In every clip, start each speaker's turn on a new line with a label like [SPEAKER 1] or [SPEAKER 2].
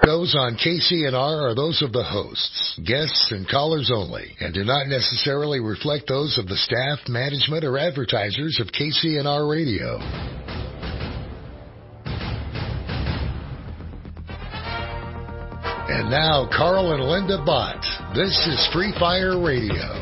[SPEAKER 1] Those on KCNR are those of the hosts, guests, and callers only, and do not necessarily reflect those of the staff, management, or advertisers of KCNR Radio. And now, Carl and Linda Bott. This is Free Fire Radio.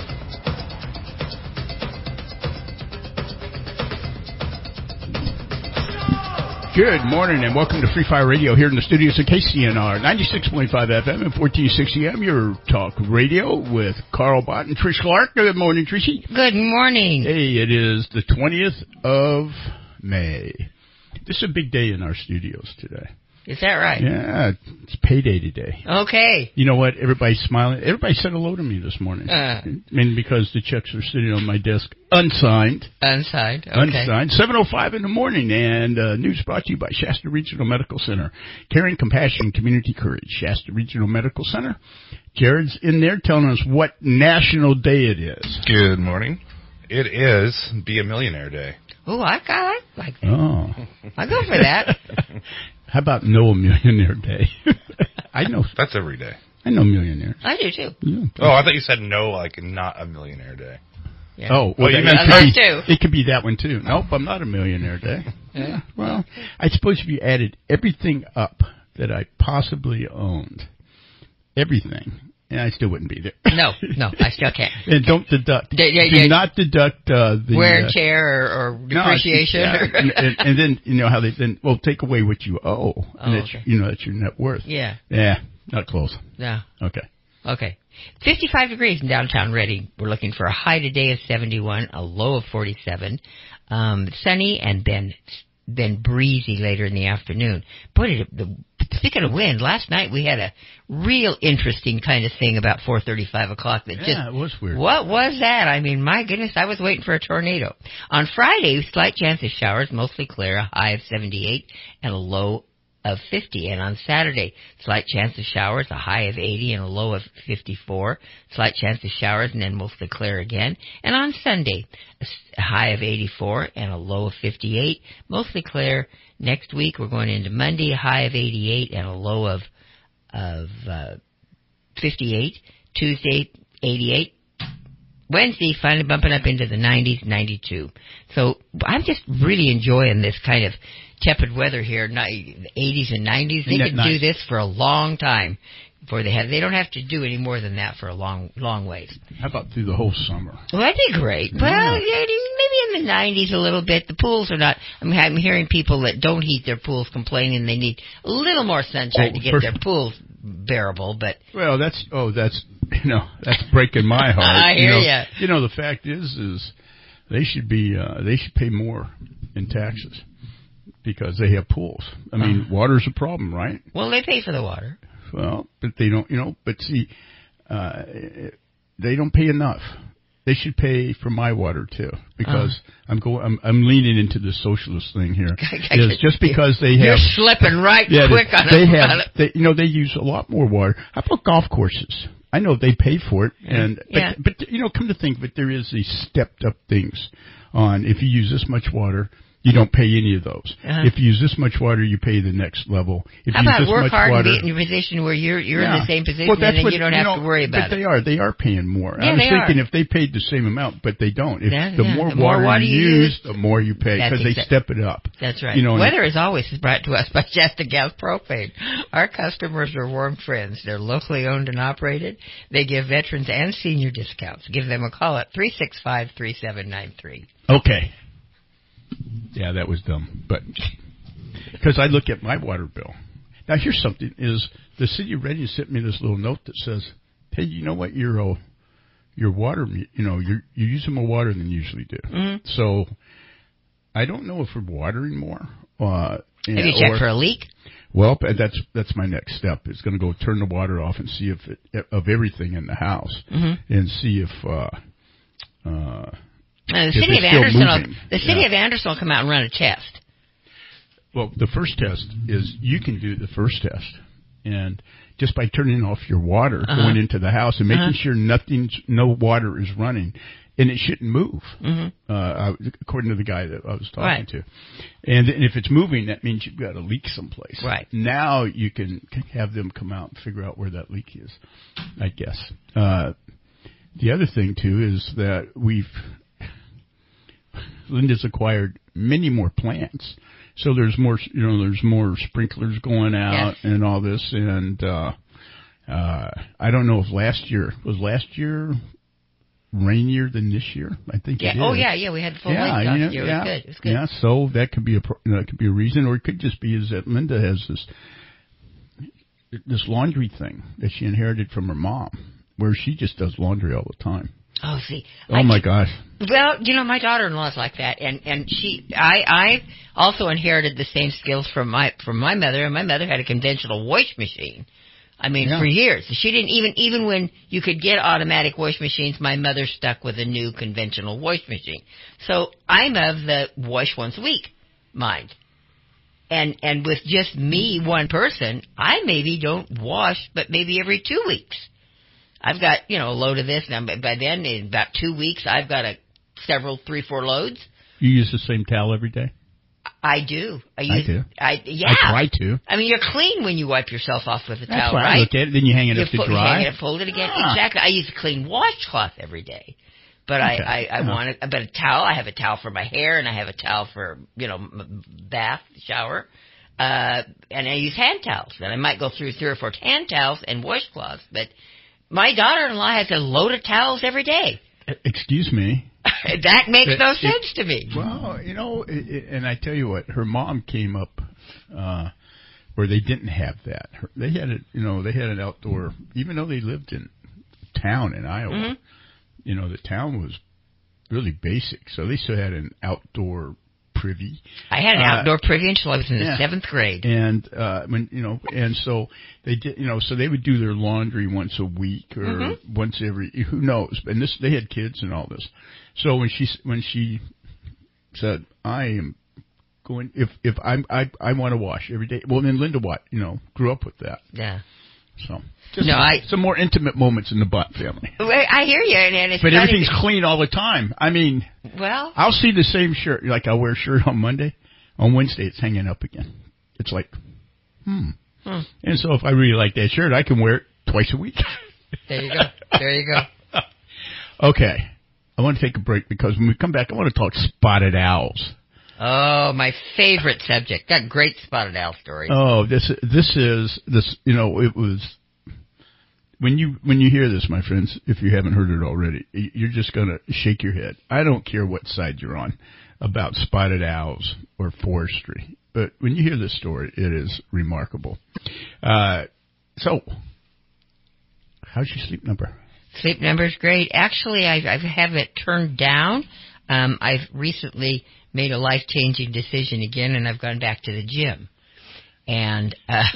[SPEAKER 2] Good morning and welcome to Free Fire Radio here in the studios of KCNR 96.5 FM and 1460 AM, your talk radio with Carl Bott and Trish Clark. Good morning, Trishy.
[SPEAKER 3] Good morning.
[SPEAKER 2] Hey, it is the 20th of May. This is a big day in our studios today.
[SPEAKER 3] Is that right?
[SPEAKER 2] Yeah, it's payday today.
[SPEAKER 3] Okay.
[SPEAKER 2] You know what? Everybody's smiling. Everybody said hello to me this morning. I mean, because the checks are sitting on my desk unsigned.
[SPEAKER 3] Unsigned, okay.
[SPEAKER 2] Unsigned. 7:05 in the morning, and news brought to you by Shasta Regional Medical Center. Caring, compassion, community courage. Shasta Regional Medical Center. Jared's in there telling us what national day it is.
[SPEAKER 4] Good morning. It is Be a Millionaire Day.
[SPEAKER 3] Oh, I like that.
[SPEAKER 2] Oh.
[SPEAKER 3] I go for that.
[SPEAKER 2] How about Know a Millionaire Day? I know.
[SPEAKER 4] That's every day.
[SPEAKER 2] I know millionaires.
[SPEAKER 3] I do, too.
[SPEAKER 2] Yeah.
[SPEAKER 4] Oh, I thought you said no, like not a millionaire day.
[SPEAKER 3] Yeah.
[SPEAKER 2] Oh, well,
[SPEAKER 4] you meant
[SPEAKER 2] it could be that one, too. Nope, I'm not a millionaire day. Yeah. Well, I suppose if you added everything up that I possibly owned, everything, and I still wouldn't be there.
[SPEAKER 3] No, I still can't.
[SPEAKER 2] And don't deduct.
[SPEAKER 3] Do
[SPEAKER 2] not deduct the
[SPEAKER 3] wear and tear or depreciation.
[SPEAKER 2] And then you know how they take away what you owe. And that's,
[SPEAKER 3] okay.
[SPEAKER 2] That's your net worth.
[SPEAKER 3] Yeah.
[SPEAKER 2] Yeah, not close.
[SPEAKER 3] No.
[SPEAKER 2] Okay.
[SPEAKER 3] 55 degrees in downtown Reading. We're looking for a high today of 71, a low of 47. Sunny and then breezy later in the afternoon. Boy, speaking of wind, last night we had a real interesting kind of thing about 4:35 o'clock.
[SPEAKER 2] It was weird.
[SPEAKER 3] What was that? I mean, my goodness, I was waiting for a tornado. On Friday, slight chance of showers, mostly clear, a high of 78 and a low of 50. And on Saturday, slight chance of showers, a high of 80 and a low of 54. Slight chance of showers and then mostly clear again. And on Sunday, a high of 84 and a low of 58, mostly clear. Next week, we're going into Monday, a high of 88 and a low of 58. Tuesday, 88. Wednesday, finally bumping up into the 90s, 92. So I'm just really enjoying this kind of tepid weather here, 80s and 90s. They can do this for a long time before they don't have to do any more than that for a long ways.
[SPEAKER 2] How about through the whole summer?
[SPEAKER 3] Well, that'd be great. Yeah. Well, maybe in the 90s a little bit. The pools are not. I'm hearing people that don't heat their pools complaining they need a little more sunshine to get their pools bearable. But
[SPEAKER 2] that's breaking my heart.
[SPEAKER 3] I hear you.
[SPEAKER 2] You know, the fact is they should pay more in taxes because they have pools. I mean, water's a problem, right?
[SPEAKER 3] Well, they pay for the water.
[SPEAKER 2] Well, but they don't, but see, they don't pay enough. They should pay for my water too, because I'm leaning into the socialist thing here. Just because they have,
[SPEAKER 3] you're slipping quick on it.
[SPEAKER 2] They use a lot more water. How about golf courses? I know they pay for it, but come to think of it, there is these stepped up things on if you use this much water. You don't pay any of those. If you use this much water, you pay the next level. If
[SPEAKER 3] How
[SPEAKER 2] you
[SPEAKER 3] about
[SPEAKER 2] use this
[SPEAKER 3] work
[SPEAKER 2] much
[SPEAKER 3] hard
[SPEAKER 2] water,
[SPEAKER 3] and get in your position where you're in the same position and then you don't have to worry about it.
[SPEAKER 2] But they are paying more.
[SPEAKER 3] Yeah,
[SPEAKER 2] I was thinking if they paid the same amount, but they don't. The more water you use, the more you pay because they step it up.
[SPEAKER 3] That's right. Weather is always brought to us by Shasta Gas Propane. Our customers are warm friends. They're locally owned and operated. They give veterans and senior discounts. Give them a call at 365-3793.
[SPEAKER 2] Okay. Yeah, that was dumb, but because I look at my water bill. Now, here's something: is the city of Reading sent me this little note that says, "Hey, you know what? Your water, you're using more water than you usually do." Mm-hmm. So I don't know if we're watering more.
[SPEAKER 3] Have you checked for a leak?
[SPEAKER 2] Well, that's my next step. Is going to go turn the water off and see if of everything in the house, and see if.
[SPEAKER 3] The city of Anderson will come out and run a test.
[SPEAKER 2] Well, the first test is you can do the first test, and just by turning off your water going into the house and making sure no water is running, and it shouldn't move. According to the guy that I was talking to. And if it's moving, that means you've got a leak someplace.
[SPEAKER 3] Right.
[SPEAKER 2] Now you can have them come out and figure out where that leak is, I guess. The other thing, too, is that Linda's acquired many more plants. So there's more, there's more sprinklers going out and all this. And I don't know if last year rainier than this year. I think it is.
[SPEAKER 3] Oh, yeah, we had full rain last year. It was good.
[SPEAKER 2] Yeah, so that could be a reason, or it could just be is that Linda has this laundry thing that she inherited from her mom, where she just does laundry all the time.
[SPEAKER 3] Oh, see.
[SPEAKER 2] Oh, my gosh.
[SPEAKER 3] Well, my daughter-in-law is like that, and I also inherited the same skills from my mother, and my mother had a conventional wash machine. I mean, for years. She didn't even when you could get automatic wash machines, my mother stuck with a new conventional wash machine. So I'm of the wash once a week mind. And with just me, one person, I maybe don't wash, but maybe every 2 weeks. I've got, a load of this, and by then, in about 2 weeks, I've got 3-4 loads.
[SPEAKER 2] You use the same towel every day?
[SPEAKER 3] I do.
[SPEAKER 2] I do.
[SPEAKER 3] I
[SPEAKER 2] try to.
[SPEAKER 3] I mean, you're clean when you wipe yourself off with a towel,
[SPEAKER 2] That's right?
[SPEAKER 3] right?
[SPEAKER 2] I look at it, then you hang it up to dry.
[SPEAKER 3] You hang it up, fold it again. Exactly. I use a clean washcloth every day. But I want but a towel. I have a towel for my hair, and I have a towel for, bath, shower. And I use hand towels. And I might go through 3 or 4 hand towels and washcloths. But my daughter-in-law has a load of towels every day. Excuse me? That makes no sense to me.
[SPEAKER 2] Well, and I tell you what, her mom came up where they didn't have that. They had they had an outdoor, even though they lived in town in Iowa, the town was really basic. So they still had an outdoor privy. I
[SPEAKER 3] had an outdoor privy until I was in the 7th grade.
[SPEAKER 2] And and so they did, so they would do their laundry once a week or once every, who knows. And they had kids and all this. So when she said, I am going, if I want to wash every day. Well, then Linda grew up with that.
[SPEAKER 3] Yeah.
[SPEAKER 2] So some more intimate moments in the Butt family.
[SPEAKER 3] I hear you, and it's
[SPEAKER 2] but everything's clean all the time. I mean, I'll see the same shirt. Like I'll wear a shirt on Monday, on Wednesday it's hanging up again. It's like, And so if I really like that shirt, I can wear it twice a week.
[SPEAKER 3] There you go.
[SPEAKER 2] Okay, I want to take a break because when we come back, I want to talk spotted owls.
[SPEAKER 3] Oh, my favorite subject. Got great spotted owl stories.
[SPEAKER 2] Oh, this is it was when you hear this, my friends, if you haven't heard it already, you're just going to shake your head. I don't care what side you're on about spotted owls or forestry, but when you hear this story, it is remarkable. So, how's your sleep number?
[SPEAKER 3] Sleep number's great. Actually, I have it turned down. I've recently made a life-changing decision again, and I've gone back to the gym. And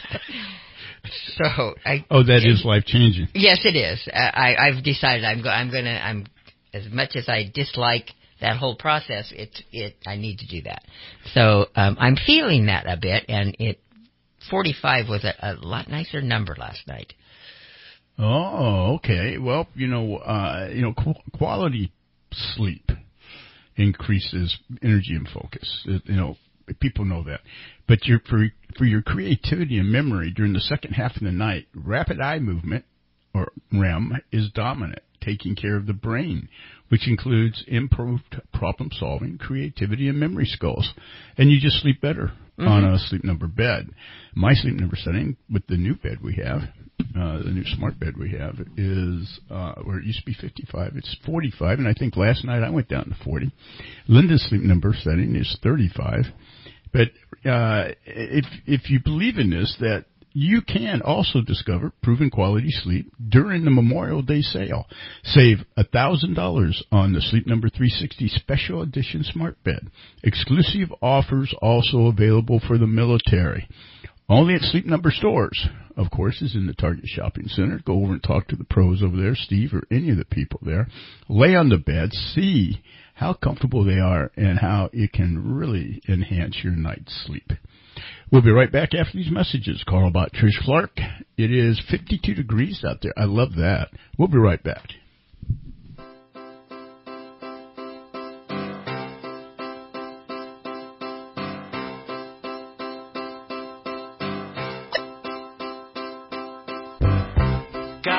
[SPEAKER 3] so
[SPEAKER 2] that is life-changing.
[SPEAKER 3] Yes, it is. I've decided I'm as much as I dislike that whole process, I need to do that. So I'm feeling that a bit, and 45 was a lot nicer number last night.
[SPEAKER 2] Oh, okay. Well, quality sleep increases energy and focus. People know that. But for your creativity and memory during the second half of the night, rapid eye movement, or REM, is dominant, taking care of the brain, which includes improved problem solving, creativity, and memory skills. And you just sleep better on a Sleep Number bed. My Sleep Number setting with the new bed we have, the new smart bed we have, is where it used to be 55, it's 45, and I think last night I went down to 40. Linda's Sleep Number setting is 35. But if you believe in this, that you can also discover proven quality sleep during the Memorial Day sale. Save $1,000 on the Sleep Number 360 Special Edition Smart Bed. Exclusive offers also available for the military. Only at Sleep Number stores. Of course, is in the Target Shopping Center. Go over and talk to the pros over there, Steve or any of the people there. Lay on the bed, see how comfortable they are and how it can really enhance your night's sleep. We'll be right back after these messages. Carl Bott, Trish Clark. It is 52 degrees out there. I love that. We'll be right back.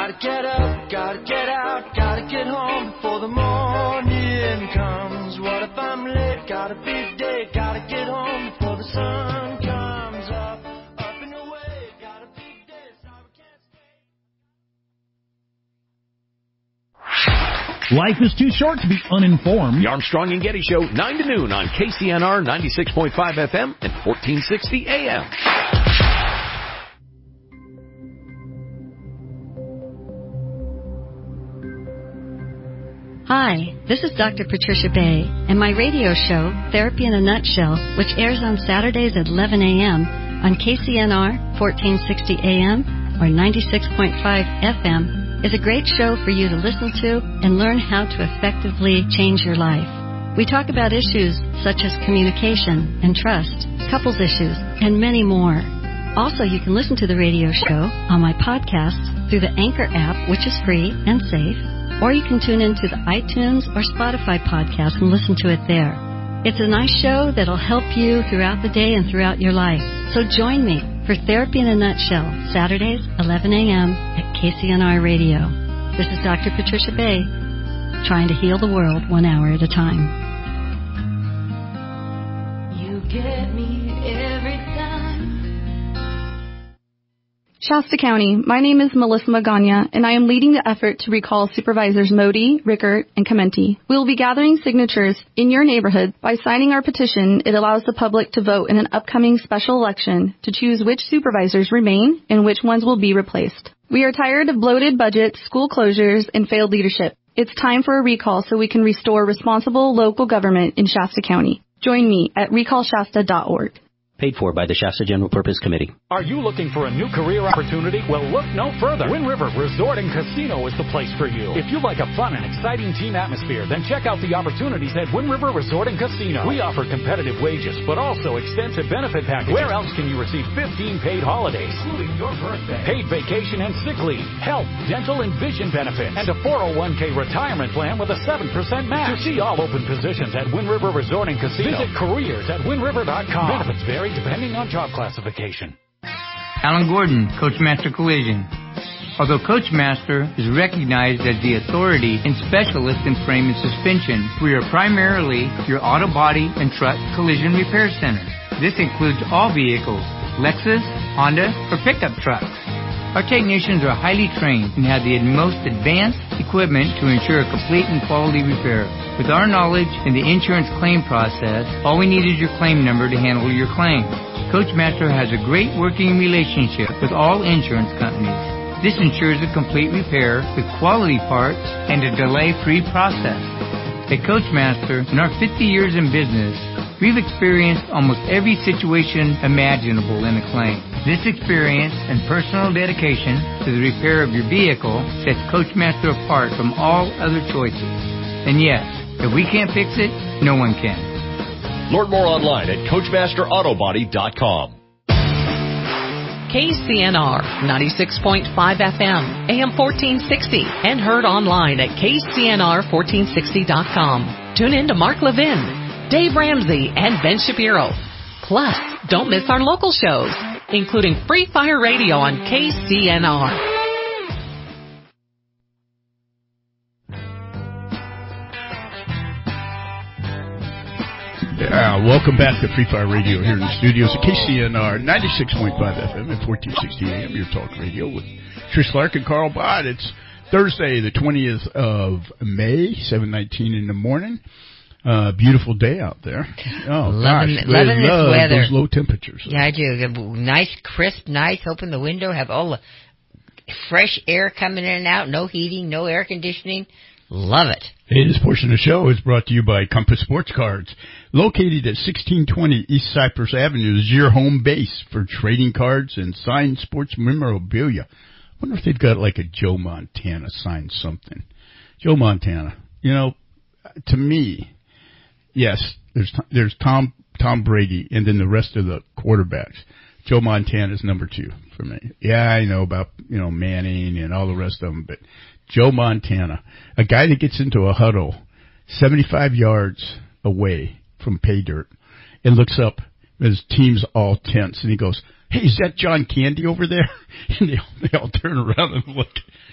[SPEAKER 5] Gotta get up, gotta get out, gotta get home before the morning comes. What if I'm late? Got a big day, gotta get home before the sun comes up. Up and away, got a big day, sorry can't stay.
[SPEAKER 6] Life is too short to be uninformed.
[SPEAKER 7] The Armstrong and Getty Show, 9 to noon on KCNR 96.5 FM and 1460 AM.
[SPEAKER 8] Hi, this is Dr. Patricia Bay, and my radio show, Therapy in a Nutshell, which airs on Saturdays at 11 a.m. on KCNR 1460 AM or 96.5 FM, is a great show for you to listen to and learn how to effectively change your life. We talk about issues such as communication and trust, couples issues, and many more. Also, you can listen to the radio show on my podcasts through the Anchor app, which is free and safe, or you can tune into the iTunes or Spotify podcast and listen to it there. It's a nice show that'll help you throughout the day and throughout your life. So join me for Therapy in a Nutshell, Saturdays, 11 a.m. at KCNR Radio. This is Dr. Patricia Bay, trying to heal the world 1 hour at a time.
[SPEAKER 5] You get me every time.
[SPEAKER 9] Shasta County, my name is Melissa Magana, and I am leading the effort to recall Supervisors Modi, Rickert, and Comenti. We will be gathering signatures in your neighborhood. By signing our petition, it allows the public to vote in an upcoming special election to choose which supervisors remain and which ones will be replaced. We are tired of bloated budgets, school closures, and failed leadership. It's time for a recall so we can restore responsible local government in Shasta County. Join me at recallshasta.org.
[SPEAKER 10] Paid for by the Shasta General Purpose Committee.
[SPEAKER 6] Are you looking for a new career opportunity? Well, look no further. Wind River Resort and Casino is the place for you. If you like a fun and exciting team atmosphere, then check out the opportunities at Wind River Resort and Casino. We offer competitive wages, but also extensive benefit packages. Where else can you receive 15 paid holidays, including your birthday, paid vacation and sick leave, health, dental, and vision benefits, and a 401k retirement plan with a 7% match? To see all open positions at Wind River Resort and Casino, visit careers@windriver.com. Benefits vary depending on job classification.
[SPEAKER 11] Alan Gordon, Coachmaster Collision. Although Coachmaster is recognized as the authority and specialist in frame and suspension, we are primarily your auto body and truck collision repair center. This includes all vehicles, Lexus, Honda, or pickup trucks. Our technicians are highly trained and have the most advanced equipment to ensure a complete and quality repair. With our knowledge in the insurance claim process, all we need is your claim number to handle your claim. Coachmaster has a great working relationship with all insurance companies. This ensures a complete repair with quality parts and a delay-free process. At Coachmaster, in our 50 years in business, we've experienced almost every situation imaginable in a claim. This experience and personal dedication to the repair of your vehicle sets Coachmaster apart from all other choices. And yes, if we can't fix it, no one can.
[SPEAKER 7] Learn more online at CoachmasterAutobody.com.
[SPEAKER 12] KCNR 96.5 FM, AM 1460, and heard online at KCNR1460.com. Tune in to Mark Levin, Dave Ramsey, and Ben Shapiro. Plus, don't miss our local shows, including Free Fire Radio on KCNR.
[SPEAKER 2] Welcome back to Free Fire Radio here in the studios at KCNR 96.5 FM and 1460 AM, your talk radio with Trish Clark and Carl Bott. It's Thursday, the 20th of May, 7:19 in the morning. Beautiful day out there. Oh,
[SPEAKER 3] loving
[SPEAKER 2] gosh.
[SPEAKER 3] Loving this weather.
[SPEAKER 2] Those low temperatures.
[SPEAKER 3] Yeah, I do. Nice, crisp nights. Open the window, have all the fresh air coming in and out. No heating, no air conditioning. Love it.
[SPEAKER 2] Hey, this portion of the show is brought to you by Compass Sports Cards. Located at 1620 East Cypress Avenue is your home base for trading cards and signed sports memorabilia. I wonder if they've got like a Joe Montana signed something. Joe Montana. You know, to me, yes, there's Tom Brady and then the rest of the quarterbacks. Joe Montana's number 2 for me. Yeah, I know about, Manning and all the rest of them, but Joe Montana, a guy that gets into a huddle 75 yards away from pay dirt and looks up, his team's all tense, and he goes, "Hey, is that John Candy over there?" And they all turn around and look.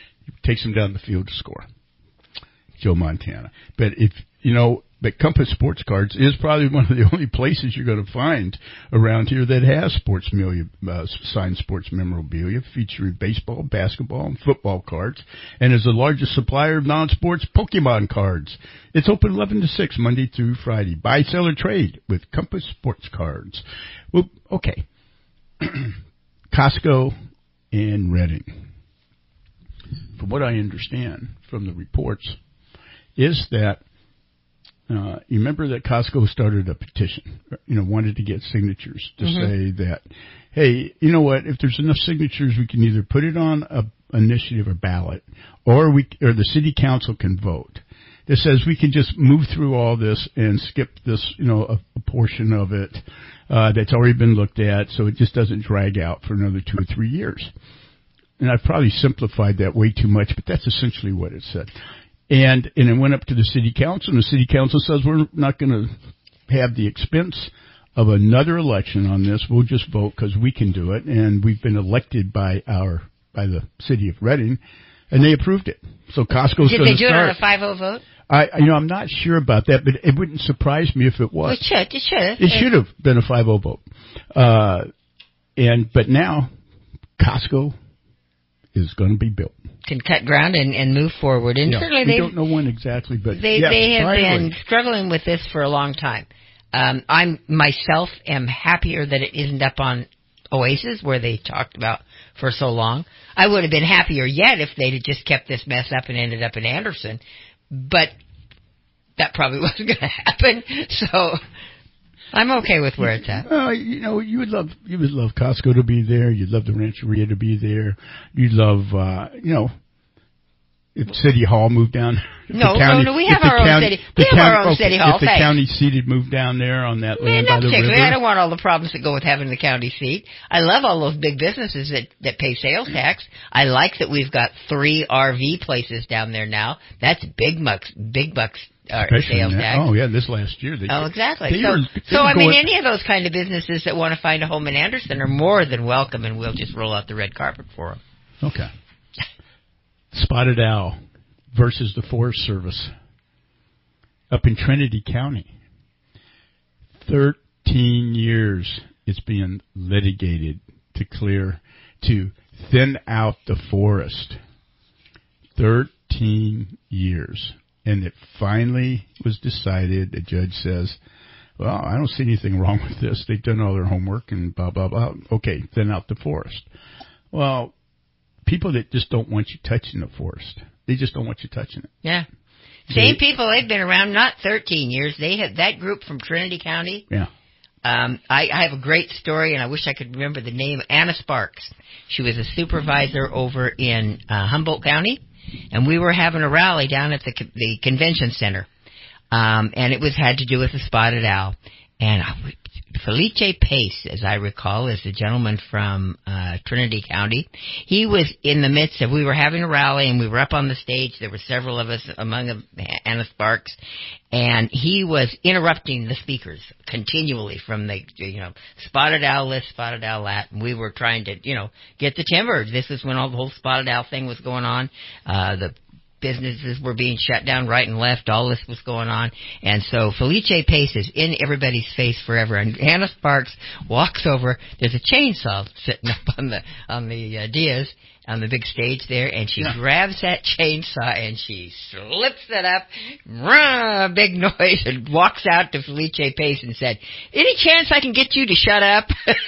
[SPEAKER 2] takes him down the field to score. Joe Montana. But but Compass Sports Cards is probably one of the only places you're going to find around here that has signed sports memorabilia featuring baseball, basketball, and football cards, and is the largest supplier of non-sports Pokemon cards. It's open 11 to 6, Monday through Friday. Buy, sell, or trade with Compass Sports Cards. Well, okay. Costco and Reading. From what I understand from the reports, is that you remember that Costco started a petition, wanted to get signatures to say that, hey, you know what, if there's enough signatures, we can either put it on a initiative or ballot, or the city council can vote. That says we can just move through all this and skip this, a portion of it that's already been looked at, so it just doesn't drag out for another 2 or 3 years. And I've probably simplified that way too much, but that's essentially what it said. And it went up to the city council, and the city council says we're not going to have the expense of another election on this. We'll just vote because we can do it, and we've been elected by the city of Reading, and they approved it. So Costco's going to start.
[SPEAKER 3] Did they do it on a 5-0 vote?
[SPEAKER 2] I'm not sure about that, but it wouldn't surprise me if it was.
[SPEAKER 3] It should.
[SPEAKER 2] It should have been a 5-0 vote. But now Costco is going to be built.
[SPEAKER 3] Can cut ground and move forward. And certainly
[SPEAKER 2] we don't know when exactly, but
[SPEAKER 3] they have been struggling with this for a long time. I myself am happier that it isn't up on Oasis, where they talked about for so long. I would have been happier yet if they'd have just kept this mess up and ended up in Anderson, but that probably wasn't going to happen. So I'm okay with where it's at.
[SPEAKER 2] You would love Costco to be there. You'd love the Rancheria to be there. You'd love, if City Hall moved down.
[SPEAKER 3] No, we have our own city. We have our own City Hall.
[SPEAKER 2] If the county seated moved down there on that land by the river.
[SPEAKER 3] I don't want all the problems that go with having the county seat. I love all those big businesses that pay sales tax. I like that we've got 3 RV places down there now. That's big bucks. Sales tax.
[SPEAKER 2] Oh, yeah, this last year.
[SPEAKER 3] Exactly. Any of those kind of businesses that want to find a home in Anderson are more than welcome, and we'll just roll out the red carpet for them.
[SPEAKER 2] Okay. Spotted Owl versus the Forest Service up in Trinity County. 13 years it's being litigated to thin out the forest. 13 years. And it finally was decided, the judge says, well, I don't see anything wrong with this. They've done all their homework and blah, blah, blah. Okay, thin out the forest. Well, people that just don't want you touching the forest, they just don't want you touching it.
[SPEAKER 3] Yeah. Same people, they've been around not 13 years. They had that group from Trinity County.
[SPEAKER 2] Yeah.
[SPEAKER 3] I have a great story, and I wish I could remember the name. Anna Sparks. She was a supervisor over in Humboldt County. And we were having a rally down at the convention center, and it had to do with the spotted owl. And Felice Pace, as I recall, is the gentleman from Trinity County. He was in the midst of, we were having a rally, and we were up on the stage. There were several of us, among them Anna Sparks, and he was interrupting the speakers continually from the, spotted owl this, spotted owl that, and we were trying to, get the timber. This is when all the whole spotted owl thing was going on. The businesses were being shut down right and left. All this was going on. And so Felice Pace is in everybody's face forever. And Anna Sparks walks over. There's a chainsaw sitting up on the Diaz, on the big stage there, and she grabs that chainsaw and she slips it up, a big noise, and walks out to Felice Pace and said, any chance I can get you to shut up?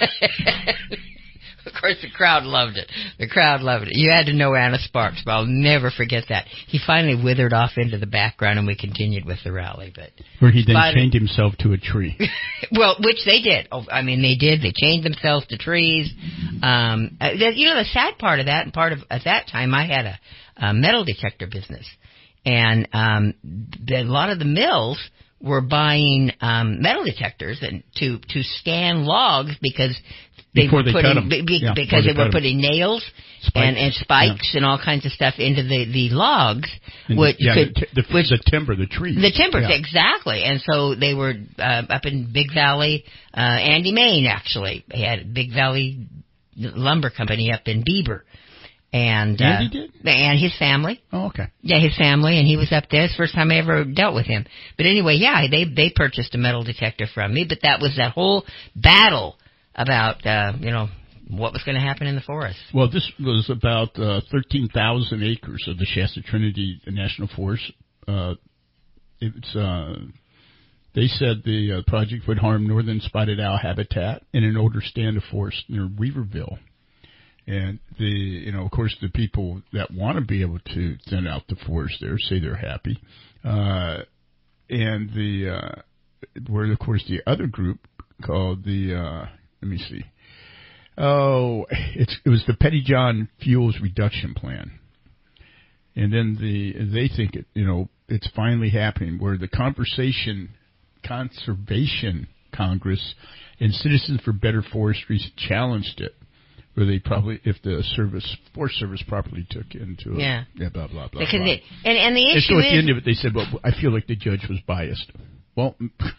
[SPEAKER 3] Of course, the crowd loved it. You had to know Anna Sparks, but I'll never forget that. He finally withered off into the background, and we continued with the rally.
[SPEAKER 2] Where he then chained himself to a tree.
[SPEAKER 3] Well, which they did. They did. They chained themselves to trees. The sad part of that, at that time, I had a metal detector business. And a lot of the mills were buying metal detectors and to scan logs because they were putting nails and spikes and all kinds of stuff into the logs,
[SPEAKER 2] the timber, the trees.
[SPEAKER 3] The timbers, exactly. And so they were up in Big Valley. Andy Main actually had a Big Valley lumber company up in Beaver. And
[SPEAKER 2] Andy did?
[SPEAKER 3] And his family.
[SPEAKER 2] Oh, okay.
[SPEAKER 3] Yeah, his family, and he was up there. It's the first time I ever dealt with him. But anyway, yeah, they purchased a metal detector from me, but that was that whole battle about, what was going to happen in the forest.
[SPEAKER 2] Well, this was about 13,000 acres of the Shasta Trinity National Forest. They said the project would harm northern spotted owl habitat in an older stand of forest near Weaverville. And of course, the people that want to be able to thin out the forest there say they're happy. Where, of course, the other group called let me see. Oh, it was the Pettyjohn Fuels Reduction Plan. And then they think it's finally happening, where the Conservation Congress and Citizens for Better Forestry challenged it. Where they probably, if the Forest Service properly took into it.
[SPEAKER 3] Yeah.
[SPEAKER 2] Yeah, blah, blah, blah.
[SPEAKER 3] Because
[SPEAKER 2] blah.
[SPEAKER 3] And the issue
[SPEAKER 2] so at
[SPEAKER 3] is...
[SPEAKER 2] the end of it, they said, well, I feel like the judge was biased. Well,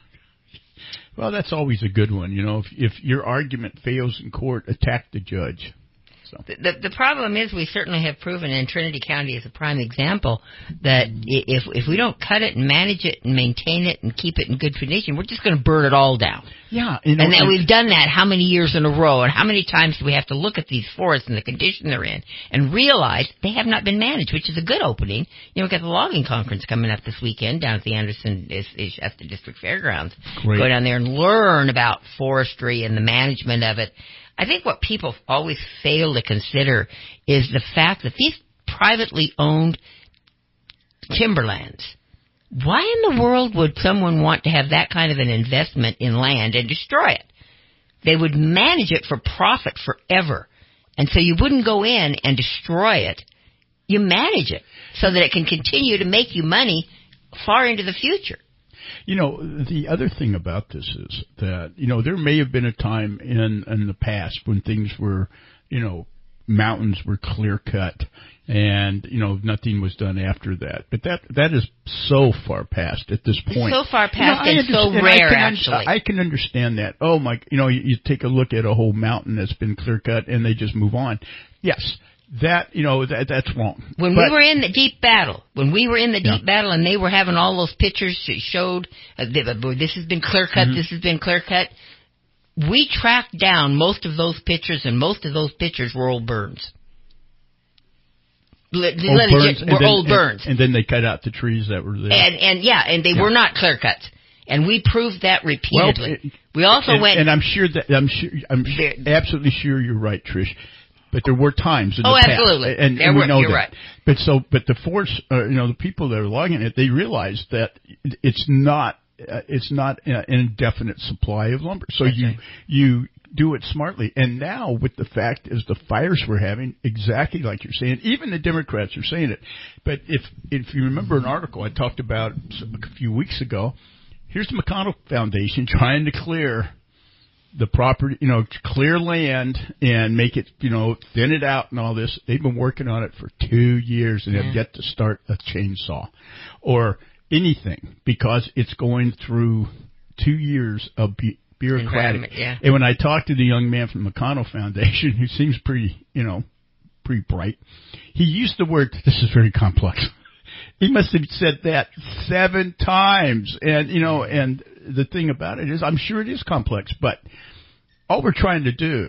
[SPEAKER 2] that's always a good one. If your argument fails in court, attack the judge. So.
[SPEAKER 3] The problem is we certainly have proven, and Trinity County is a prime example, that if we don't cut it and manage it and maintain it and keep it in good condition, we're just going to burn it all down.
[SPEAKER 2] Yeah.
[SPEAKER 3] And then we've done that how many years in a row, and how many times do we have to look at these forests and the condition they're in and realize they have not been managed, which is a good opening. We've got the logging conference coming up this weekend down at the Anderson Shasta District Fairgrounds.
[SPEAKER 2] Great.
[SPEAKER 3] Go down there and learn about forestry and the management of it. I think what people always fail to consider is the fact that these privately owned timberlands, why in the world would someone want to have that kind of an investment in land and destroy it? They would manage it for profit forever. And so you wouldn't go in and destroy it. You manage it so that it can continue to make you money far into the future.
[SPEAKER 2] The other thing about this is that, there may have been a time in the past when things were, mountains were clear cut and, nothing was done after that. But that is so far past at this point.
[SPEAKER 3] So far past and so rare, actually.
[SPEAKER 2] I can understand that. Oh, my, you take a look at a whole mountain that's been clear cut and they just move on. Yes. That's wrong.
[SPEAKER 3] We were in the deep battle, and they were having all those pictures that showed this has been clear cut, this has been clear cut, we tracked down most of those pictures, and most of those pictures were old burns. Old burns.
[SPEAKER 2] And then they cut out the trees that were there.
[SPEAKER 3] And they were not clear cuts. And we proved that repeatedly. We also went...
[SPEAKER 2] And I'm absolutely sure you're right, Trish. But there were times in the past.
[SPEAKER 3] Absolutely.
[SPEAKER 2] And we know
[SPEAKER 3] you're
[SPEAKER 2] that.
[SPEAKER 3] Right.
[SPEAKER 2] But the force, the people that are logging it, they realize that it's not an indefinite supply of lumber. So you do it smartly. And now with the fact is the fires we're having, exactly like you're saying, even the Democrats are saying it. But if you remember an article I talked about a few weeks ago, here's the McConnell Foundation trying to clear the property, clear land and make it, thin it out and all this. They've been working on it for 2 years and have yet to start a chainsaw or anything because it's going through 2 years of bureaucratic.
[SPEAKER 3] Yeah.
[SPEAKER 2] And when I talked to the young man from the McConnell Foundation, who seems pretty bright, he used the word, this is very complex. He must have said that 7 times. And, and the thing about it is, I'm sure it is complex, but all we're trying to do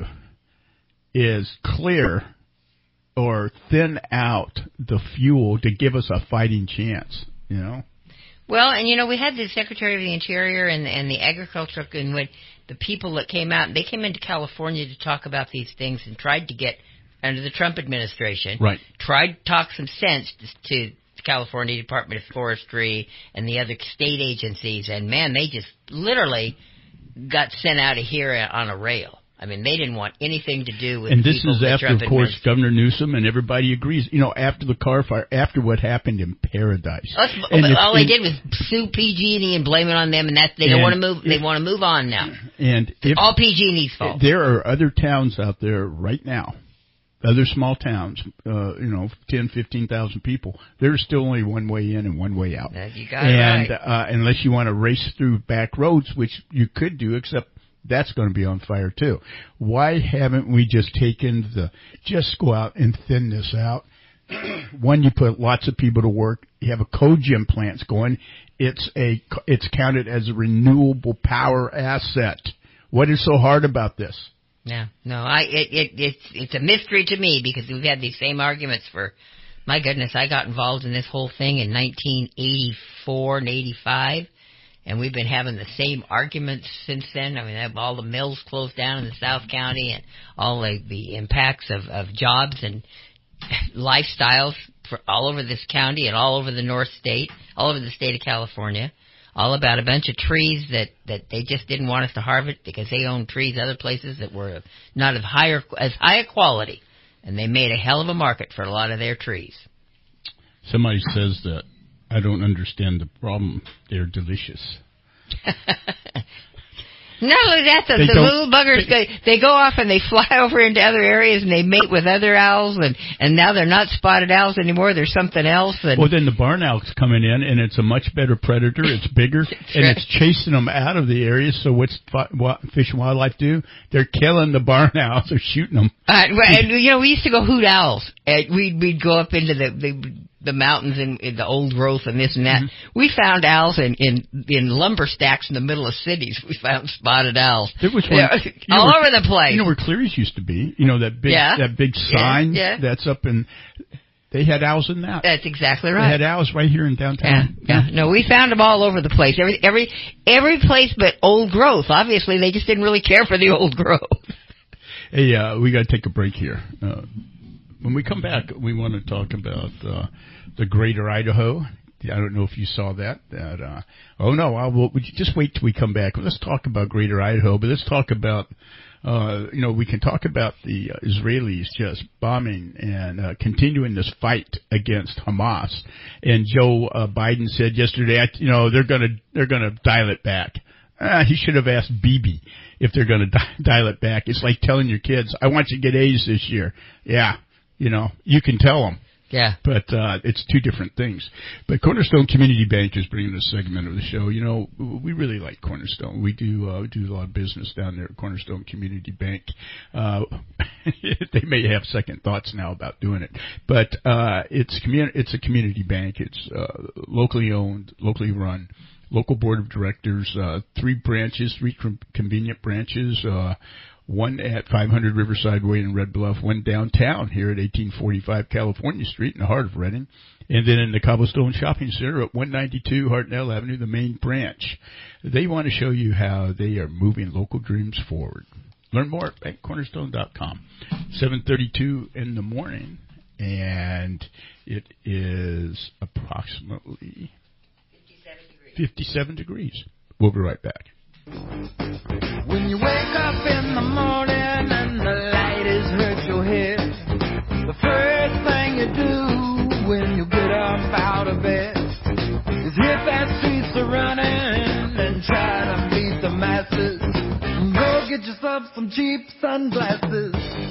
[SPEAKER 2] is clear or thin out the fuel to give us a fighting chance,
[SPEAKER 3] Well, and we had the Secretary of the Interior and the Agriculture, and when the people that came out, they came into California to talk about these things and tried to get under the Trump administration,
[SPEAKER 2] right? Tried
[SPEAKER 3] to talk some sense to the California Department of Forestry and the other state agencies, and man, they just literally got sent out of here on a rail. I mean, they didn't want anything to do with.
[SPEAKER 2] And this is after, of course, Governor Newsom and everybody agrees. After the car fire, after what happened in Paradise,
[SPEAKER 3] all they did was sue PG&E and blame it on them, and they don't want to move. They want to move on now.
[SPEAKER 2] And
[SPEAKER 3] all PG&E's fault.
[SPEAKER 2] There are other towns out there right now, other small towns, 10, 15,000 people. There's still only one way in and one way out.
[SPEAKER 3] You got it right.
[SPEAKER 2] Unless you want to race through back roads, which you could do, except That's going to be on fire too. Why haven't we just just go out and thin this out? One, you put lots of people to work. You have a cogen plants going. It's counted as a renewable power asset. What is so hard about this?
[SPEAKER 3] Yeah, no, it's a mystery to me because we've had these same arguments for, my goodness, I got involved in this whole thing in 1984 and 85, and we've been having the same arguments since then. I mean, all the mills closed down in the South County and all the impacts of jobs and lifestyles for all over this county and all over the North State, all over the state of California. All about a bunch of trees that they just didn't want us to harvest because they own trees other places that were not as high a quality, and they made a hell of a market for a lot of their trees.
[SPEAKER 2] Somebody says that I don't understand the problem. They're delicious.
[SPEAKER 3] Not only that, the little buggers, they go off and they fly over into other areas and they mate with other owls, and now they're not spotted owls anymore. There's something else.
[SPEAKER 2] Well, then the barn owl's coming in, and it's a much better predator. It's bigger, and it's chasing them out of the area. So what Fish and Wildlife do? They're killing the barn owls. They're shooting them.
[SPEAKER 3] And, we used to go hoot owls. We'd go up into the mountains and the old growth and this and that. Mm-hmm. We found owls in lumber stacks in the middle of cities. We found spotted owls.
[SPEAKER 2] There was one,
[SPEAKER 3] all over the place.
[SPEAKER 2] You know where Cleary's used to be? You know that big sign that's up in. They had owls in that.
[SPEAKER 3] That's exactly right.
[SPEAKER 2] They had owls right here in downtown.
[SPEAKER 3] Yeah. No, we found them all over the place. Every place but old growth. Obviously, they just didn't really care for the old growth.
[SPEAKER 2] Hey, we got to take a break here. When we come back, we want to talk about the Greater Idaho. I don't know if you saw that. We'll just wait till we come back. Let's talk about Greater Idaho, but let's talk about, we can talk about the Israelis just bombing and continuing this fight against Hamas. And Joe Biden said yesterday, they're gonna dial it back. He should have asked Bibi if they're going to dial it back. It's like telling your kids, I want you to get A's this year. Yeah. You can tell them.
[SPEAKER 3] Yeah.
[SPEAKER 2] But it's two different things. But Cornerstone Community Bank is bringing this segment of the show. We really like Cornerstone. We do a lot of business down there at Cornerstone Community Bank. They may have second thoughts now about doing it. But it's a community bank. It's locally owned, locally run. Local board of directors, 3 convenient branches, one at 500 Riverside Way in Red Bluff, one downtown here at 1845 California Street in the heart of Redding, and then in the Cobblestone Shopping Center at 192 Hartnell Avenue, the main branch. They want to show you how they are moving local dreams forward. Learn more at bankcornerstone.com. 7:32 in the morning, and it is approximately 57 degrees. We'll be right back.
[SPEAKER 5] When you wake up in the morning and the light has hurt your head, the first thing you do when you get up out of bed is hit that streets a running and try to beat the masses. Go get yourself some cheap sunglasses.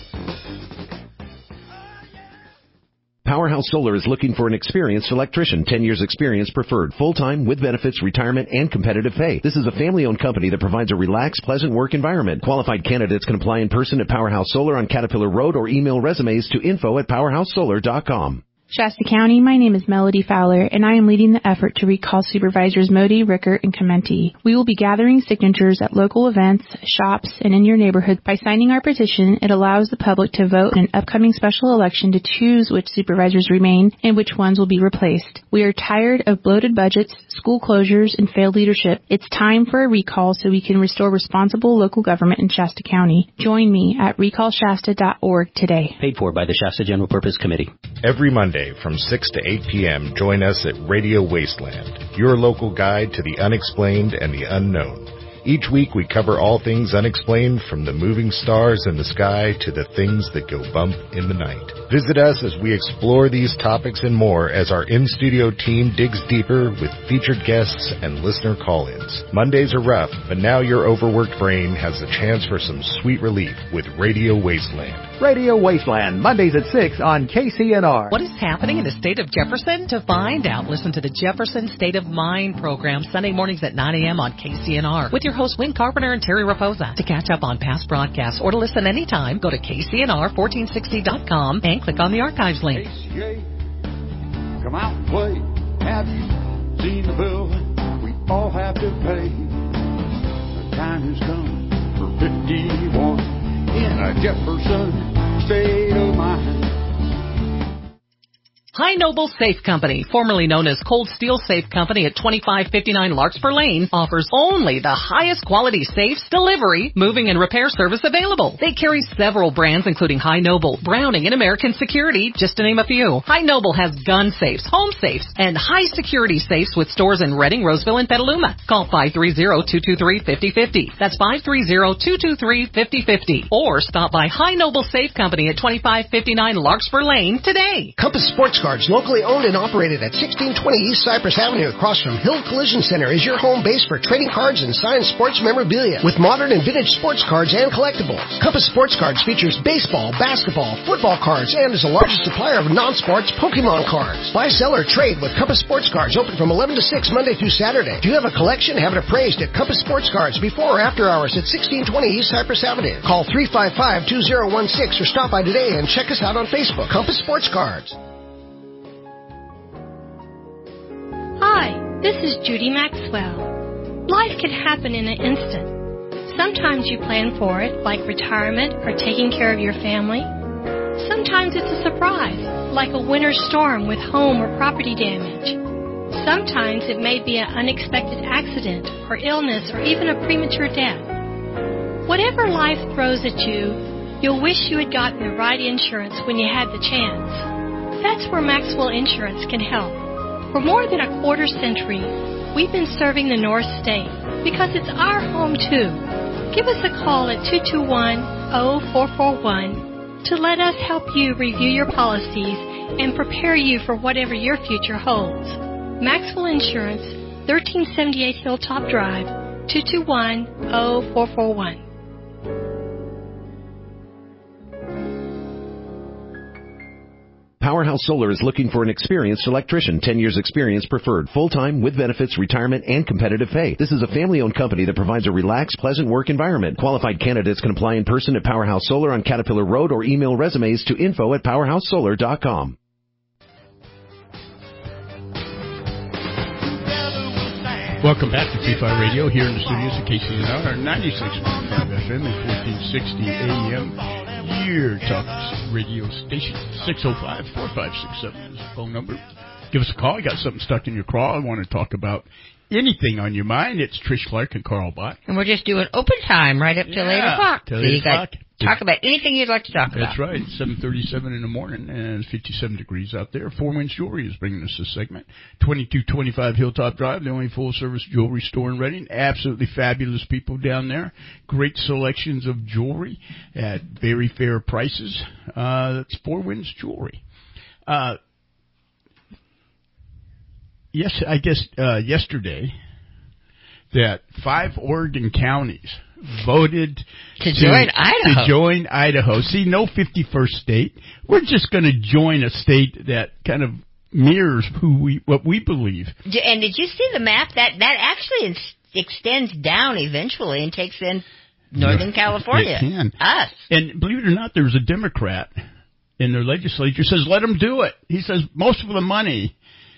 [SPEAKER 7] Powerhouse Solar is looking for an experienced electrician, 10 years experience preferred, full-time, with benefits, retirement, and competitive pay. This is a family-owned company that provides a relaxed, pleasant work environment. Qualified candidates can apply in person at Powerhouse Solar on Caterpillar Road or email resumes to info@powerhousesolar.com.
[SPEAKER 13] Shasta County, my name is Melody Fowler, and I am leading the effort to recall Supervisors Modi, Rickert, and Clementi. We will be gathering signatures at local events, shops, and in your neighborhood. By signing our petition, it allows the public to vote in an upcoming special election to choose which supervisors remain and which ones will be replaced. We are tired of bloated budgets, school closures, and failed leadership. It's time for a recall so we can restore responsible local government in Shasta County. Join me at recallshasta.org today.
[SPEAKER 10] Paid for by the Shasta General Purpose Committee.
[SPEAKER 4] Every Monday from 6 to 8 p.m., join us at Radio Wasteland, your local guide to the unexplained and the unknown. Each week we cover all things unexplained, from the moving stars in the sky to the things that go bump in the night. Visit us as we explore these topics and more as our in-studio team digs deeper with featured guests and listener call-ins. Mondays are rough, but now your overworked brain has the chance for some sweet relief with Radio Wasteland.
[SPEAKER 14] Radio Wasteland, Mondays at 6 on KCNR.
[SPEAKER 12] What is happening in the state of Jefferson? To find out, listen to the Jefferson State of Mind program Sunday mornings at 9 a.m. on KCNR with your hosts Wayne Carpenter and Terry Raposa. To catch up on past broadcasts or to listen anytime, go to KCNR1460.com and click on the archives link.
[SPEAKER 15] ACA, come out and play. Have you seen the bill we all have to pay? The time has come for 51 in a Jefferson state of mind.
[SPEAKER 12] High Noble Safe Company, formerly known as Cold Steel Safe Company at 2559 Larkspur Lane, offers only the highest quality safes, delivery, moving, and repair service available. They carry several brands including High Noble, Browning, and American Security, just to name a few. High Noble has gun safes, home safes, and high security safes with stores in Reading, Roseville, and Petaluma. Call 530-223-5050. That's 530-223-5050. Or stop by High Noble Safe Company at 2559 Larkspur Lane today.
[SPEAKER 16] Compass Sports Cards, locally owned and operated at 1620 East Cypress Avenue across from Hill Collision Center, is your home base for trading cards and signed sports memorabilia with modern and vintage sports cards and collectibles. Compass Sports Cards features baseball, basketball, football cards, and is the largest supplier of non-sports Pokemon cards. Buy, sell, or trade with Compass Sports Cards, open from 11 to 6 Monday through Saturday. Do you have a collection? Have it appraised at Compass Sports Cards before or after hours at 1620 East Cypress Avenue. Call 355-2016 or stop by today and check us out on Facebook. Compass Sports Cards.
[SPEAKER 17] Hi, this is Judy Maxwell. Life can happen in an instant. Sometimes you plan for it, like retirement or taking care of your family. Sometimes it's a surprise, like a winter storm with home or property damage. Sometimes it may be an unexpected accident or illness or even a premature death. Whatever life throws at you, you'll wish you had gotten the right insurance when you had the chance. That's where Maxwell Insurance can help. For more than a quarter century, we've been serving the North State because it's our home too. Give us a call at 221-0441 to let us help you review your policies and prepare you for whatever your future holds. Maxwell Insurance, 1378 Hilltop Drive, 221-0441.
[SPEAKER 7] Powerhouse Solar is looking for an experienced electrician, 10 years experience preferred, full-time, with benefits, retirement, and competitive pay. This is a family-owned company that provides a relaxed, pleasant work environment. Qualified candidates can apply in person at Powerhouse Solar on Caterpillar Road or email resumes to info@powerhousesolar.com.
[SPEAKER 2] Welcome back to P5 Radio here in the studios of KCNR, 96.5 FM and 1460 AM. Your talk radio station, 605-4567 is the phone number. Give us a call. You got something stuck in your craw. I want to talk about anything on your mind. It's Trish Clark and Carl Bott.
[SPEAKER 3] And we're just doing open time right up till 8 o'clock.
[SPEAKER 2] Till
[SPEAKER 3] so
[SPEAKER 2] 8
[SPEAKER 3] you
[SPEAKER 2] o'clock.
[SPEAKER 3] Talk about anything you'd like to talk about.
[SPEAKER 2] That's right. 7:37 in the morning and 57 degrees out there. Four Winds Jewelry is bringing us this segment. 2225 Hilltop Drive, the only full-service jewelry store in Reading. Absolutely fabulous people down there. Great selections of jewelry at very fair prices. That's Four Winds Jewelry. Yesterday that 5 Oregon counties voted
[SPEAKER 3] to join
[SPEAKER 2] Idaho. See, no 51st state. We're just going to join a state that kind of mirrors what we believe.
[SPEAKER 3] And did you see the map? That actually extends down eventually and takes in Northern California.
[SPEAKER 2] It can.
[SPEAKER 3] Us.
[SPEAKER 2] And believe it or not, there's a Democrat in their legislature says, let them do it. He says most of the money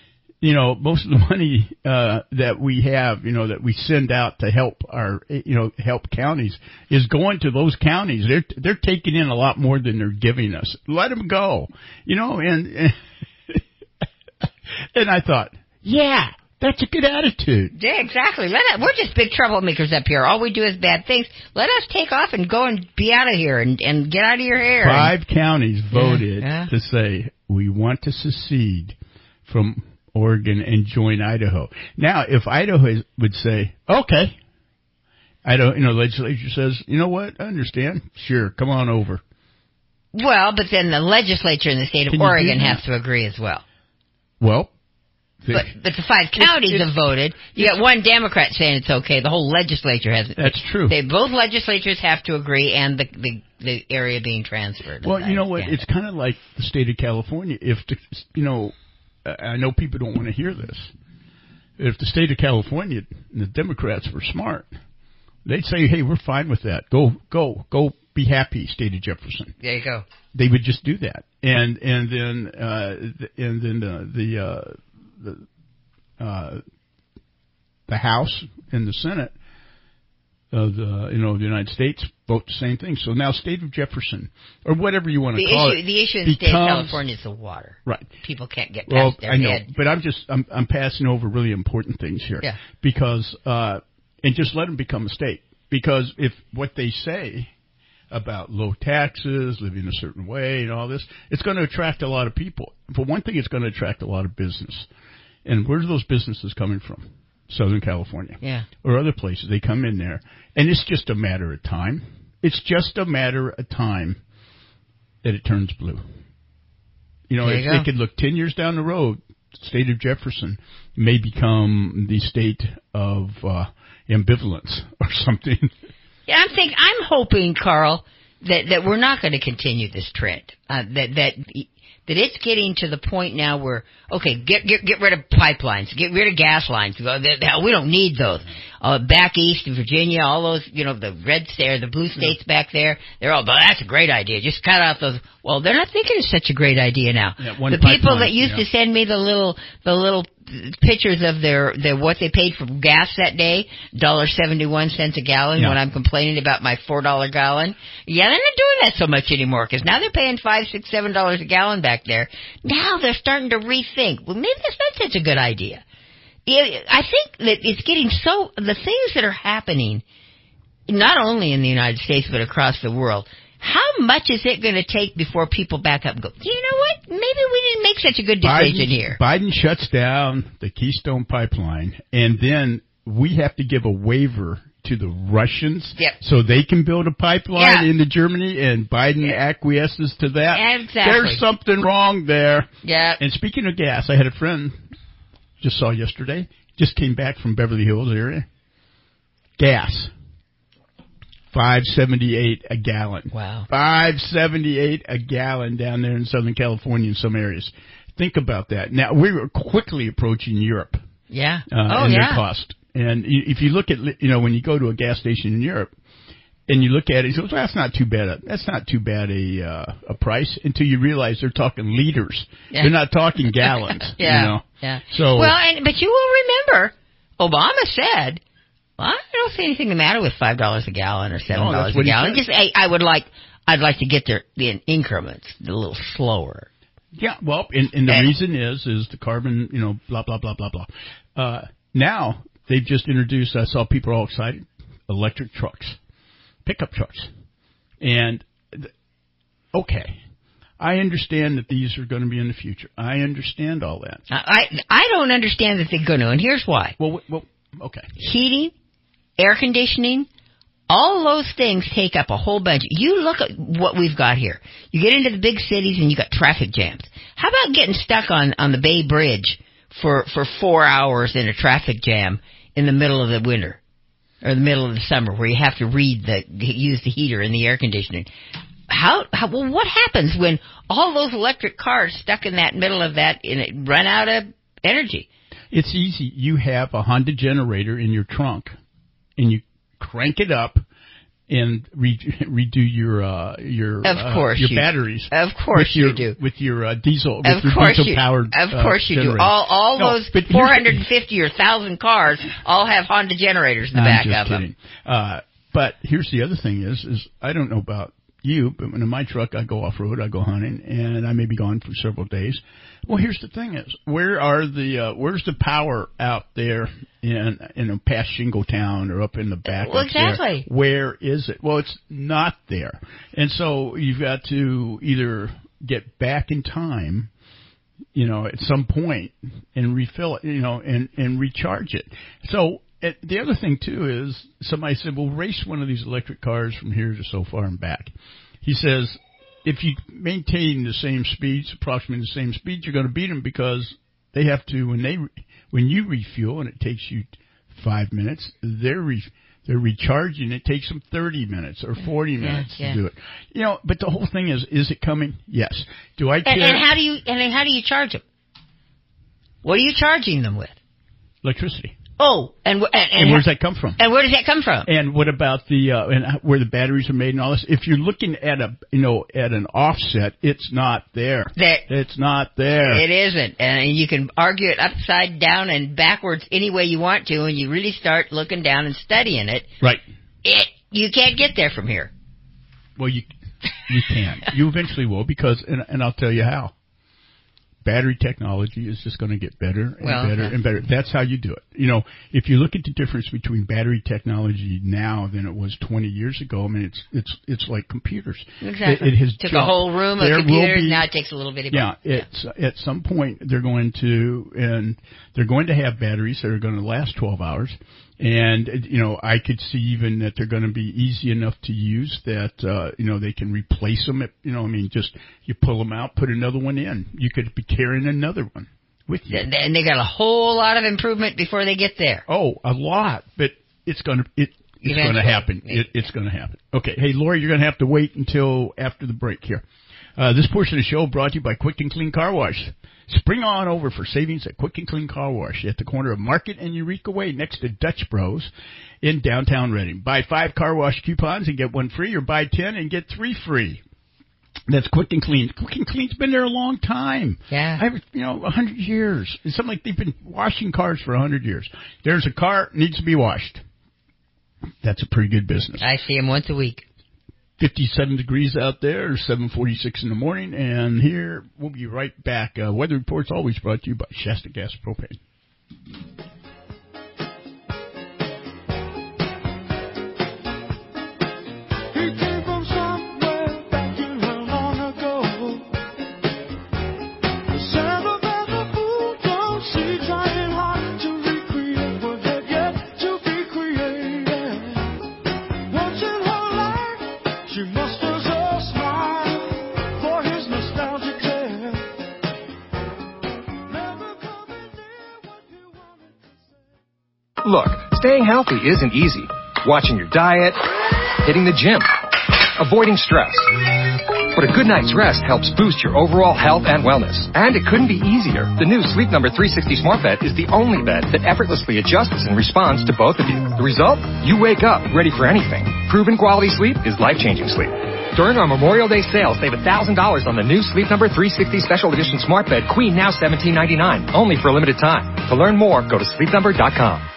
[SPEAKER 2] that we have, that we send out to help help counties is going to those counties. They're taking in a lot more than they're giving us. Let them go, and I thought, yeah, that's a good attitude.
[SPEAKER 3] Yeah, exactly. We're just big troublemakers up here. All we do is bad things. Let us take off and go and be out of here and get out of your hair.
[SPEAKER 2] 5 counties voted to say we want to secede from Oregon and join Idaho. Now, if Idaho would say, okay, Idaho, legislature says, you know what, I understand. Sure, come on over.
[SPEAKER 3] Well, but then the legislature in the state of Oregon has to agree as well.
[SPEAKER 2] Well,
[SPEAKER 3] But the 5 counties have voted. You got one Democrat saying it's okay. The whole legislature hasn't.
[SPEAKER 2] That's true.
[SPEAKER 3] Both legislatures have to agree, and the area being transferred.
[SPEAKER 2] Well, you know what? It's kind of like the state of California. If I know people don't want to hear this. If the state of California and the Democrats were smart, they'd say, "Hey, we're fine with that. Go, be happy, state of Jefferson."
[SPEAKER 3] There you go.
[SPEAKER 2] They would just do that, and then the House and the Senate of the United States vote the same thing. So now, state of Jefferson, or whatever you want to call it,
[SPEAKER 3] the issue in the state of California is the water.
[SPEAKER 2] Right.
[SPEAKER 3] People can't get past their
[SPEAKER 2] I know,
[SPEAKER 3] head.
[SPEAKER 2] but I'm passing over really important things here.
[SPEAKER 3] Yeah.
[SPEAKER 2] Because and just let them become a state. Because if what they say about low taxes, living a certain way, and all this, it's going to attract a lot of people. For one thing, it's going to attract a lot of business. And where's those businesses coming from? Southern California.
[SPEAKER 3] Yeah.
[SPEAKER 2] Or other places. They come in there. And it's just a matter of time. It's just a matter of time that it turns blue. They could look 10 years down the road, the state of Jefferson may become the state of ambivalence or something.
[SPEAKER 3] Yeah, I'm hoping, Carl, that we're not going to continue this trend. That it's getting to the point now where, okay, get rid of pipelines, get rid of gas lines. We don't need those. Back east in Virginia, all those, the red state, the blue states back there, they're all, that's a great idea. Just cut out those. Well, they're not thinking it's such a great idea now.
[SPEAKER 2] Yeah,
[SPEAKER 3] the people that used to send me the little pictures of their what they paid for gas that day, $1.71 a gallon, when I'm complaining about my $4 gallon. Yeah, they're not doing that so much anymore, because now they're paying $5, $6, $7 a gallon back there. Now they're starting to rethink. Well, maybe that's not such a good idea. I think that it's getting the things that are happening, not only in the United States, but across the world, how much is it going to take before people back up and go, you know what, maybe we didn't make such a good decision here?
[SPEAKER 2] Biden shuts down the Keystone Pipeline, and then we have to give a waiver to the Russians so they can build a pipeline into Germany, and Biden acquiesces to that.
[SPEAKER 3] Exactly.
[SPEAKER 2] There's something wrong there.
[SPEAKER 3] Yeah.
[SPEAKER 2] And speaking of gas, I had a friend just saw yesterday, just came back from Beverly Hills area. Gas. $5.78 a gallon.
[SPEAKER 3] Wow.
[SPEAKER 2] $5.78 a gallon down there in Southern California in some areas. Think about that. Now, we were quickly approaching Europe.
[SPEAKER 3] Yeah.
[SPEAKER 2] And their cost. And if you look at, when you go to a gas station in Europe and you look at it, you say, well, that's not too bad. That's not too bad a price, until you realize they're talking liters. Yeah. They're not talking gallons.
[SPEAKER 3] Yeah. So, but you will remember, Obama said, well, I don't see anything the matter with $5 a gallon or $7 a gallon. Just I'd like to get there in increments, a little slower.
[SPEAKER 2] Yeah, well, and the reason is the carbon, blah blah blah blah blah. Now they've just introduced. I saw people all excited. Electric trucks, pickup trucks, and okay. I understand that these are going to be in the future. I understand all that.
[SPEAKER 3] I don't understand that they're going to, and here's why.
[SPEAKER 2] Well, okay.
[SPEAKER 3] Heating, air conditioning, all those things take up a whole bunch. You look at what we've got here. You get into the big cities and you got traffic jams. How about getting stuck on the Bay Bridge for 4 hours in a traffic jam in the middle of the winter or the middle of the summer, where you have to use the heater and the air conditioning? Well, what happens when all those electric cars stuck in that middle of that and run out of energy?
[SPEAKER 2] It's easy. You have a Honda generator in your trunk, and you crank it up and redo your batteries.
[SPEAKER 3] Of course you do.
[SPEAKER 2] With your diesel.
[SPEAKER 3] Of course
[SPEAKER 2] diesel powered.
[SPEAKER 3] Of course you do. All those 450 or 1,000 cars all have Honda generators in the back of them.
[SPEAKER 2] But here's the other thing: is I don't know about you, but in my truck I go off road, I go hunting, and I may be gone for several days. Well, here's the thing: is where's the power out there in past Shingletown or up in the back?
[SPEAKER 3] Well, exactly.
[SPEAKER 2] There? Where is it? Well, it's not there, and so you've got to either get back in time, at some point, and refill it, and recharge it. So. The other thing, too, is somebody said, well, race one of these electric cars from here to so far and back. He says, if you maintain the same speeds, approximately the same speed, you're going to beat them because They have to when you refuel and it takes you 5 minutes, they're recharging. It takes them 30 minutes or 40 minutes to do it. You know, but the whole thing is it coming? Yes. Do I care?
[SPEAKER 3] And how do you charge them? What are you charging them with?
[SPEAKER 2] Electricity.
[SPEAKER 3] Oh, and
[SPEAKER 2] where does that come from?
[SPEAKER 3] And where does that come from?
[SPEAKER 2] And what about and where the batteries are made and all this? If you're looking at at an offset, it's not there. It's not there.
[SPEAKER 3] It isn't, and you can argue it upside down and backwards any way you want to, and you really start looking down and studying it.
[SPEAKER 2] Right.
[SPEAKER 3] You can't get there from here.
[SPEAKER 2] Well, you can. You eventually will, because and I'll tell you how. Battery technology is just going to get better and better and better. That's how you do it. You know, if you look at the difference between battery technology now than it was 20 years ago, I mean, it's like computers.
[SPEAKER 3] Exactly.
[SPEAKER 2] It has
[SPEAKER 3] took a whole room of computers. Now it takes a little bit of
[SPEAKER 2] at some point they're going to have batteries that are going to last 12 hours. And, I could see even that they're going to be easy enough to use that, they can replace them. Just you pull them out, put another one in. You could be carrying another one with you.
[SPEAKER 3] And they got a whole lot of improvement before they get there.
[SPEAKER 2] Oh, a lot. But it's going to happen. It's going to happen. Okay. Hey, Lori, you're going to have to wait until after the break here. This portion of the show brought to you by Quick and Clean Car Wash. Spring on over for savings at Quick and Clean Car Wash at the corner of Market and Eureka Way next to Dutch Bros in downtown Reading. Buy 5 car wash coupons and get 1 free, or buy 10 and get 3 free. That's Quick and Clean. Quick and Clean's been there a long time.
[SPEAKER 3] Yeah.
[SPEAKER 2] 100 years. It's something like they've been washing cars for 100 years. There's a car, needs to be washed. That's a pretty good business.
[SPEAKER 3] I see them once a week.
[SPEAKER 2] 57 degrees out there, 7:46 in the morning, and here we'll be right back. Weather Report's always brought to you by Shasta Gas Propane.
[SPEAKER 18] Look, staying healthy isn't easy. Watching your diet, hitting the gym, avoiding stress. But a good night's rest helps boost your overall health and wellness. And it couldn't be easier. The new Sleep Number 360 Smart Bed is the only bed that effortlessly adjusts and responds to both of you. The result? You wake up ready for anything. Proven quality sleep is life-changing sleep. During our Memorial Day sale, save $1,000 on the new Sleep Number 360 Special Edition Smart Bed Queen, now $17.99, only for a limited time. To learn more, go to sleepnumber.com.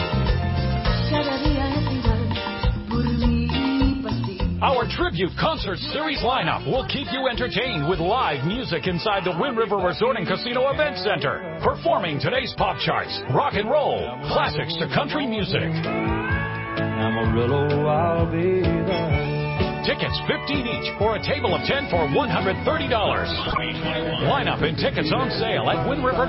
[SPEAKER 6] Our Tribute Concert Series lineup will keep you entertained with live music inside the Wind River Resort and Casino Event Center. Performing today's pop charts, rock and roll, classics to country music.
[SPEAKER 5] Amarillo, I'll be there.
[SPEAKER 6] Tickets $15 each for a table of 10 for $130. Lineup and tickets on sale at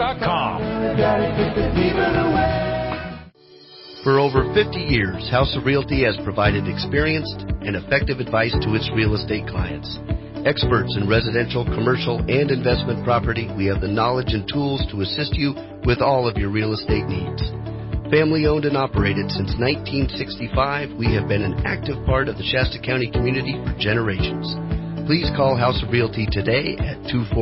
[SPEAKER 6] windriver.com.
[SPEAKER 19] For over 50 years, House of Realty has provided experienced and effective advice to its real estate clients. Experts in residential, commercial, and investment property, we have the knowledge and tools to assist you with all of your real estate needs. Family owned and operated since 1965, we have been an active part of the Shasta County community for generations. Please call House of Realty today at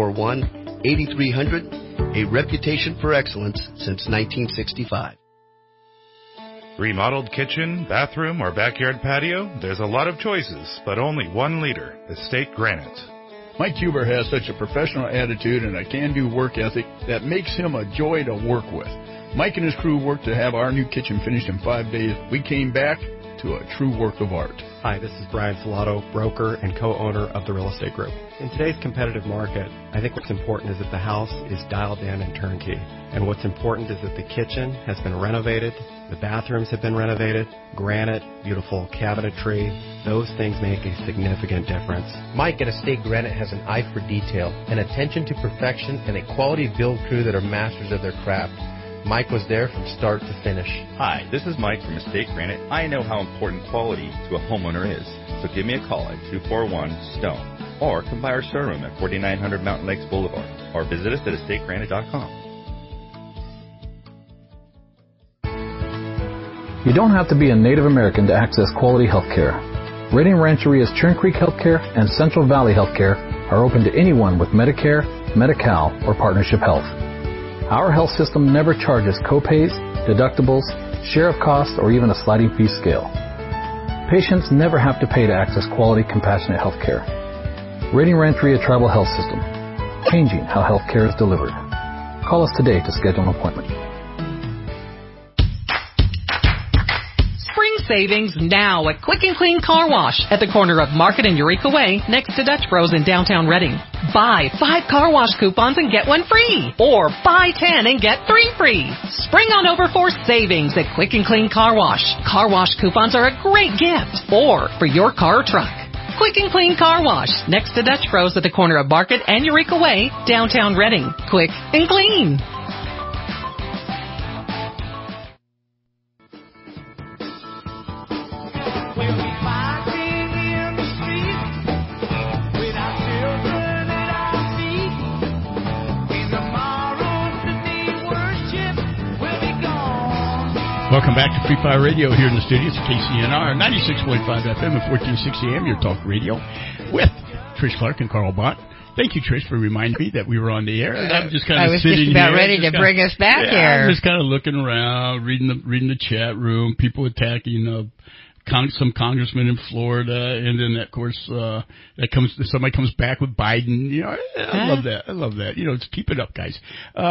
[SPEAKER 19] 241-8300, a reputation for excellence since 1965.
[SPEAKER 20] Remodeled kitchen, bathroom, or backyard patio? There's a lot of choices, but only one leader, Estate Granite.
[SPEAKER 2] Mike Huber has such a professional attitude and a can-do work ethic that makes him a joy to work with. Mike and his crew worked to have our new kitchen finished in 5 days. We came back to a true work of art.
[SPEAKER 21] Hi, this is Brian Filato, broker and co-owner of the Real Estate Group. In today's competitive market, I think what's important is that the house is dialed in and turnkey. And what's important is that the kitchen has been renovated, the bathrooms have been renovated, granite, beautiful cabinetry. Those things make a significant difference.
[SPEAKER 22] Mike at Estate Granite has an eye for detail, an attention to perfection, and a quality build crew that are masters of their craft. Mike was there from start to finish.
[SPEAKER 23] Hi, this is Mike from Estate Granite. I know how important quality to a homeowner is. So give me a call at 241-STONE or come by our showroom at 4900 Mountain Lakes Boulevard or visit us at estategranite.com.
[SPEAKER 1] You don't have to be a Native American to access quality health care. Redding Rancheria's Churn Creek Healthcare and Central Valley Healthcare are open to anyone with Medicare, Medi-Cal, or Partnership Health. Our health system never charges copays, deductibles, share of costs, or even a sliding fee scale. Patients never have to pay to access quality, compassionate health care. Redding Rancheria Tribal Health System, changing how health care is delivered. Call us today to schedule an appointment.
[SPEAKER 12] Spring savings now at Quick and Clean Car Wash at the corner of Market and Eureka Way next to Dutch Bros in downtown Redding. Buy 5 car wash coupons and get 1 free. Or buy 10 and get 3 free. Spring on over for savings at Quick and Clean Car Wash. Car wash coupons are a great gift. Or for your car or truck. Quick and Clean Car Wash next to Dutch Bros at the corner of Market and Eureka Way, downtown Redding. Quick and clean.
[SPEAKER 2] Welcome back to Free Fire Radio here in the studio. It's KCNR 96.5 FM and 1460 AM, your talk radio, with Trish Clark and Carl Bott. Thank you, Trish, for reminding me that we were on the air. I'm just kind of sitting here.
[SPEAKER 3] I was just about ready to bring us back here.
[SPEAKER 2] I'm just kind of looking around, reading the chat room, people attacking some congressman in Florida, and then of course somebody comes back with Biden. You know, I love that. I love that. You know, just keep it up, guys.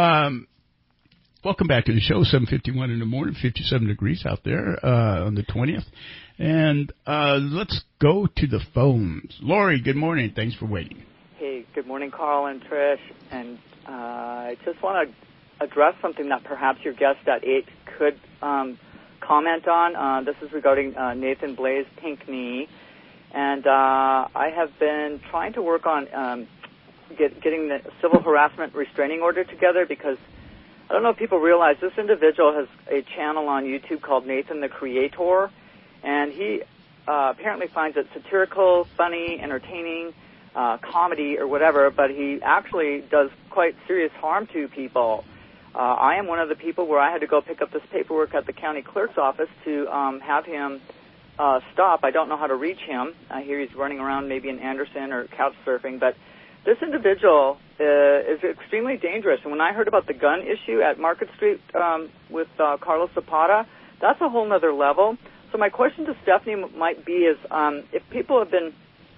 [SPEAKER 2] Welcome back to the show. 7:51 in the morning, 57 degrees out there on the 20th, and let's go to the phones. Lori, good morning. Thanks for waiting.
[SPEAKER 8] Hey, good morning, Carl and Trish. And I just want to address something that perhaps your guest at 8 could comment on. This is regarding Nathan Blaze Pinckney. And I have been trying to work on getting the civil harassment restraining order together, because I don't know if people realize this individual has a channel on YouTube called Nathan the Creator, and he apparently finds it satirical, funny, entertaining, comedy or whatever, but he actually does quite serious harm to people. I am one of the people where I had to go pick up this paperwork at the county clerk's office to have him stop. I don't know how to reach him. I hear he's running around maybe in Anderson or couch surfing, but this individual is extremely dangerous. And when I heard about the gun issue at Market Street with Carlos Zapata, that's a whole other level. So my question to Stephanie might be is if people have been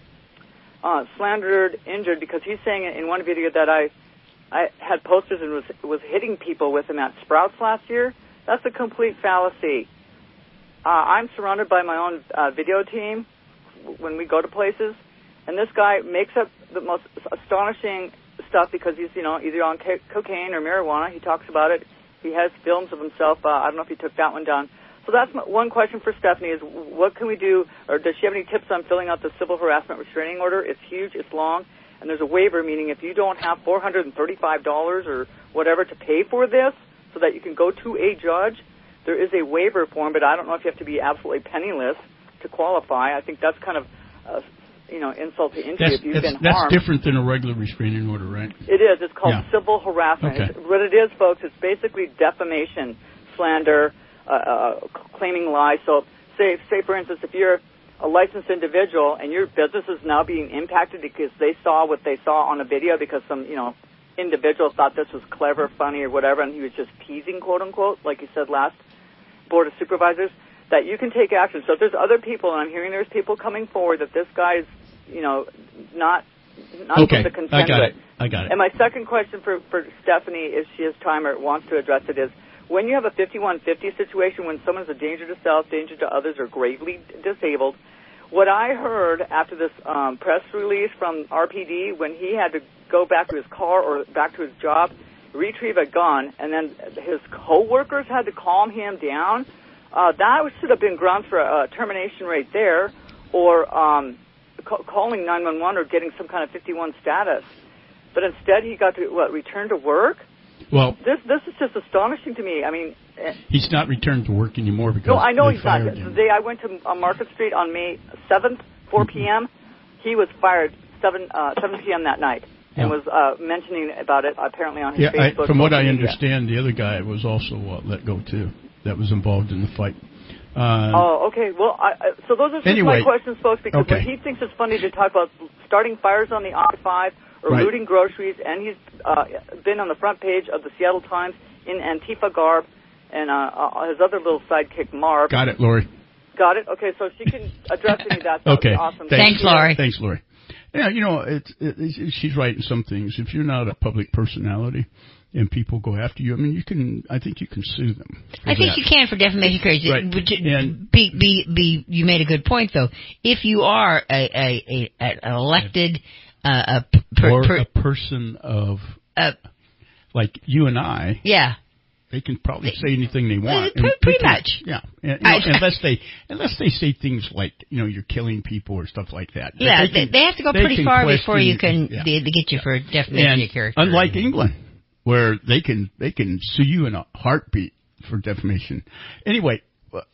[SPEAKER 8] slandered, injured, because he's saying in one video that I had posters and was hitting people with them at Sprouts last year, that's a complete fallacy. I'm surrounded by my own video team when we go to places, and this guy makes up the most astonishing stuff because he's, either on cocaine or marijuana. He talks about it. He has films of himself. I don't know if he took that one down. So that's one question for Stephanie is what can we do, or does she have any tips on filling out the civil harassment restraining order? It's huge, it's long, and there's a waiver, meaning if you don't have $435 or whatever to pay for this so that you can go to a judge, there is a waiver form, but I don't know if you have to be absolutely penniless to qualify. I think that's kind of insult to injury if you've been harmed.
[SPEAKER 2] That's different than a regular restraining order, right?
[SPEAKER 8] It is. It's called civil harassment.
[SPEAKER 2] Okay.
[SPEAKER 8] What it is, folks, it's basically defamation, slander, claiming lies. So say for instance, if you're a licensed individual and your business is now being impacted because they saw what they saw on a video because some, individual thought this was clever, funny, or whatever, and he was just teasing, quote unquote, like he said last Board of Supervisors, that you can take action. So if there's other people, and I'm hearing there's people coming forward that this guy's, not
[SPEAKER 2] okay.
[SPEAKER 8] the consent.
[SPEAKER 2] I got it.
[SPEAKER 8] And my second question for Stephanie, if she has time or wants to address it, is when you have a 5150 situation, when someone's a danger to self, danger to others, or gravely disabled, what I heard after this press release from RPD, when he had to go back to his car or back to his job, retrieve a gun, and then his co-workers had to calm him down, that should have been grounds for a termination right there, or calling 911 or getting some kind of 51 status. But instead, he got to, return to work?
[SPEAKER 2] Well,
[SPEAKER 8] this is just astonishing to me. I mean,
[SPEAKER 2] he's not returned to work anymore because
[SPEAKER 8] no, I know he's not.
[SPEAKER 2] him.
[SPEAKER 8] The day I went to Market Street on May 7th, 4 p.m., he was fired 7 p.m. that night and was mentioning about it apparently on his Facebook.
[SPEAKER 2] From what I understand, the other guy was also let go too. That was involved in the fight.
[SPEAKER 8] Okay. Well, so those are just my questions, folks, because when he thinks it's funny to talk about starting fires on the I-5 or looting groceries, and he's been on the front page of the Seattle Times in Antifa garb, and his other little sidekick, Marv.
[SPEAKER 2] Got it, Lori.
[SPEAKER 8] Got it? Okay, so she can address any of that. That would be awesome.
[SPEAKER 3] Thanks, Lori.
[SPEAKER 2] Thanks, Lori. Yeah, she's right in some things. If you're not a public personality and people go after you, I mean, I think you can sue them.
[SPEAKER 3] I think you can for defamation charges.
[SPEAKER 2] Right.
[SPEAKER 3] You made a good point, though. If you are an elected
[SPEAKER 2] a person of like you and I, they can probably say anything they want.
[SPEAKER 3] Pretty much.
[SPEAKER 2] Yeah. Unless they say things like, you're killing people or stuff like that.
[SPEAKER 3] Yeah, they have to go pretty far before you can they get you for defamation of character.
[SPEAKER 2] Unlike England, where they can sue you in a heartbeat for defamation. Anyway,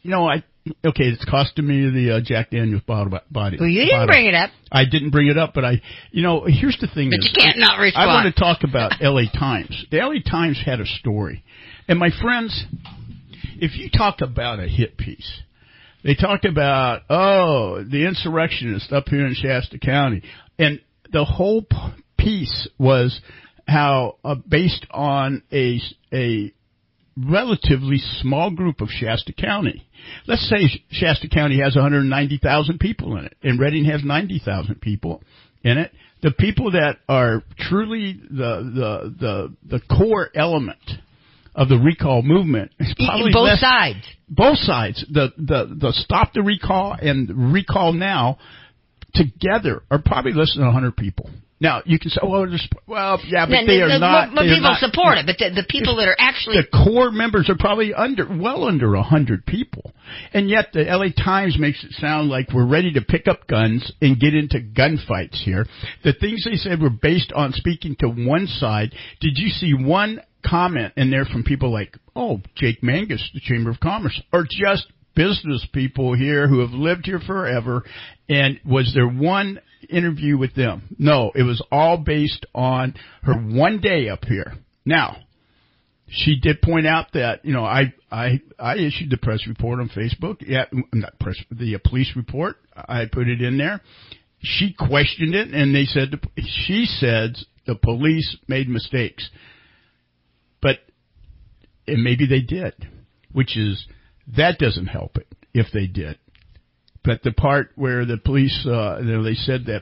[SPEAKER 2] it's costing me the Jack Daniels bottle. Well,
[SPEAKER 3] you didn't bring it up.
[SPEAKER 2] I didn't bring it up, but here's the thing.
[SPEAKER 3] But you can't not respond.
[SPEAKER 2] I want to talk about L.A. Times. The L.A. Times had a story. And my friends, if you talk about a hit piece, they talked about, the insurrectionist up here in Shasta County. And the whole piece was how, based on a relatively small group of Shasta County. Let's say Shasta County has 190,000 people in it, and Redding has 90,000 people in it. The people that are truly the core element of the recall movement is probably
[SPEAKER 3] both sides.
[SPEAKER 2] Both sides. The Stop the Recall and Recall Now together are probably less than 100 people. Now, you can say, but they are not.
[SPEAKER 3] But people support it, but the people that are actually...
[SPEAKER 2] The core members are probably well under 100 people. And yet the L.A. Times makes it sound like we're ready to pick up guns and get into gunfights here. The things they said were based on speaking to one side. Did you see one comment in there from people like, Jake Mangus, the Chamber of Commerce, or just business people here who have lived here forever? And was there one interview with them? No, it was all based on her one day up here. Now, she did point out that, I issued the press report on Facebook. Yeah, not press, the police report. I put it in there. She questioned it, and she said the police made mistakes. And maybe they did, that doesn't help it if they did. But the part where the police, they said that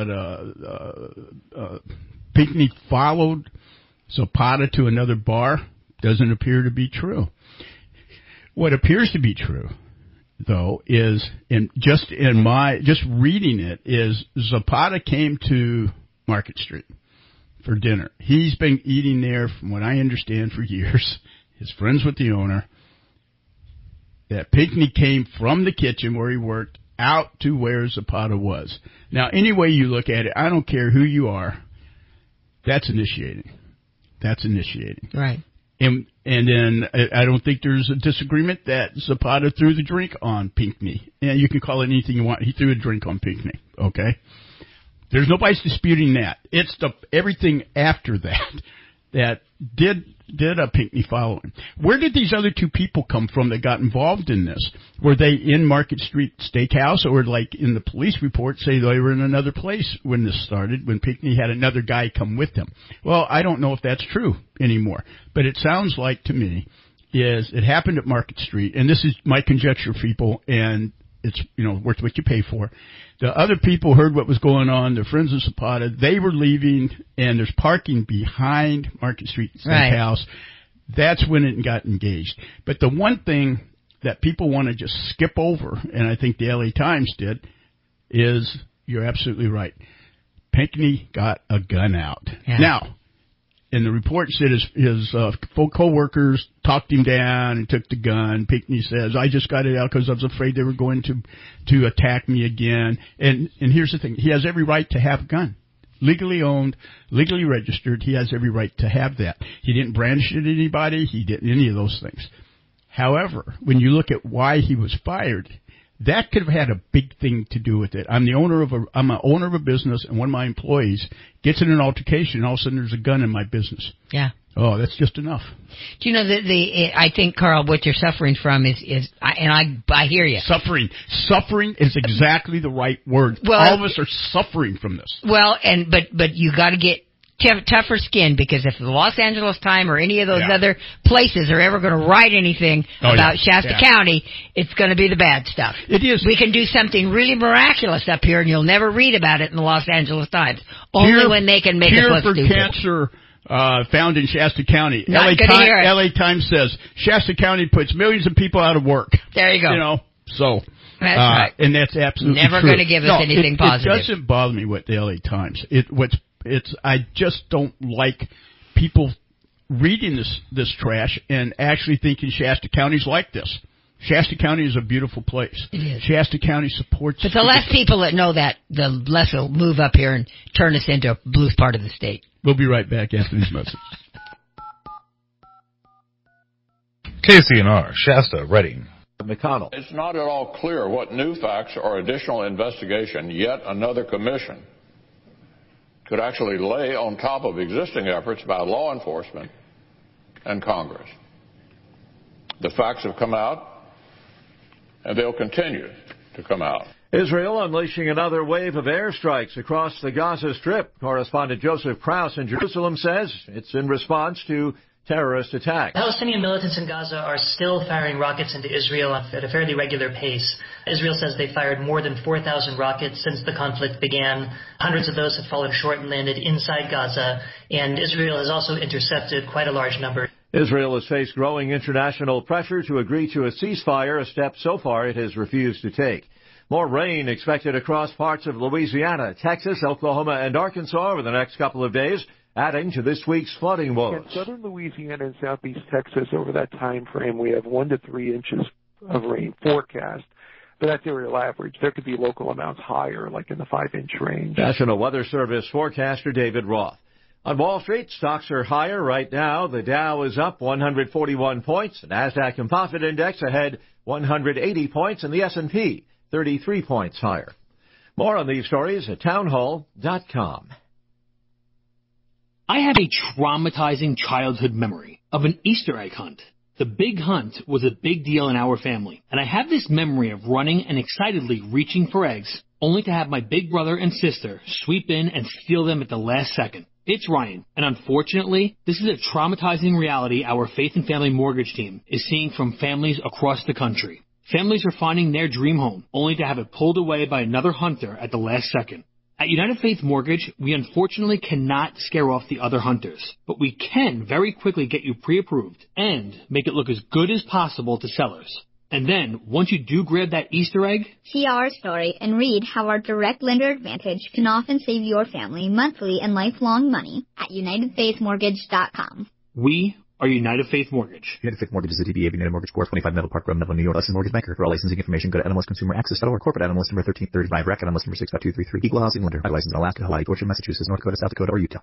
[SPEAKER 2] Pinckney followed Zapata to another bar doesn't appear to be true. What appears to be true, though, is just reading it, is Zapata came to Market Street for dinner. He's been eating there, from what I understand, for years. His friends with the owner. That Pinckney came from the kitchen where he worked out to where Zapata was. Now, any way you look at it, I don't care who you are, that's initiating.
[SPEAKER 3] Right.
[SPEAKER 2] And then I don't think there's a disagreement that Zapata threw the drink on Pinckney. And you can call it anything you want. He threw a drink on Pinckney. Okay? There's nobody's disputing that. It's everything after that did a Pinckney following. Where did these other two people come from that got involved in this? Were they in Market Street Steakhouse, or like in the police report say they were in another place when this started, when Pinckney had another guy come with him? Well, I don't know if that's true anymore, but it sounds like to me it happened at Market Street, and this is my conjecture, people, and it's, worth what you pay for. The other people heard what was going on. Their friends of Zapata, they were leaving, and there's parking behind Market Street Steakhouse. Right. That's when it got engaged. But the one thing that people want to just skip over, and I think the LA Times did, is you're absolutely right. Pinckney got a gun out. Yeah. Now, and the report said his co-workers talked him down and took the gun. Pinckney says, I just got it out because I was afraid they were going to attack me again. And here's the thing. He has every right to have a gun. Legally owned, legally registered. He has every right to have that. He didn't brandish it at anybody. He didn't any of those things. However, when you look at why he was fired, That could have had a big thing to do with it. I'm an owner of a business, and one of my employees gets in an altercation, and all of a sudden there's a gun in my business.
[SPEAKER 3] Yeah.
[SPEAKER 2] Oh, that's just enough.
[SPEAKER 3] Do you know I think, Carl, what you're suffering from is I hear you.
[SPEAKER 2] Suffering is exactly the right word.
[SPEAKER 3] Well,
[SPEAKER 2] all of us are suffering from this.
[SPEAKER 3] Well, but you got to get tougher skin, because if the Los Angeles Times or any of those other places are ever going to write anything about Shasta County, it's going to be the bad stuff.
[SPEAKER 2] It is.
[SPEAKER 3] We can do something really miraculous up here, and you'll never read about it in the Los Angeles Times. Only when they can make us look stupid.
[SPEAKER 2] Cure for cancer found in Shasta County.
[SPEAKER 3] LA
[SPEAKER 2] Times says Shasta County puts millions of people out of work.
[SPEAKER 3] There you go.
[SPEAKER 2] You know, so.
[SPEAKER 3] That's right.
[SPEAKER 2] And that's absolutely
[SPEAKER 3] never going to give us anything positive.
[SPEAKER 2] It doesn't bother me with the LA Times. I just don't like people reading this trash and actually thinking Shasta County's like this. Shasta County is a beautiful place.
[SPEAKER 3] It is.
[SPEAKER 2] Shasta County supports.
[SPEAKER 3] But the less people that know that, the less will move up here and turn us into a blue part of the state.
[SPEAKER 2] We'll be right back after these messages.
[SPEAKER 9] KCNR, Shasta, Redding.
[SPEAKER 11] McConnell. It's not at all clear what new facts or additional investigation yet another commission could actually lay on top of existing efforts by law enforcement and Congress. The facts have come out, and they'll continue to come out.
[SPEAKER 13] Israel unleashing another wave of airstrikes across the Gaza Strip. Correspondent Joseph Krause in Jerusalem says it's in response to terrorist attacks.
[SPEAKER 24] Palestinian militants in Gaza are still firing rockets into Israel at a fairly regular pace. Israel says they fired more than 4,000 rockets since the conflict began. Hundreds of those have fallen short and landed inside Gaza, and Israel has also intercepted quite a large number.
[SPEAKER 13] Israel has faced growing international pressure to agree to a ceasefire, a step so far it has refused to take. More rain expected across parts of Louisiana, Texas, Oklahoma, and Arkansas over the next couple of days, adding to this week's flooding woes.
[SPEAKER 25] In southern Louisiana and southeast Texas, over that time frame, we have 1 to 3 inches of rain forecast. But that's aerial average. There could be local amounts higher, like in the 5-inch range.
[SPEAKER 13] National Weather Service forecaster David Roth. On Wall Street, stocks are higher right now. The Dow is up 141 points. The Nasdaq Composite Index ahead 180 points, and the S&P 33 points higher. More on these stories at townhall.com.
[SPEAKER 26] I have a traumatizing childhood memory of an Easter egg hunt. The big hunt was a big deal in our family, and I have this memory of running and excitedly reaching for eggs, only to have my big brother and sister sweep in and steal them at the last second. It's Ryan, and unfortunately, this is a traumatizing reality our Faith and Family Mortgage team is seeing from families across the country. Families are finding their dream home, only to have it pulled away by another hunter at the last second. At United Faith Mortgage, we unfortunately cannot scare off the other hunters, but we can very quickly get you pre-approved and make it look as good as possible to sellers. And then, once you do grab that Easter egg,
[SPEAKER 27] see our story and read how our direct lender advantage can often save your family monthly and lifelong money at UnitedFaithMortgage.com.
[SPEAKER 26] We are United Faith Mortgage.
[SPEAKER 28] United Faith Mortgage is a DBA of United Mortgage Corp. 25 Melville Park Road, Melville, New York. Licensed mortgage banker. For all licensing information, go to NMLSConsumerAccess.org. Corporate NMLS number 1335. Rec NMLS number 6.233. Equal housing lender. License in Alaska, Hawaii, Georgia, Massachusetts, North Dakota, South Dakota, or Utah.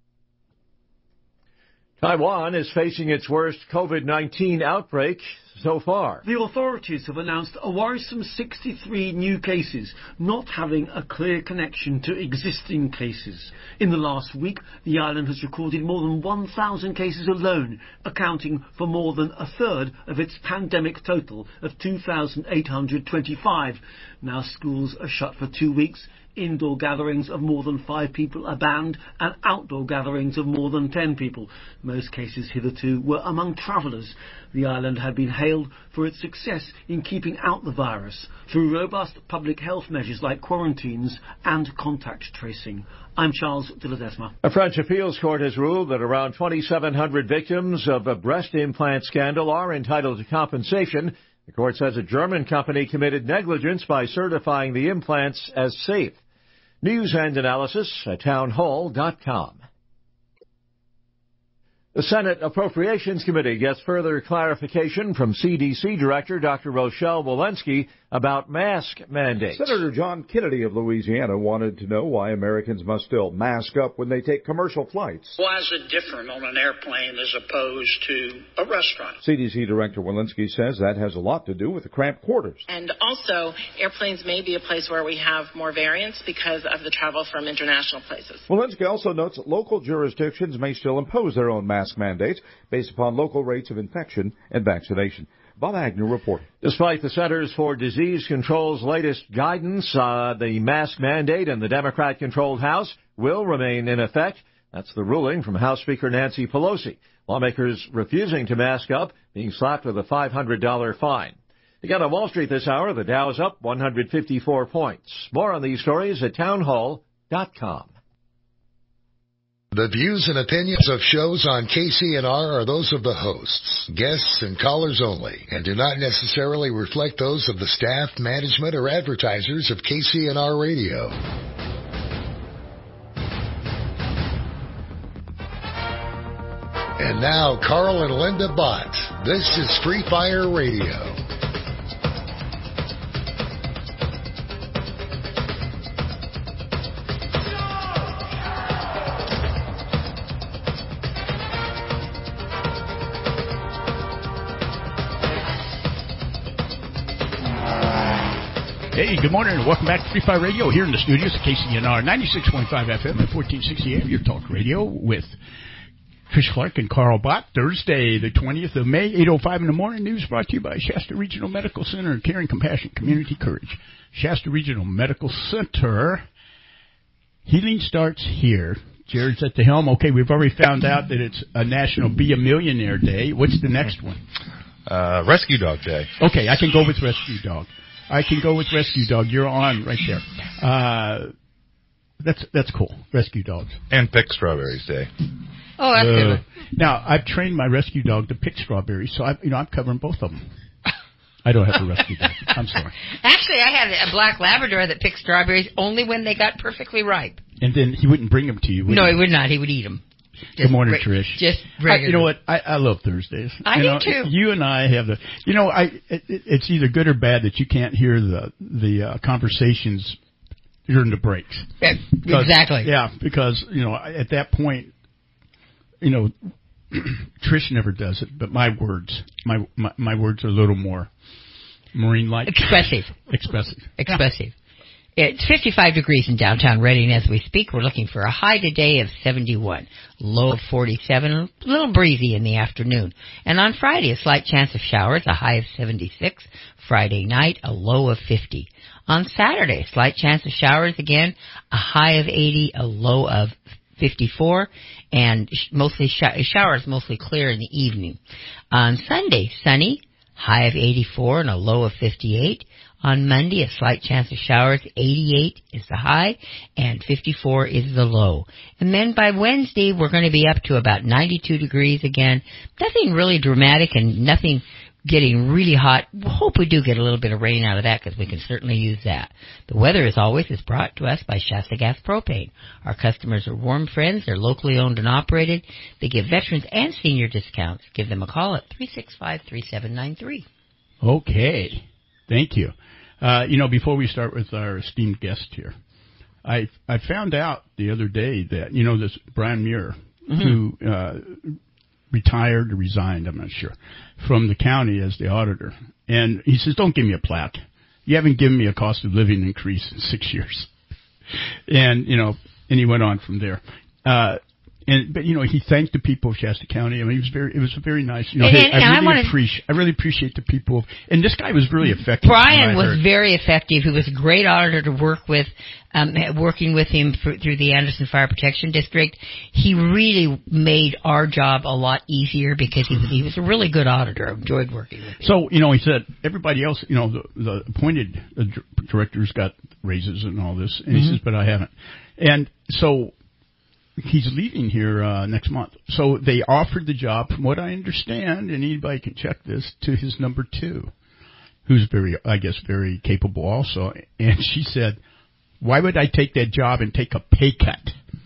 [SPEAKER 13] Taiwan is facing its worst COVID-19 outbreak so far.
[SPEAKER 29] The authorities have announced a worrisome 63 new cases, not having a clear connection to existing cases. In the last week, the island has recorded more than 1,000 cases alone, accounting for more than a third of its pandemic total of 2,825. Now schools are shut for 2 weeks. Indoor gatherings of more than 5 people are banned, and outdoor gatherings of more than 10 people. Most cases hitherto were among travellers. The island had been hailed for its success in keeping out the virus through robust public health measures like quarantines and contact tracing. I'm Charles de Ledesma.
[SPEAKER 13] A French appeals court has ruled that around 2,700 victims of a breast implant scandal are entitled to compensation. The court says a German company committed negligence by certifying the implants as safe. News and analysis at townhall.com. The Senate Appropriations Committee gets further clarification from CDC Director Dr. Rochelle Walensky about mask mandates.
[SPEAKER 4] Senator John Kennedy of Louisiana wanted to know why Americans must still mask up when they take commercial flights.
[SPEAKER 7] Why is it different on an airplane as opposed to a restaurant?
[SPEAKER 4] CDC Director Walensky says that has a lot to do with the cramped quarters.
[SPEAKER 9] And also, airplanes may be a place where we have more variance because of the travel from international places.
[SPEAKER 4] Walensky also notes that local jurisdictions may still impose their own mask mandates based upon local rates of infection and vaccination. Bob Agnew reporting.
[SPEAKER 13] Despite the Centers for Disease Control's latest guidance, the mask mandate in the Democrat-controlled House will remain in effect. That's the ruling from House Speaker Nancy Pelosi. Lawmakers refusing to mask up being slapped with a $500 fine. Again, on Wall Street this hour, the Dow is up 154 points. More on these stories at townhall.com.
[SPEAKER 10] The views and opinions of shows on KCNR are those of the hosts, guests, and callers only, and do not necessarily reflect those of the staff, management, or advertisers of KCNR Radio. And now, Carl and Linda Bott. This is Free Fire Radio.
[SPEAKER 2] Hey, good morning, and welcome back to Free Fire Radio here in the studios at KCNR 96.5 FM and 1460 AM, your talk radio with Trish Clark and Carl Bott. Thursday, the 20th of May, 8:05 in the morning. News brought to you by Shasta Regional Medical Center and Caring Compassion Community Courage. Shasta Regional Medical Center. Healing starts here. Jared's at the helm. Okay, we've already found out that it's a National Be a Millionaire Day. What's the next one?
[SPEAKER 20] Rescue Dog Day.
[SPEAKER 2] Okay, I can go with Rescue Dog. Rescue Dog. You're on right there. That's cool. Rescue dogs.
[SPEAKER 20] And Pick Strawberries Day.
[SPEAKER 3] Oh, that's good.
[SPEAKER 2] Now, I've trained my rescue dog to pick strawberries, so I'm covering both of them. I don't have a rescue dog. I'm sorry.
[SPEAKER 3] Actually, I had a black Labrador that picked strawberries only when they got perfectly ripe.
[SPEAKER 2] And then he wouldn't bring them to you, would
[SPEAKER 3] No,
[SPEAKER 2] he?
[SPEAKER 3] he would not. He would eat them.
[SPEAKER 2] Good morning, Trish.
[SPEAKER 3] Just regular.
[SPEAKER 2] You know what? I love Thursdays.
[SPEAKER 3] I do too.
[SPEAKER 2] You and I have the. It's either good or bad that you can't hear the conversations during the breaks.
[SPEAKER 3] Exactly.
[SPEAKER 2] Yeah, because at that point, Trish never does it, but my words are a little more marine-like.
[SPEAKER 3] Expressive.
[SPEAKER 2] Yeah.
[SPEAKER 3] It's 55 degrees in downtown Redding as we speak. We're looking for a high today of 71, low of 47, a little breezy in the afternoon. And on Friday, a slight chance of showers, a high of 76. Friday night, a low of 50. On Saturday, a slight chance of showers again, a high of 80, a low of 54, and mostly showers, mostly clear in the evening. On Sunday, sunny, high of 84 and a low of 58. On Monday, a slight chance of showers, 88 is the high, and 54 is the low. And then by Wednesday, we're going to be up to about 92 degrees again. Nothing really dramatic and nothing getting really hot. We hope we do get a little bit of rain out of that because we can certainly use that. The weather, as always, is brought to us by Shasta Gas Propane. Our customers are warm friends. They're locally owned and operated. They give veterans and senior discounts. Give them a call at 365-3793.
[SPEAKER 2] Okay. Thank you. Before we start with our esteemed guest here, I found out the other day that, this Brian Muir, who retired or resigned, I'm not sure, from the county as the auditor. And he says, don't give me a plaque. You haven't given me a cost of living increase in 6 years. And he went on from there. But he thanked the people of Shasta County. I mean, it was very nice. I really appreciate the people. And this guy was really effective.
[SPEAKER 3] Brian was very effective. He was a great auditor to work with, working with him through the Anderson Fire Protection District. He really made our job a lot easier because he was a really good auditor. I enjoyed working with him.
[SPEAKER 2] So, he said everybody else, the appointed directors got raises and all this. And he says, but I haven't. And so he's leaving here next month. So they offered the job, from what I understand, and anybody can check this, to his number 2, who's very capable also. And she said, why would I take that job and take a pay cut?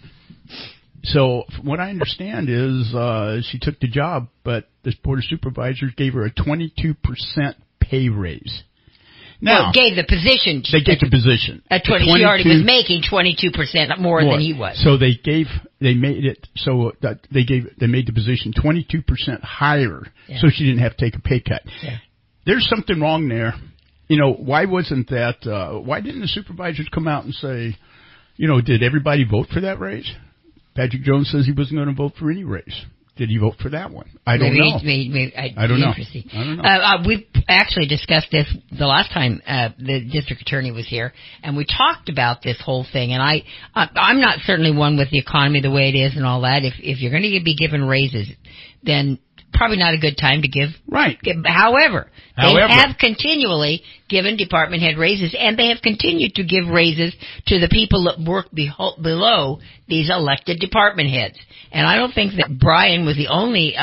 [SPEAKER 2] So from what I understand is she took the job, but this Board of Supervisors gave her a 22% pay raise. Now,
[SPEAKER 3] gave the position.
[SPEAKER 2] They gave the position.
[SPEAKER 3] At 20, he already was making 22% more than he was.
[SPEAKER 2] So they made it so that they made the position 22% higher, so she didn't have to take a pay cut.
[SPEAKER 3] Yeah.
[SPEAKER 2] There's something wrong there. Why wasn't that? Why didn't the supervisors come out and say, did everybody vote for that raise? Patrick Jones says he wasn't going to vote for any raise. Did he vote for that one? I don't know. I don't know. I don't know.
[SPEAKER 3] We actually discussed this the last time the district attorney was here, and we talked about this whole thing. And I'm not certainly one with the economy the way it is and all that. If you're going to be given raises, then probably not a good time to give.
[SPEAKER 2] Right.
[SPEAKER 3] However, they have continually given department head raises, and they have continued to give raises to the people that work below these elected department heads. And I don't think that Brian was the only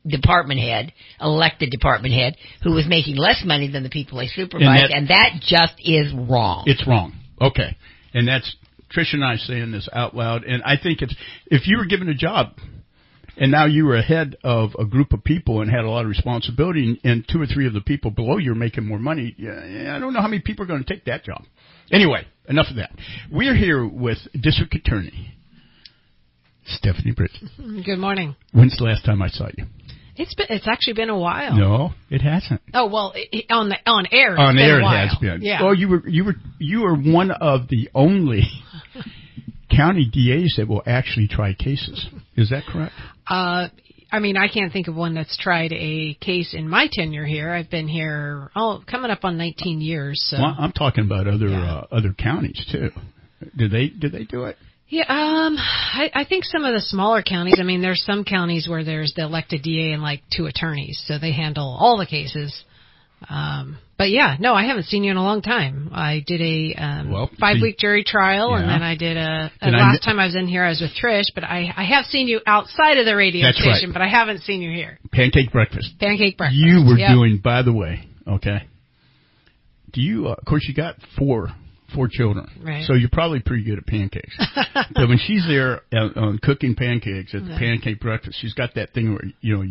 [SPEAKER 3] elected department head, who was making less money than the people they supervised, and that just is wrong.
[SPEAKER 2] It's wrong. Okay. And that's Trish and I saying this out loud, and I think if you were given a job, and now you were ahead of a group of people and had a lot of responsibility, and 2 or 3 of the people below you are making more money, I don't know how many people are going to take that job. Anyway, enough of that. We're here with District Attorney Stephanie Bridges.
[SPEAKER 5] Good morning.
[SPEAKER 2] When's the last time I saw you?
[SPEAKER 5] It's actually been a while.
[SPEAKER 2] No, it hasn't.
[SPEAKER 5] Oh well, on air.
[SPEAKER 2] On air,
[SPEAKER 5] it
[SPEAKER 2] has been.
[SPEAKER 5] Yeah.
[SPEAKER 2] Well, you were one of the only county DAs that will actually try cases. Is that correct?
[SPEAKER 5] I can't think of one that's tried a case in my tenure here. I've been here coming up on 19 years. So.
[SPEAKER 2] Well, I'm talking about other counties too. Did they do it?
[SPEAKER 5] Yeah, I think some of the smaller counties. There's some counties where there's the elected DA and like 2 attorneys, so they handle all the cases. But yeah, no, I haven't seen you in a long time. I did a 5-week jury trial, and then I did last time I was in here, I was with Trish, but I have seen you outside of the radio station, but I haven't seen you here.
[SPEAKER 2] Pancake breakfast.
[SPEAKER 5] You
[SPEAKER 2] were doing, by the way, okay. Do you? Of course, you got 4 children,
[SPEAKER 5] right.
[SPEAKER 2] So you're probably pretty good at pancakes. But when she's there on cooking pancakes at the pancake breakfast, she's got that thing where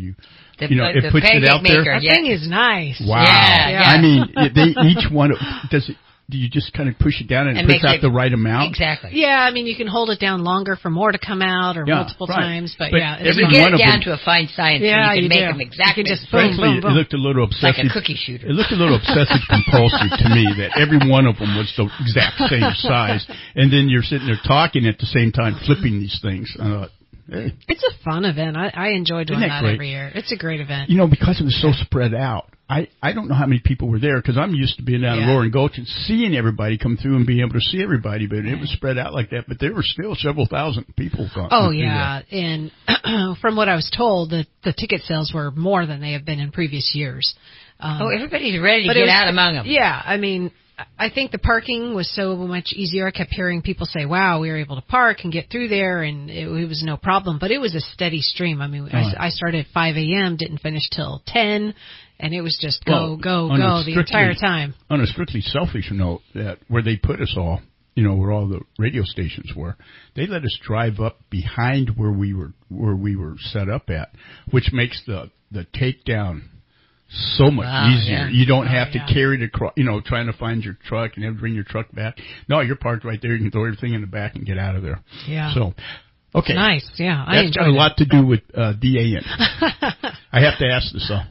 [SPEAKER 2] it puts it out there.
[SPEAKER 5] That thing is nice.
[SPEAKER 2] Wow.
[SPEAKER 5] Yeah.
[SPEAKER 2] Each one does it. Do you just kind of push it down and it puts out the right amount?
[SPEAKER 3] Exactly.
[SPEAKER 5] Yeah, you can hold it down longer for more to come out or multiple times. But yeah,
[SPEAKER 3] you get it down to a fine science. Yeah, you can make them exactly.
[SPEAKER 5] Just
[SPEAKER 2] frankly,
[SPEAKER 5] boom.
[SPEAKER 2] It looked a little obsessive.
[SPEAKER 3] Like a cookie shooter.
[SPEAKER 2] It looked a little obsessive compulsive to me that every one of them was the exact same size. And then you're sitting there talking at the same time, flipping these things. Hey.
[SPEAKER 5] It's a fun event. I enjoy doing that every year. It's a great event.
[SPEAKER 2] Because it was so spread out. I don't know how many people were there because I'm used to being down in Roaring Gulch and seeing everybody come through and being able to see everybody, but it was spread out like that. But there were still several thousand people.
[SPEAKER 5] Oh, yeah. And from what I was told, the ticket sales were more than they have been in previous years.
[SPEAKER 3] Everybody's ready to get out among them.
[SPEAKER 5] Yeah, I think the parking was so much easier. I kept hearing people say, wow, we were able to park and get through there, and it was no problem. But it was a steady stream. I started at 5 a.m., didn't finish till 10, and it was just go the entire time.
[SPEAKER 2] On a strictly selfish note, that where they put us all, where all the radio stations were, they let us drive up behind where we were set up at, which makes the takedown so much easier. Yeah. You don't have to carry the, trying to find your truck and have to bring your truck back. No, you're parked right there. You can throw everything in the back and get out of there.
[SPEAKER 5] Yeah.
[SPEAKER 2] So, okay.
[SPEAKER 5] It's nice. Yeah.
[SPEAKER 2] That's got a lot to do with DAing. I have to ask this though.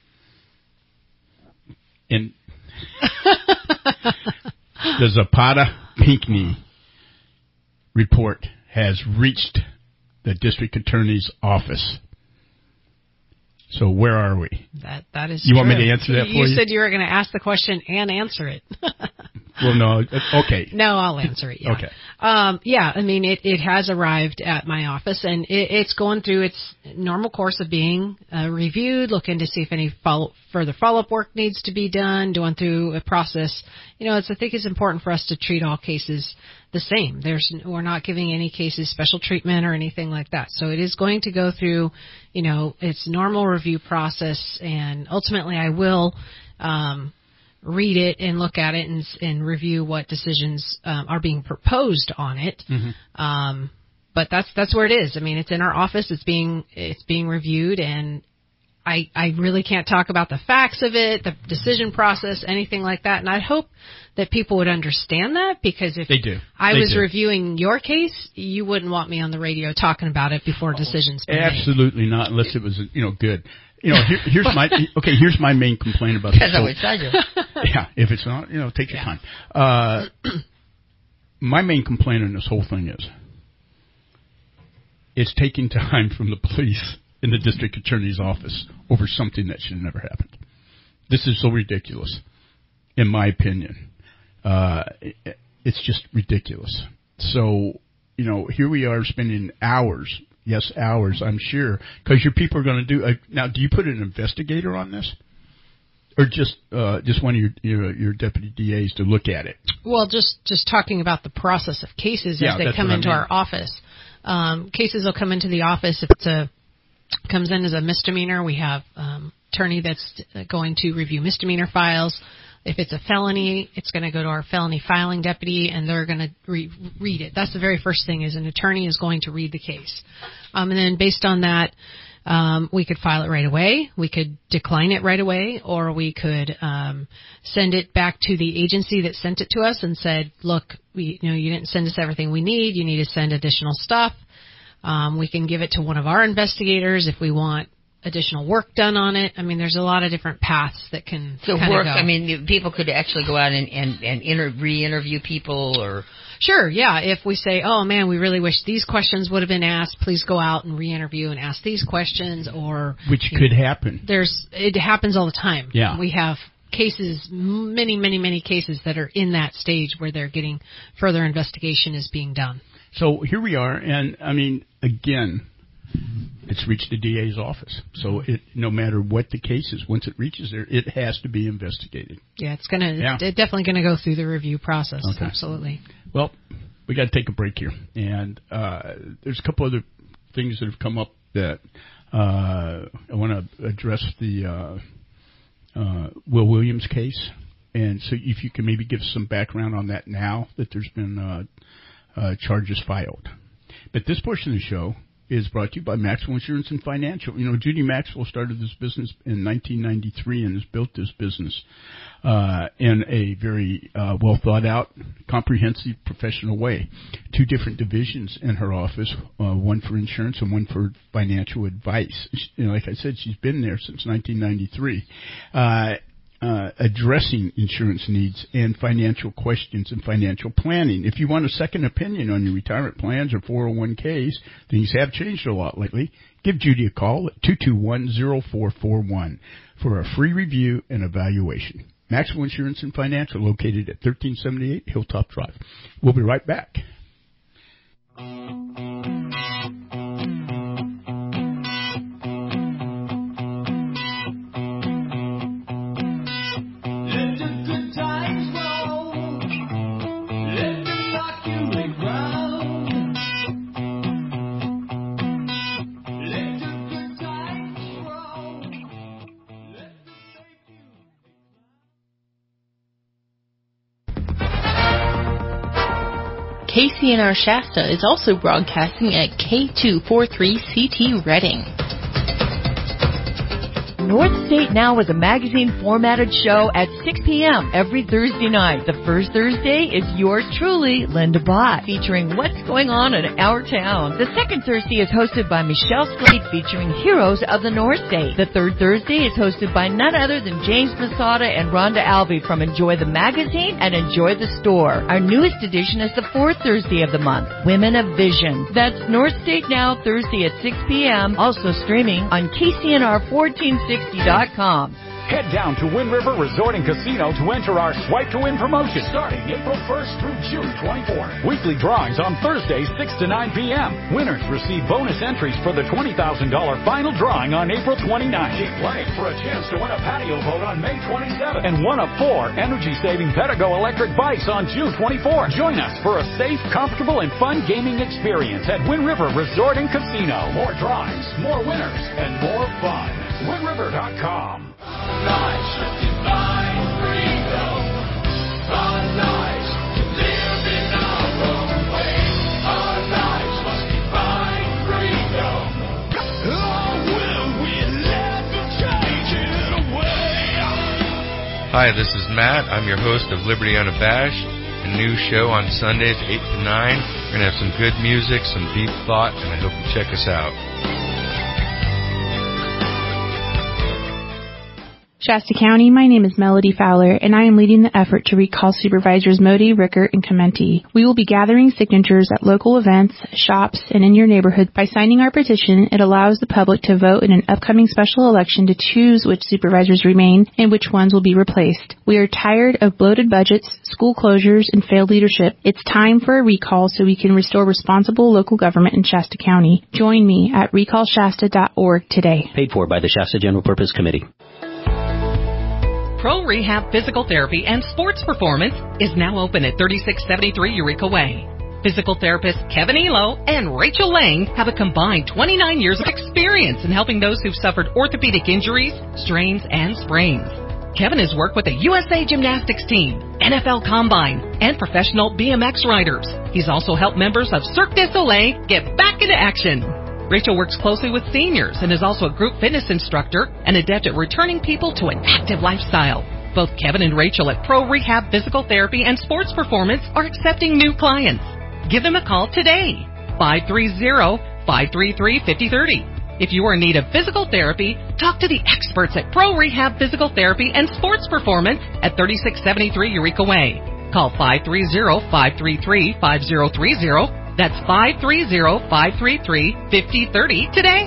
[SPEAKER 2] And the Zapata Pinckney report has reached the district attorney's office. So where are we?
[SPEAKER 5] That is
[SPEAKER 2] you
[SPEAKER 5] true.
[SPEAKER 2] Want me to answer that for you?
[SPEAKER 5] You said you were going to ask the question and answer it.
[SPEAKER 2] Well, no. Okay.
[SPEAKER 5] No, I'll answer it. Yeah.
[SPEAKER 2] Okay.
[SPEAKER 5] It has arrived at my office, and it's going through its normal course of being reviewed, looking to see if any further follow-up work needs to be done, going through a process. I think it's important for us to treat all cases the same. We're not giving any cases special treatment or anything like that. So it is going to go through, its normal review process, and ultimately I will read it and look at it and review what decisions are being proposed on it. Mm-hmm. But that's where it is. It's in our office. It's being reviewed, and I really can't talk about the facts of it, the decision process, anything like that. And I hope that people would understand that, because if I was reviewing your case, you wouldn't want me on the radio talking about it before decisions been made.
[SPEAKER 2] Absolutely not, unless it was, good. Here's my main complaint about this. Yeah, if it's not, take your time. My main complaint on this whole thing is it's taking time from the police in the district attorney's office over something that should have never happened. This is so ridiculous, in my opinion. It's just ridiculous. So, here we are spending hours, I'm sure, because your people are going to do. Now, do you put an investigator on this, or just one of your deputy DAs to look at it?
[SPEAKER 5] Well, just talking about the process of cases as they come into our office. Cases will come into the office if comes in as a misdemeanor. We have attorney that's going to review misdemeanor files. If it's a felony, it's going to go to our felony filing deputy, and they're going to read it. That's the very first thing, is an attorney is going to read the case. And then based on that, we could file it right away. We could decline it right away, or we could send it back to the agency that sent it to us and said, look, you didn't send us everything we need. You need to send additional stuff. We can give it to one of our investigators if we want additional work done on it. I mean, there's a lot of different paths that can go.
[SPEAKER 3] I mean, people could actually go out and re-interview people, or...
[SPEAKER 5] Sure, yeah. If we say, oh, man, we really wish these questions would have been asked, please go out and re-interview and ask these questions, or...
[SPEAKER 2] Which could happen.
[SPEAKER 5] It happens all the time.
[SPEAKER 2] Yeah.
[SPEAKER 5] We have cases, many cases that are in that stage where they're getting further investigation is being done.
[SPEAKER 2] So here we are, and, I mean, again... It's reached the DA's office. So no matter what the case is, once it reaches there, it has to be investigated.
[SPEAKER 5] Yeah, it's definitely going to go through the review process. Okay. Absolutely.
[SPEAKER 2] Well, we got to take a break here. And there's a couple other things that have come up that I want to address. The Will Williams case. And so if you can maybe give some background on that now that there's been charges filed. But this portion of the show is brought to you by Maxwell Insurance and Financial. Judy Maxwell started this business in 1993 and has built this business in a very well thought out, comprehensive, professional way. 2 different divisions in her office, one for insurance and one for financial advice. Like I said, she's been there since 1993. Addressing insurance needs and financial questions and financial planning. If you want a second opinion on your retirement plans or 401ks, things have changed a lot lately. Give Judy a call at 221-0441 for a free review and evaluation. Maxwell Insurance and Financial, located at 1378 Hilltop Drive. We'll be right back.
[SPEAKER 6] KCNR Shasta is also broadcasting at K243CT Reading.
[SPEAKER 14] North State Now is a magazine-formatted show at 6 p.m. every Thursday night. The first Thursday is yours truly, Linda Bott, featuring what's going on in our town. The second Thursday is hosted by Michelle Slate, featuring heroes of the North State. The third Thursday is hosted by none other than James Masada and Rhonda Albee from Enjoy the Magazine and Enjoy the Store. Our newest edition is the fourth Thursday of the month, Women of Vision. That's North State Now, Thursday at 6 p.m., also streaming on KCNR1460.com.
[SPEAKER 15] Head down to Wind River Resort and Casino to enter our Swipe to Win promotion starting April 1st through June 24th. Weekly drawings on Thursdays 6 to 9 p.m. Winners receive bonus entries for the $20,000 final drawing on April 29th. Keep playing for a chance to win a patio boat on May 27th and one of 4 energy-saving Pedigo electric bikes on June 24th. Join us for a safe, comfortable, and fun gaming experience at Wind River Resort and Casino. More drawings, more winners, and more fun. WindRiver.com. Lives of divine freedom. Our lives to live in our own way. Our lives must be divine freedom. Oh, will we let the
[SPEAKER 1] Hi, this is Matt. I'm your host of Liberty Unabashed, a new show on Sundays, 8 to 9. We're going to have some good music, some deep thought, and I hope you check us out.
[SPEAKER 12] Shasta County, my name is Melody Fowler, and I am leading the effort to recall Supervisors Modi, Rickert, and Clementi. We will be gathering signatures at local events, shops, and in your neighborhood. By signing our petition, it allows the public to vote in an upcoming special election to choose which supervisors remain and which ones will be replaced. We are tired of bloated budgets, school closures, and failed leadership. It's time for a recall so we can restore responsible local government in Shasta County. Join me at recallshasta.org today.
[SPEAKER 16] Paid for by the Shasta General Purpose Committee.
[SPEAKER 17] Pro Rehab Physical Therapy and Sports Performance is now open at 3673 Eureka Way. Physical therapists Kevin Elo and Rachel Lang have a combined 29 years of experience in helping those who've suffered orthopedic injuries, strains, and sprains. Kevin has worked with the USA Gymnastics team, NFL Combine, and professional BMX riders. He's also helped members of Cirque du Soleil get back into action. Rachel works closely with seniors and is also a group fitness instructor and adept at returning people to an active lifestyle. Both Kevin and Rachel at Pro Rehab Physical Therapy and Sports Performance are accepting new clients. Give them a call today, 530-533-5030. If you are in need of physical therapy, talk to the experts at Pro Rehab Physical Therapy and Sports Performance at 3673 Eureka Way. Call 530-533-5030. That's 530-533-5030 today.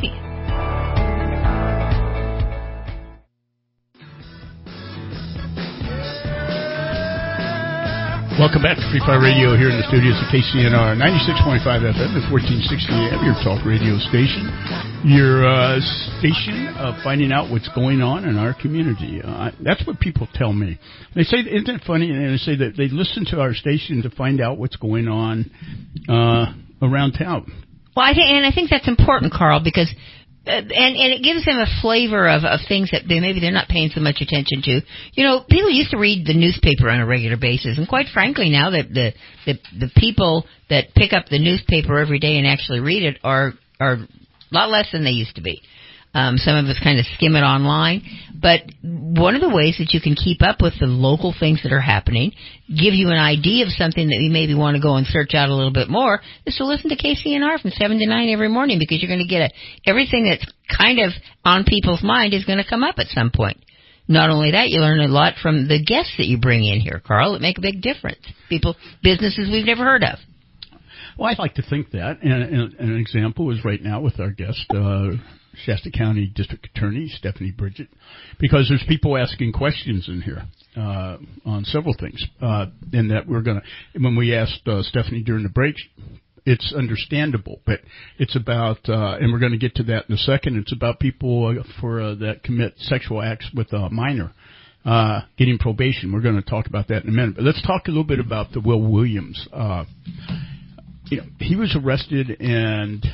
[SPEAKER 2] Welcome back to Free Fire Radio here in the studios of KCNR 96.5 FM and 1460 AM, your talk radio station, your station of finding out what's going on in our community. That's what people tell me. They say, isn't it funny? And they say that they listen to our station to find out what's going on around town.
[SPEAKER 3] Well, I think that's important, Carl, because and it gives them a flavor of things that maybe they're not paying so much attention to. You know, people used to read the newspaper on a regular basis, and quite frankly, now that the people that pick up the newspaper every day and actually read it are a lot less than they used to be. Some of us kind of skim it online. But one of the ways that you can keep up with the local things that are happening, give you an idea of something that you maybe want to go and search out a little bit more, is to listen to KCNR from 7 to 9 every morning, because you're going to get everything that's kind of on people's mind is going to come up at some point. Not only that, you learn a lot from the guests that you bring in here, Carl. It make a big difference. Businesses we've never heard of.
[SPEAKER 2] Well, I'd like to think that. And an example is right now with our guest, Shasta County District Attorney Stephanie Bridget, because there's people asking questions in here on several things, and that we're going to, when we asked Stephanie during the break, it's understandable, but it's about, and we're going to get to that in a second, it's about people that commit sexual acts with a minor getting probation. We're going to talk about that in a minute, but let's talk a little bit about the Will Williams. He was arrested and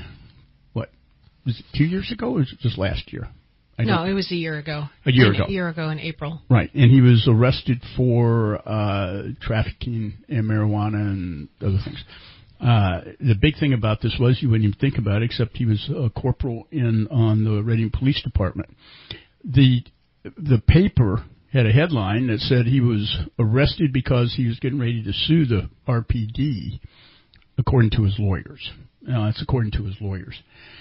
[SPEAKER 2] was it 2 years ago, or was it just last year?
[SPEAKER 5] No, it was a year ago.
[SPEAKER 2] A year
[SPEAKER 5] ago in April.
[SPEAKER 2] Right, and he was arrested for trafficking in marijuana and other things. The big thing about this was, you wouldn't even think about it, except he was a corporal on the Reading Police Department. The paper had a headline that said he was arrested because he was getting ready to sue the RPD, according to his lawyers. That's according to his lawyers.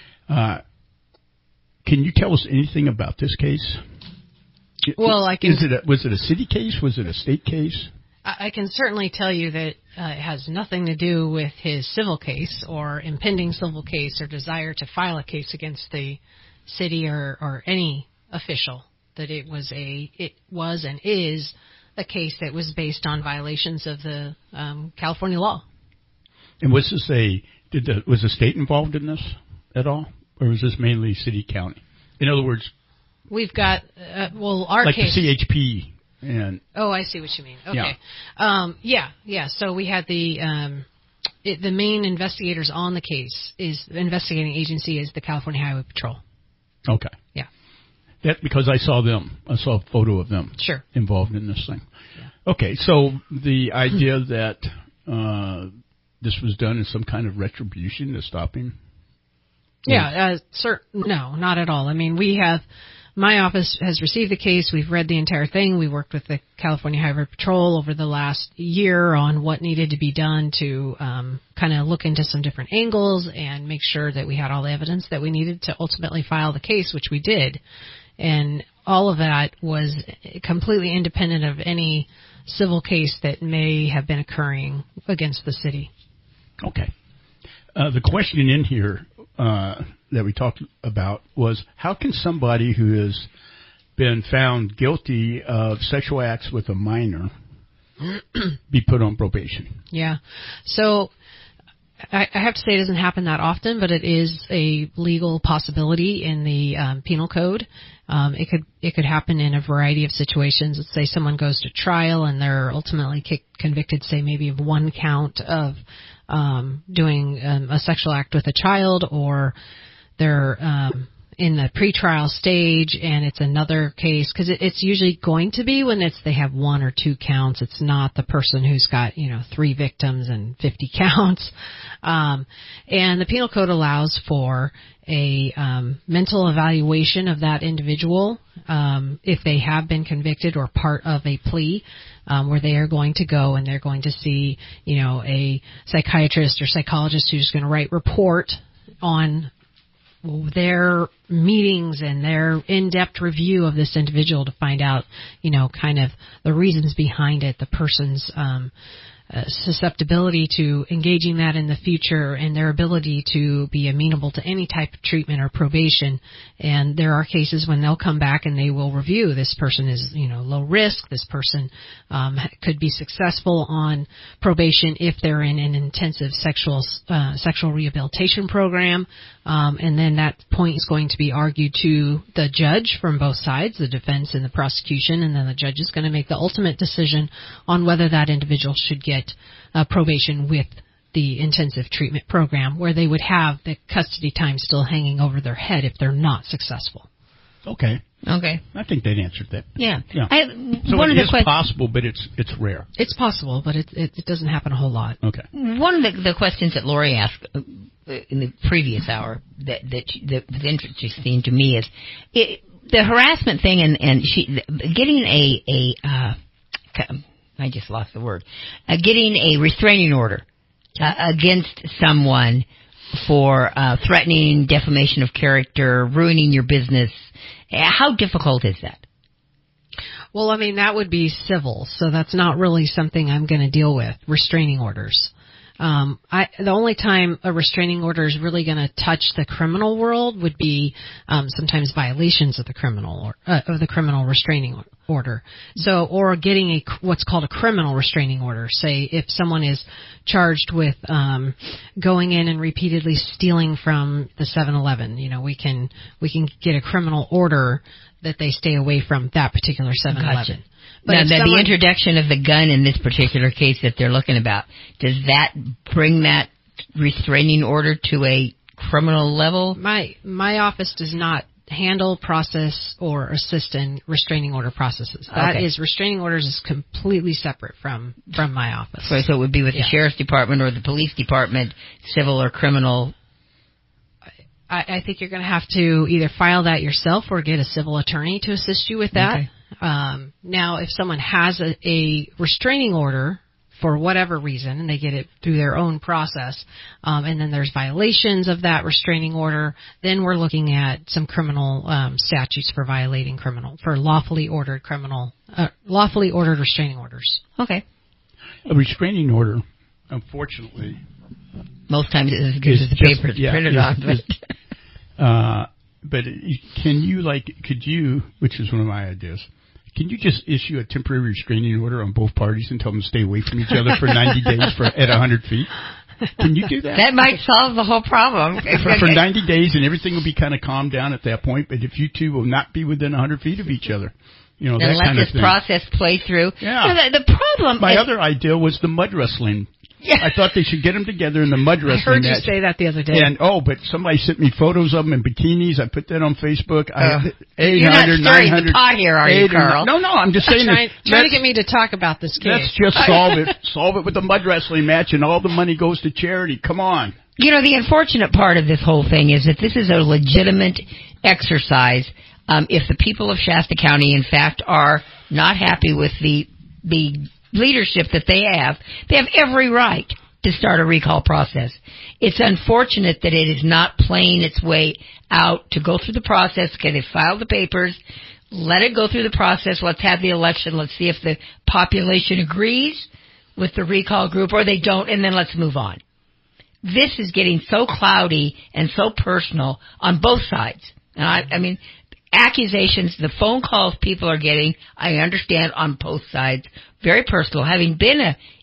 [SPEAKER 2] Can you tell us anything about this case?
[SPEAKER 5] Well,
[SPEAKER 2] Was it a city case? Was it a state case?
[SPEAKER 5] I can certainly tell you that it has nothing to do with his civil case or impending civil case or desire to file a case against the city or any official. That it was and is a case that was based on violations of the California law.
[SPEAKER 2] And was the state involved in this at all? Or was this mainly city, county? In other words,
[SPEAKER 5] we've got our
[SPEAKER 2] like
[SPEAKER 5] case,
[SPEAKER 2] the CHP and.
[SPEAKER 5] Oh, I see what you mean. Okay.
[SPEAKER 2] Yeah.
[SPEAKER 5] So we had the main investigators on the case the investigating agency is the California Highway Patrol.
[SPEAKER 2] Okay.
[SPEAKER 5] Yeah.
[SPEAKER 2] That because I saw them. I saw a photo of them.
[SPEAKER 5] Sure.
[SPEAKER 2] Involved in this thing.
[SPEAKER 5] Yeah.
[SPEAKER 2] Okay. So the idea that this was done as some kind of retribution to stop him.
[SPEAKER 5] Yeah, no, not at all. I mean, we have my office has received the case. We've read the entire thing. We worked with the California Highway Patrol over the last year on what needed to be done to kind of look into some different angles and make sure that we had all the evidence that we needed to ultimately file the case, which we did. And all of that was completely independent of any civil case that may have been occurring against the city.
[SPEAKER 2] Okay. The question in here that we talked about was, how can somebody who has been found guilty of sexual acts with a minor be put on probation?
[SPEAKER 5] Yeah. So I have to say it doesn't happen that often, but it is a legal possibility in the penal code. It could happen in a variety of situations. Let's say someone goes to trial and they're ultimately convicted, say maybe of one count of doing a sexual act with a child, or they're in the pretrial stage and it's another case, because it's usually going to be when they have one or two counts. It's not the person who's got 3 victims and 50 counts. And the penal code allows for a mental evaluation of that individual if they have been convicted or part of a plea, where they are going to go and they're going to see a psychiatrist or psychologist who's going to write report on their meetings and their in-depth review of this individual to find out, kind of the reasons behind it, the person's susceptibility to engaging that in the future, and their ability to be amenable to any type of treatment or probation. And there are cases when they'll come back and they will review, this person is, low risk, this person could be successful on probation if they're in an intensive sexual rehabilitation program. And then that point is going to be argued to the judge from both sides, the defense and the prosecution, and then the judge is going to make the ultimate decision on whether that individual should get probation with the intensive treatment program, where they would have the custody time still hanging over their head if they're not successful.
[SPEAKER 2] Okay. I think that answered that.
[SPEAKER 3] Yeah.
[SPEAKER 2] So it is possible, but it's rare.
[SPEAKER 5] It's possible, but it doesn't happen a whole lot.
[SPEAKER 2] Okay.
[SPEAKER 3] One of the questions that Lori asked in the previous hour that was interesting to me is the harassment thing, and getting I just lost the word. Getting a restraining order against someone for threatening, defamation of character, ruining your business. How difficult is that?
[SPEAKER 5] Well, I mean, that would be civil, so that's not really something I'm going to deal with, restraining orders. The only time a restraining order is really going to touch the criminal world would be sometimes violations of the criminal restraining order. So, or getting what's called a criminal restraining order. Say if someone is charged with going in and repeatedly stealing from the 7-Eleven, we can get a criminal order that they stay away from that particular 7-Eleven.
[SPEAKER 3] Gotcha. But now, the introduction of the gun in this particular case that they're looking about, does that bring that restraining order to a criminal level?
[SPEAKER 5] My office does not handle, process, or assist in restraining order processes. That is, restraining orders is completely separate from my office.
[SPEAKER 3] So it would be with the sheriff's department or the police department, civil or criminal.
[SPEAKER 5] I think you're going to have to either file that yourself or get a civil attorney to assist you with that. Okay. Now, if someone has a restraining order for whatever reason, and they get it through their own process, and then there's violations of that restraining order, then we're looking at some criminal statutes for violating for lawfully ordered restraining orders.
[SPEAKER 3] Okay.
[SPEAKER 2] A restraining order, unfortunately,
[SPEAKER 3] most times it's as good as the paper it's printed on.
[SPEAKER 2] But could you, which is one of my ideas, can you just issue a temporary restraining order on both parties and tell them to stay away from each other for 90 days at 100 feet? Can you do that?
[SPEAKER 3] That might solve the whole problem.
[SPEAKER 2] For 90 days, and everything will be kind of calmed down at that point, but if you two will not be within 100 feet of each other.
[SPEAKER 3] And let this process play through.
[SPEAKER 2] Yeah.
[SPEAKER 3] The problem
[SPEAKER 2] My other idea was the mud wrestling. Yeah. I thought they should get them together in the mud wrestling match.
[SPEAKER 5] I heard you say that the other day.
[SPEAKER 2] And but somebody sent me photos of them in bikinis. I put that on Facebook. 800,
[SPEAKER 3] You're not stirring the pot here, are you, Carl?
[SPEAKER 2] No, I'm just saying.
[SPEAKER 5] Trying to get me to talk about this case.
[SPEAKER 2] Let's just solve it. Solve it with the mud wrestling match, and all the money goes to charity. Come on.
[SPEAKER 3] The unfortunate part of this whole thing is that this is a legitimate exercise if the people of Shasta County, in fact, are not happy with the leadership that they have every right to start a recall process. It's unfortunate that it is not playing its way out to go through the process. Okay, they filed the papers. Let it go through the process. Let's have the election. Let's see if the population agrees with the recall group or they don't, and then let's move on. This is getting so cloudy and so personal on both sides. And I mean, accusations, the phone calls people are getting, I understand on both sides, very personal. Having been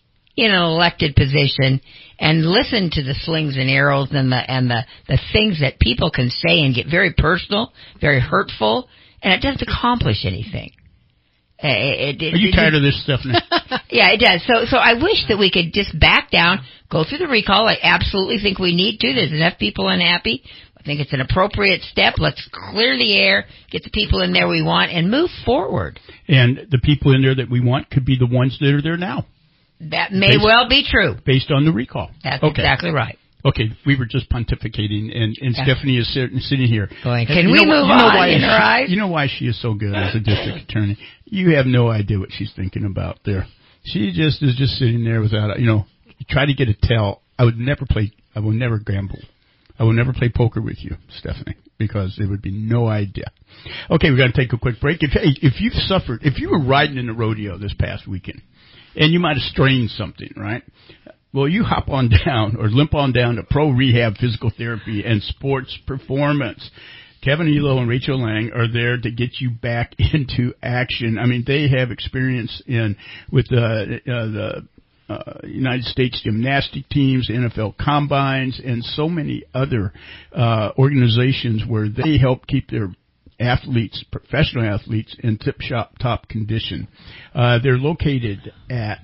[SPEAKER 3] in an elected position and listened to the slings and arrows and the things that people can say and get very personal, very hurtful, and it doesn't accomplish anything.
[SPEAKER 2] Are you tired of this stuff now?
[SPEAKER 3] Yeah, it does. So I wish that we could just back down, go through the recall. I absolutely think we need to. There's enough people unhappy. I think it's an appropriate step. Let's clear the air, get the people in there we want, and move forward.
[SPEAKER 2] And the people in there that we want could be the ones that are there now.
[SPEAKER 3] That may well be true.
[SPEAKER 2] Based on the recall.
[SPEAKER 3] That's exactly right.
[SPEAKER 2] Okay, we were just pontificating, and Stephanie is sitting here.
[SPEAKER 3] Going, can we move on in her eyes?
[SPEAKER 2] You know why she is so good as a district attorney? You have no idea what she's thinking about there. She just is just sitting there without, try to get a tell. I will never gamble. I will never play poker with you, Stephanie, because there would be no idea. Okay, we're going to take a quick break. If you were riding in the rodeo this past weekend, and you might have strained something, right? Well, you hop on down or limp on down to Pro Rehab Physical Therapy and Sports Performance. Kevin Elo and Rachel Lang are there to get you back into action. I mean, they have experience with the United States gymnastic teams, NFL combines, and so many other organizations where they help keep their athletes, professional athletes, in top condition. They're located at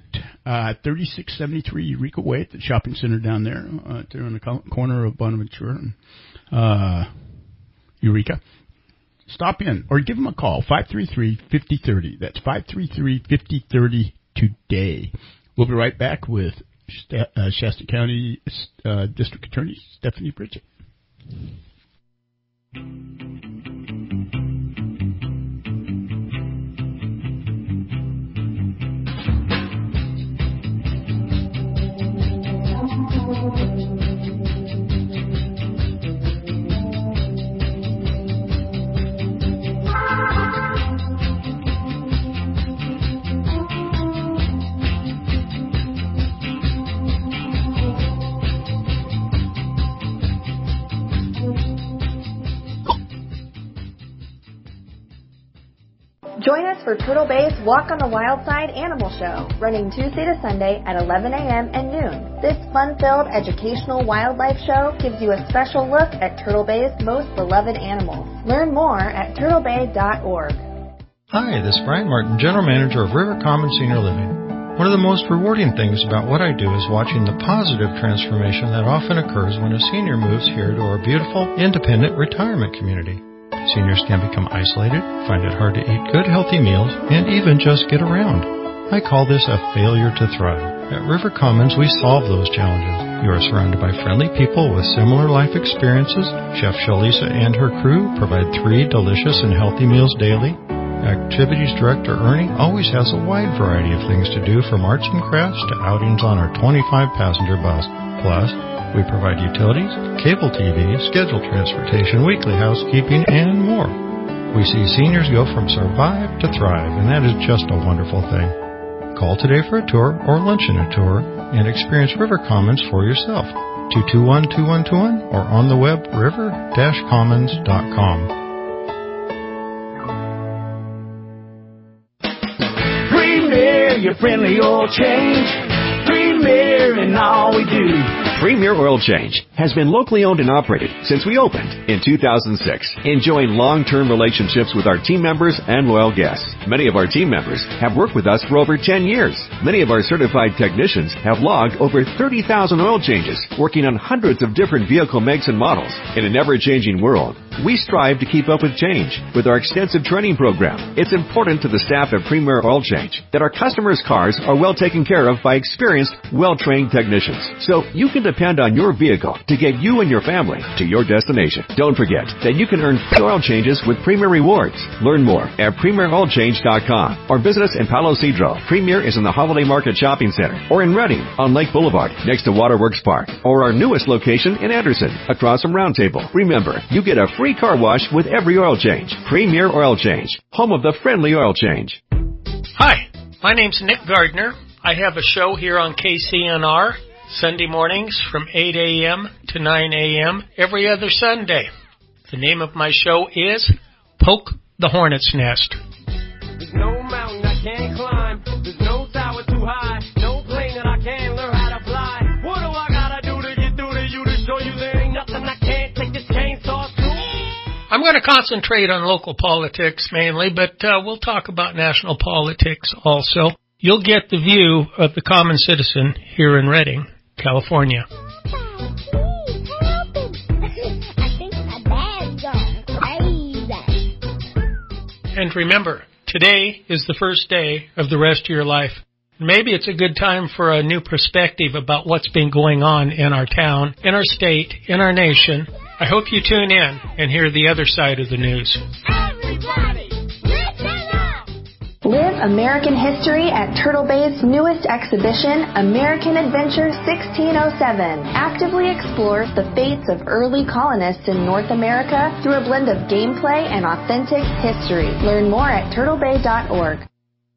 [SPEAKER 2] 3673 Eureka Way at the shopping center down there, there on the corner of Bonaventura and Eureka. Stop in or give them a call, 533-5030. That's 533-5030 today. We'll be right back with Shasta County District Attorney Stephanie Bridget.
[SPEAKER 8] Join us for Turtle Bay's Walk on the Wild Side Animal Show, running Tuesday to Sunday at 11 a.m. and noon. This fun-filled educational wildlife show gives you a special look at Turtle Bay's most beloved animals. Learn more at turtlebay.org.
[SPEAKER 11] Hi, this is Brian Martin, General Manager of River Commons Senior Living. One of the most rewarding things about what I do is watching the positive transformation that often occurs when a senior moves here to our beautiful, independent retirement community. Seniors can become isolated, find it hard to eat good, healthy meals, and even just get around. I call this a failure to thrive. At River Commons, we solve those challenges. You are surrounded by friendly people with similar life experiences. Chef Shalisa and her crew provide 3 delicious and healthy meals daily. Activities Director Ernie always has a wide variety of things to do, from arts and crafts to outings on our 25-passenger bus. Plus, we provide utilities, cable TV, scheduled transportation, weekly housekeeping, and more. We see seniors go from survive to thrive, and that is just a wonderful thing. Call today for a tour or luncheon a tour and experience River Commons for yourself. 221-2121 or on the web river-commons.com.
[SPEAKER 18] Premier, your friendly oil change. Premier in all we do.
[SPEAKER 19] Premier Oil Change has been locally owned and operated since we opened in 2006, enjoying long-term relationships with our team members and loyal guests. Many of our team members have worked with us for over 10 years. Many of our certified technicians have logged over 30,000 oil changes, working on hundreds of different vehicle makes and models. In an ever-changing world, we strive to keep up with change with our extensive training program. It's important to the staff at Premier Oil Change that our customers' cars are well taken care of by experienced, well-trained technicians. So you can depend depend on your vehicle to get you and your family to your destination. Don't forget that you can earn oil changes with Premier Rewards. Learn more at PremierOilChange.com or visit us in Palo Cedro. Premier is in the Holiday Market Shopping Center or in Redding on Lake Boulevard next to Waterworks Park or our newest location in Anderson across from Round Table. Remember, you get a free car wash with every oil change. Premier Oil Change, home of the friendly oil change.
[SPEAKER 21] Hi, my name's Nick Gardner. I have a show here on KCNR Sunday mornings from 8 a.m. to 9 a.m. every other Sunday. The name of my show is Poke the Hornet's Nest.
[SPEAKER 18] There's no mountain I can't climb. There's no tower too high. No plane that I can't learn how to fly. What do I gotta do to get through to you to show you there ain't nothing I can't take this chainsaw to?
[SPEAKER 21] I'm going to concentrate on local politics mainly, but we'll talk about national politics also. You'll get the view of the common citizen here in Redding, California. And remember, today is the first day of the rest of your life. Maybe it's a good time for a new perspective about what's been going on in our town, in our state, in our nation. I hope you tune in and hear the other side of the news.
[SPEAKER 8] Everybody, listen up! Live American history at Turtle Bay's newest exhibition, American Adventure 1607. Actively explores the fates of early colonists in North America through a blend of gameplay and authentic history. Learn more at turtlebay.org.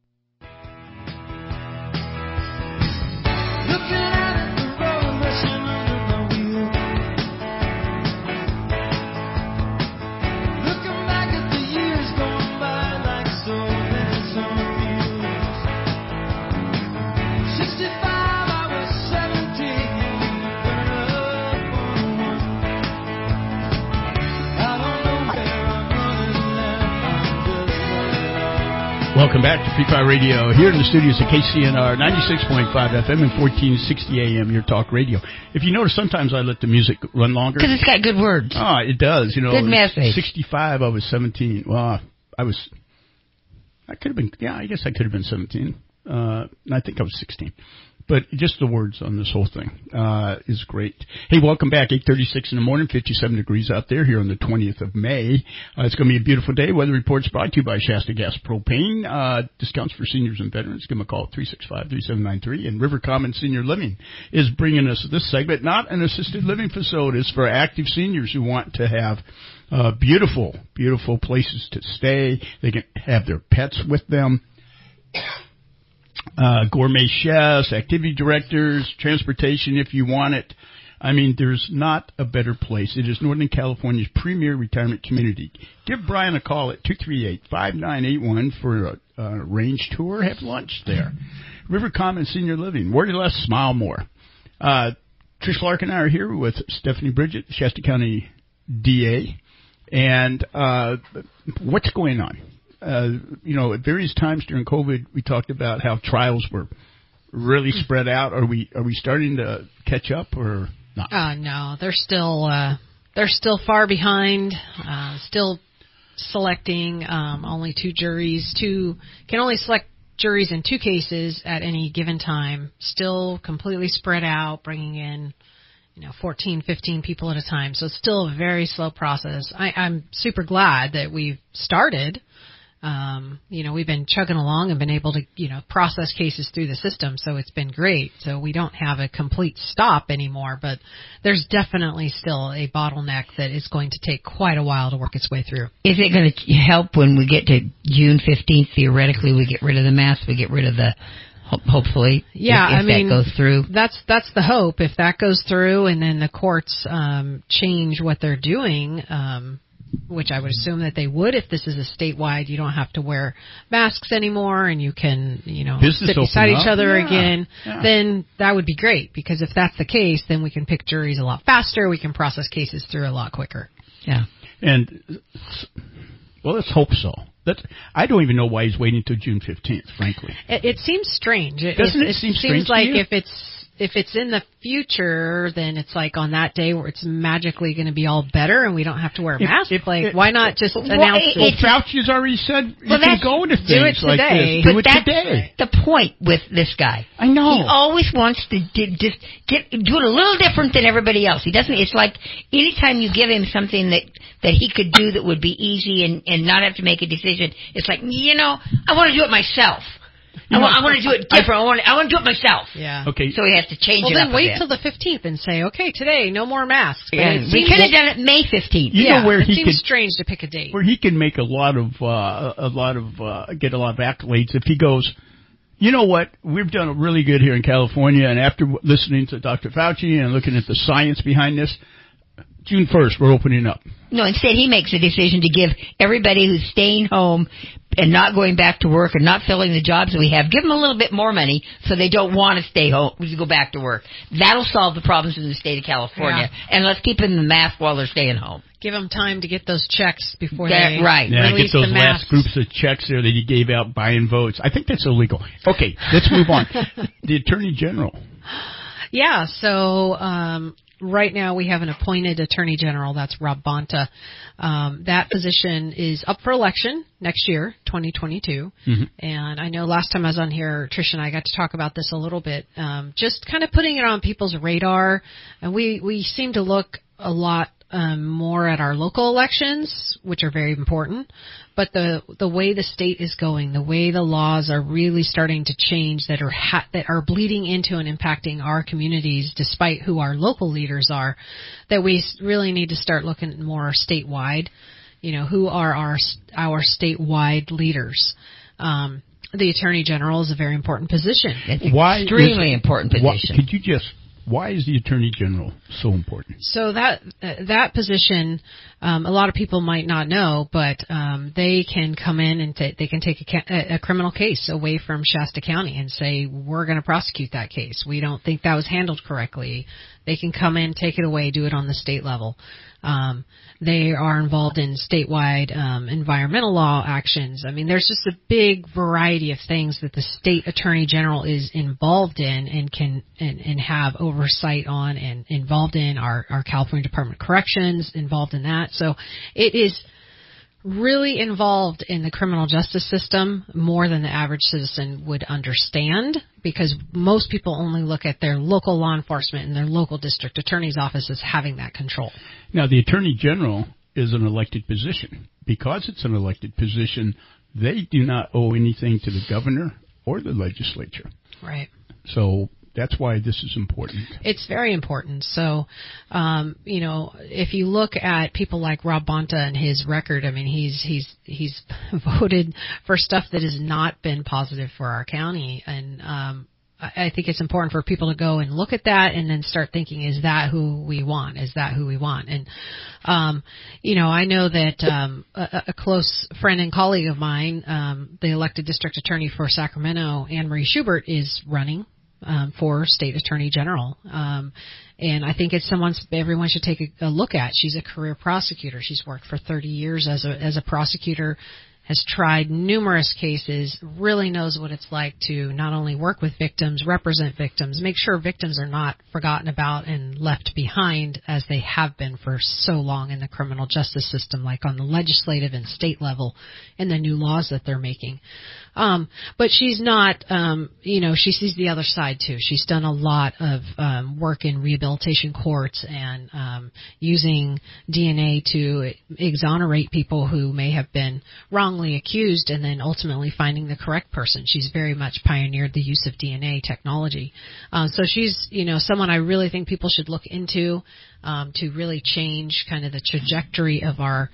[SPEAKER 2] Welcome back to Free Fire Radio here in the studios of KCNR 96.5 FM and 1460 AM, your talk radio. If you notice, sometimes I let the music run longer.
[SPEAKER 3] Because it's got good words.
[SPEAKER 2] Oh, it does. You know,
[SPEAKER 3] good message.
[SPEAKER 2] 65, I was 17. Well, I could have been, I guess I could have been 17. I think I was 16. But just the words on this whole thing is great. Hey, welcome back. 8:36 in the morning, 57 degrees out there here on the 20th of May. It's going to be a beautiful day. Weather reports brought to you by Shasta Gas Propane. Discounts for seniors and veterans. Give them a call at 365-3793. And River Common Senior Living is bringing us this segment. Not an assisted living facility. It's for active seniors who want to have beautiful, beautiful places to stay. They can have their pets with them. Gourmet chefs, activity directors, transportation if you want it. I mean, there's not a better place. It is Northern California's premier retirement community. Give Brian a call at 238-5981 for a range tour. Have lunch there. River Common Senior Living. Worry less, smile more. Trish Clark and I are here with Stephanie Bridget, Shasta County DA. And what's going on? At various times during COVID, we talked about how trials were really spread out. Are we starting to catch up or not?
[SPEAKER 5] No, they're still far behind. Still selecting only two juries. Can only select juries in 2 cases at any given time. Still completely spread out, bringing in 14, 15 people at a time. So it's still a very slow process. I'm super glad that we've started. We've been chugging along and been able to, process cases through the system. So it's been great. So we don't have a complete stop anymore, but there's definitely still a bottleneck that is going to take quite a while to work its way through.
[SPEAKER 3] Is it going to help when we get to June 15th? Theoretically, we get rid of the mask, we get rid of the, hopefully, if that goes through.
[SPEAKER 5] That's the hope. If that goes through and then the courts, change what they're doing, which I would assume that they would if this is a statewide, you don't have to wear masks anymore and you can, sit beside each other again, then that would be great, because if that's the case, then we can pick juries a lot faster, we can process cases through a lot quicker.
[SPEAKER 3] Yeah.
[SPEAKER 2] And, well, let's hope so. I don't even know why he's waiting until June 15th, frankly.
[SPEAKER 5] It seems strange.
[SPEAKER 2] Doesn't it seem strange
[SPEAKER 5] seems like
[SPEAKER 2] to you?
[SPEAKER 5] if it's if it's in the future, then it's like on that day where it's magically going to be all better and we don't have to wear a mask. Why not just announce it?
[SPEAKER 2] Well, Fauci's already said you can go to things
[SPEAKER 5] do it today.
[SPEAKER 2] like this. Do it today.
[SPEAKER 3] The point with this guy.
[SPEAKER 2] I know.
[SPEAKER 3] He always wants to do it a little different than everybody else. He doesn't. It's like anytime you give him something that he could do that would be easy and not have to make a decision, it's like, I want to do it myself. I want to do it different. I want to do it myself.
[SPEAKER 5] Yeah.
[SPEAKER 2] Okay.
[SPEAKER 3] So he has to change it up.
[SPEAKER 5] Well, then wait till the 15th and say, okay, today no more masks.
[SPEAKER 3] Yeah. We could have done it May 15th.
[SPEAKER 2] You know where
[SPEAKER 5] it
[SPEAKER 2] he
[SPEAKER 5] seems strange to pick a date.
[SPEAKER 2] Where he can make get a lot of accolades if he goes, you know what, we've done really good here in California, and after listening to Dr. Fauci and looking at the science behind this, June 1st, we're opening up.
[SPEAKER 3] No, instead he makes a decision to give everybody who's staying home and not going back to work and not filling the jobs that we have, give them a little bit more money so they don't want to stay home, to go back to work. That'll solve the problems in the state of California. Yeah. And let's keep them in the mask while they're staying home.
[SPEAKER 5] Give them time to get those checks before
[SPEAKER 3] they
[SPEAKER 5] release
[SPEAKER 2] get those
[SPEAKER 5] the
[SPEAKER 2] last groups of checks there that he gave out buying votes. I think that's illegal. Okay, let's move on. The Attorney General.
[SPEAKER 5] Yeah, so right now we have an appointed Attorney General. That's Rob Bonta. That position is up for election next year, 2022. Mm-hmm. And I know last time I was on here, Trish and I got to talk about this a little bit, just kind of putting it on people's radar. And we seem to look a lot more at our local elections, which are very important, but the way the state is going, the way the laws are really starting to change that are bleeding into and impacting our communities, despite who our local leaders are, that we really need to start looking more statewide. Who are our statewide leaders? The Attorney General is a very important position. It's extremely important position.
[SPEAKER 2] Why is the Attorney General so important?
[SPEAKER 5] So that position, a lot of people might not know, but they can come in and they can take a criminal case away from Shasta County and say, we're going to prosecute that case. We don't think that was handled correctly. They can come in, take it away, do it on the state level. They are involved in statewide environmental law actions. I mean, there's just a big variety of things that the state attorney general is involved in and can and have oversight on, and involved in our California Department of Corrections, involved in that. So it is really involved in the criminal justice system more than the average citizen would understand, because most people only look at their local law enforcement and their local district attorney's office as having that control.
[SPEAKER 2] Now, the Attorney General is an elected position. Because it's an elected position, they do not owe anything to the governor or the legislature.
[SPEAKER 5] Right.
[SPEAKER 2] So that's why this is important.
[SPEAKER 5] It's very important. So, if you look at people like Rob Bonta and his record, I mean, he's voted for stuff that has not been positive for our county, and I think it's important for people to go and look at that and then start thinking, is that who we want? Is that who we want? And, I know that a close friend and colleague of mine, the elected district attorney for Sacramento, Anne Marie Schubert, is running for state attorney general. And I think it's everyone should take a look at. She's a career prosecutor. She's worked for 30 years as a prosecutor, has tried numerous cases, really knows what it's like to not only work with victims, represent victims, make sure victims are not forgotten about and left behind as they have been for so long in the criminal justice system, like on the legislative and state level and the new laws that they're making. But she's not, she sees the other side too. She's done a lot of work in rehabilitation courts and using DNA to exonerate people who may have been wrongly accused, and then ultimately finding the correct person. She's very much pioneered the use of DNA technology. So she's, someone I really think people should look into to really change kind of the trajectory of our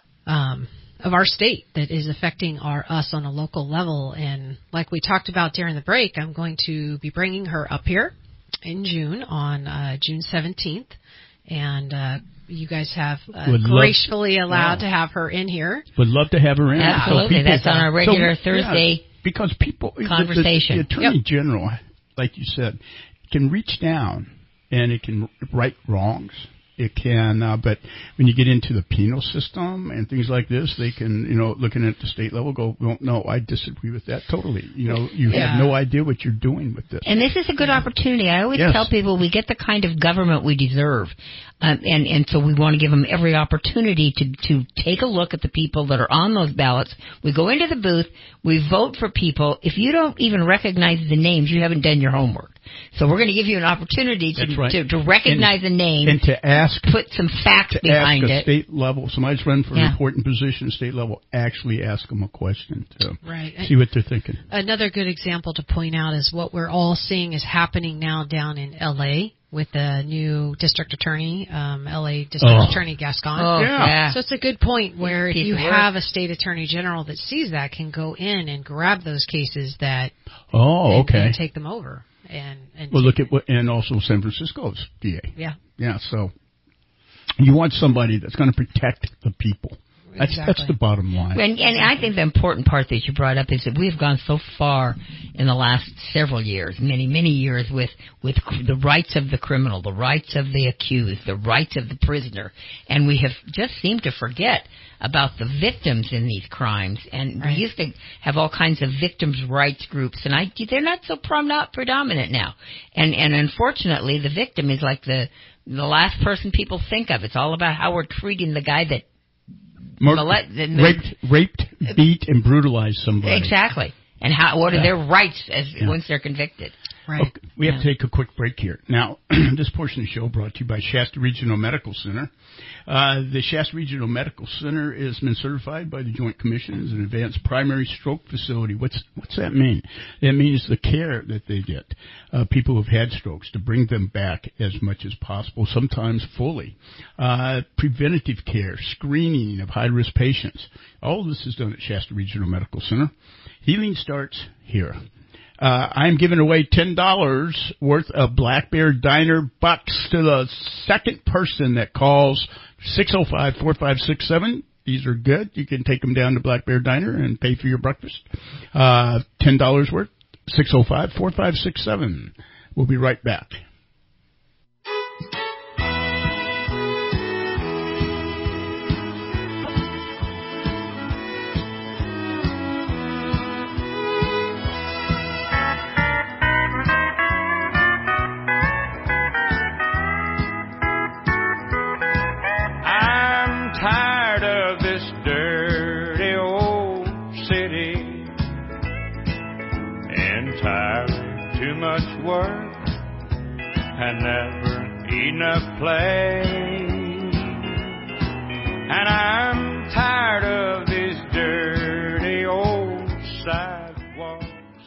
[SPEAKER 5] state that is affecting us on a local level. And like we talked about during the break, I'm going to be bringing her up here in June on June 17th. And you guys have gracefully allowed to have her in here.
[SPEAKER 2] Would love to have her in.
[SPEAKER 3] Absolutely. So that's on our regular Thursday
[SPEAKER 2] because people,
[SPEAKER 3] conversation.
[SPEAKER 2] The Attorney General, like you said, can reach down and it can right wrongs. it can. But when you get into the penal system and things like this, they can, looking at the state level, go, well, no, I disagree with that totally. You have no idea what you're doing with this.
[SPEAKER 3] And this is a good opportunity. I always tell people we get the kind of government we deserve. And so we want to give them every opportunity to take a look at the people that are on those ballots. We go into the booth, we vote for people. If you don't even recognize the names, you haven't done your homework. So we're going to give you an opportunity to recognize a name
[SPEAKER 2] and to
[SPEAKER 3] put some facts behind it.
[SPEAKER 2] State level, somebody's running for an important position at state level, actually ask them a question to see what they're thinking.
[SPEAKER 5] Another good example to point out is what we're all seeing is happening now down in L.A. with the new district attorney, L.A. District Attorney Gascon. So it's a good point where if you have a state attorney general that sees that, can go in and grab those cases that and take them over. And
[SPEAKER 2] look at and also San Francisco's DA.
[SPEAKER 5] Yeah.
[SPEAKER 2] So you want somebody that's going to protect the people. That's the bottom line.
[SPEAKER 3] And I think the important part that you brought up is that we've gone so far in the last several years, many years, with the rights of the criminal, the rights of the accused, the rights of the prisoner, and we have just seemed to forget about the victims in these crimes. And we used to have all kinds of victims' rights groups, and they're not so predominant now. And unfortunately, the victim is like the last person people think of. It's all about how we're treating the guy that
[SPEAKER 2] raped, beat, and brutalized somebody.
[SPEAKER 3] Exactly. And what are their rights once they're convicted?
[SPEAKER 5] Right.
[SPEAKER 2] Okay, we have to take a quick break here. Now, this portion of the show brought to you by Shasta Regional Medical Center. The Shasta Regional Medical Center has been certified by the Joint Commission as an advanced primary stroke facility. What's that mean? That means the care that they get, people who've had strokes, to bring them back as much as possible, sometimes fully. Preventative care, screening of high-risk patients. All of this is done at Shasta Regional Medical Center. Healing starts here. I'm giving away $10 worth of Black Bear Diner bucks to the second person that calls 605-4567. These are good. You can take them down to Black Bear Diner and pay for your breakfast. $10 worth, 605-4567. We'll be right back.
[SPEAKER 7] Tired of this dirty old city, entirely too much work and never enough play. And I'm tired of these dirty old sidewalks.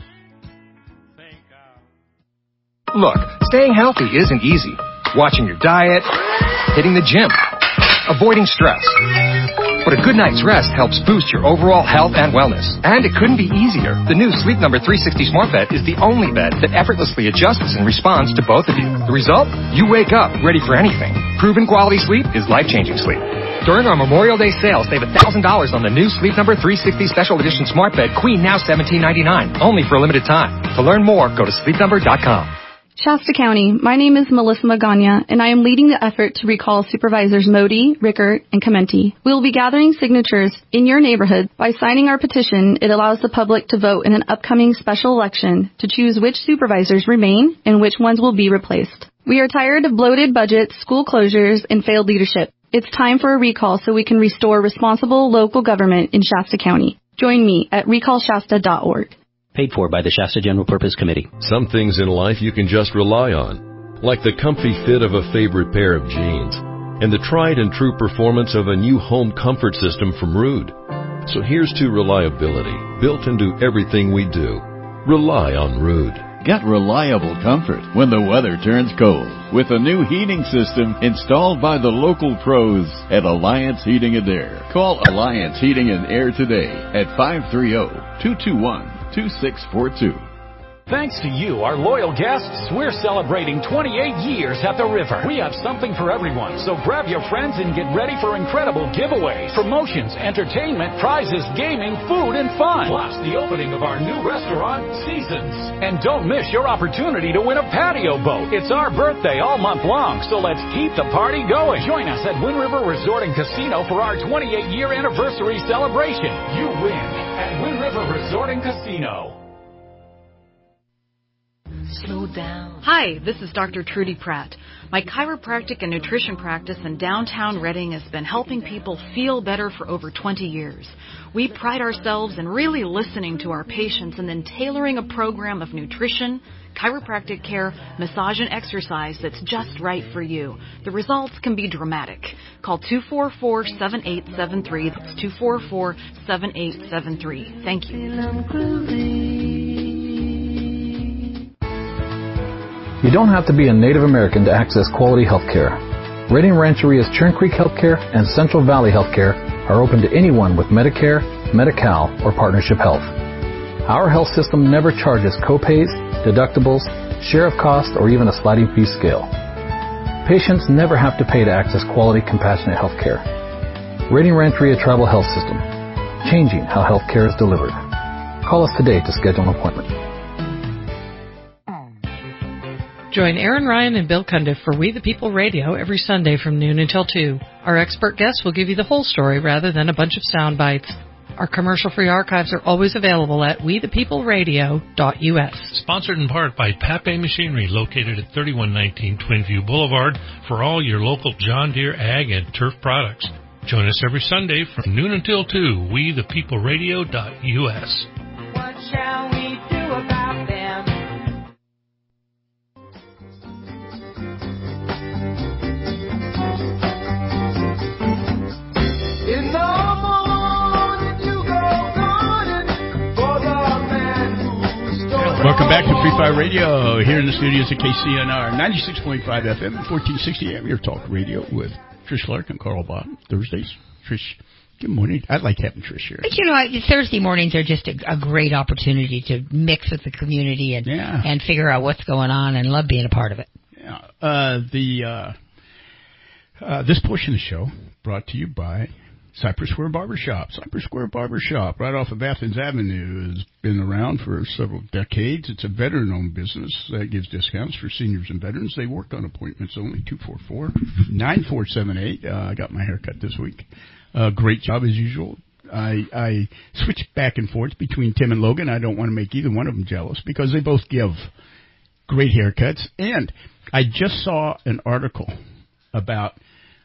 [SPEAKER 22] Look, staying healthy isn't easy. Watching your diet, hitting the gym, avoiding stress. But a good night's rest helps boost your overall health and wellness. And it couldn't be easier. The new Sleep Number 360 Smart Bed is the only bed that effortlessly adjusts and responds to both of you. The result? You wake up ready for anything. Proven quality sleep is life-changing sleep. During our Memorial Day sale, save $1,000 on the new Sleep Number 360 Special Edition Smart Bed Queen, now $17.99, only for a limited time. To learn more, go to sleepnumber.com.
[SPEAKER 23] Shasta County, my name is Melissa Magana, and I am leading the effort to recall Supervisors Modi, Rickert, and Comenti. We will be gathering signatures in your neighborhood. By signing our petition, it allows the public to vote in an upcoming special election to choose which supervisors remain and which ones will be replaced. We are tired of bloated budgets, school closures, and failed leadership. It's time for a recall so we can restore responsible local government in Shasta County. Join me at recallshasta.org.
[SPEAKER 16] Paid for by the Shasta General Purpose Committee.
[SPEAKER 24] Some things in life you can just rely on, like the comfy fit of a favorite pair of jeans and the tried and true performance of a new home comfort system from Ruud. So here's to reliability, built into everything we do. Rely on Ruud.
[SPEAKER 25] Get reliable comfort when the weather turns cold with a new heating system installed by the local pros at Alliance Heating and Air. Call Alliance Heating and Air today at 530-221-2642.
[SPEAKER 15] Thanks to you, our loyal guests, we're celebrating 28 years at the river. We have something for everyone, so grab your friends and get ready for incredible giveaways, promotions, entertainment, prizes, gaming, food, and fun. Plus, the opening of our new restaurant, Seasons. And don't miss your opportunity to win a patio boat. It's our birthday all month long, so let's keep the party going. Join us at Wind River Resort and Casino for our 28-year anniversary celebration. You win at Wind River Resort and Casino.
[SPEAKER 4] Slow down. Hi, this is Dr. Trudy Pratt. My chiropractic and nutrition practice in downtown Reading has been helping people feel better for over 20 years. We pride ourselves in really listening to our patients and then tailoring a program of nutrition, chiropractic care, massage, and exercise that's just right for you. The results can be dramatic. Call 244-7873. That's 244-7873. Thank you.
[SPEAKER 9] You don't have to be a Native American to access quality health care. Reading Rancheria's Churn Creek Healthcare and Central Valley Healthcare are open to anyone with Medicare, Medi-Cal, or Partnership Health. Our health system never charges copays, deductibles, share of cost, or even a sliding fee scale. Patients never have to pay to access quality, compassionate health care. Reading Rancheria Tribal Health System, changing how health care is delivered. Call us today to schedule an appointment.
[SPEAKER 10] Join Aaron Ryan and Bill Cundiff for We the People Radio every Sunday from noon until 2. Our expert guests will give you the whole story rather than a bunch of sound bites. Our commercial-free archives are always available at wethepeopleradio.us.
[SPEAKER 13] Sponsored in part by Pape Machinery, located at 3119 Twinview Boulevard, for all your local John Deere ag and turf products. Join us every Sunday from noon until 2, wethepeopleradio.us.
[SPEAKER 18] What shall we do about them?
[SPEAKER 2] Welcome back to Free Fire Radio here in the studios at KCNR 96.5 FM, 1460 AM. Your talk radio with Trish Clark and Carl Bott. Thursdays. Trish, good morning. I like having Trish here.
[SPEAKER 3] But you know, Thursday mornings are just a great opportunity to mix with the community and figure out what's going on, and love being a part of it.
[SPEAKER 2] Yeah. This portion of the show brought to you by Cypress Square Barbershop. Cypress Square Barbershop, right off of Athens Avenue, has been around for several decades. It's a veteran-owned business that gives discounts for seniors and veterans. They work on appointments only, 244-9478. I got my hair cut this week. Great job, as usual. I switch back and forth between Tim and Logan. I don't want to make either one of them jealous because they both give great haircuts. And I just saw an article about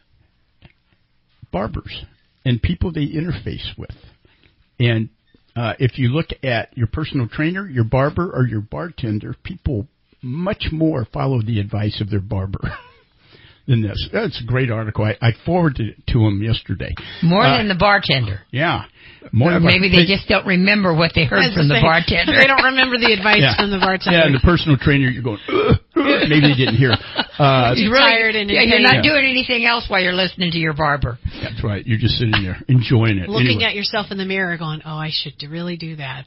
[SPEAKER 2] barbers and people they interface with. And if you look at your personal trainer, your barber, or your bartender, people much more follow the advice of their barber than this. That's a great article. I forwarded it to him yesterday.
[SPEAKER 3] More than the bartender.
[SPEAKER 2] Yeah.
[SPEAKER 3] Or maybe they just don't remember what they heard from the bartender.
[SPEAKER 5] They don't remember the advice from the bartender.
[SPEAKER 2] Yeah, and the personal trainer, you're going, maybe they didn't hear.
[SPEAKER 5] You're tired and
[SPEAKER 3] you're not doing anything else while you're listening to your barber.
[SPEAKER 2] That's right. You're just sitting there enjoying it.
[SPEAKER 5] Looking at yourself in the mirror going, oh, I should really do that.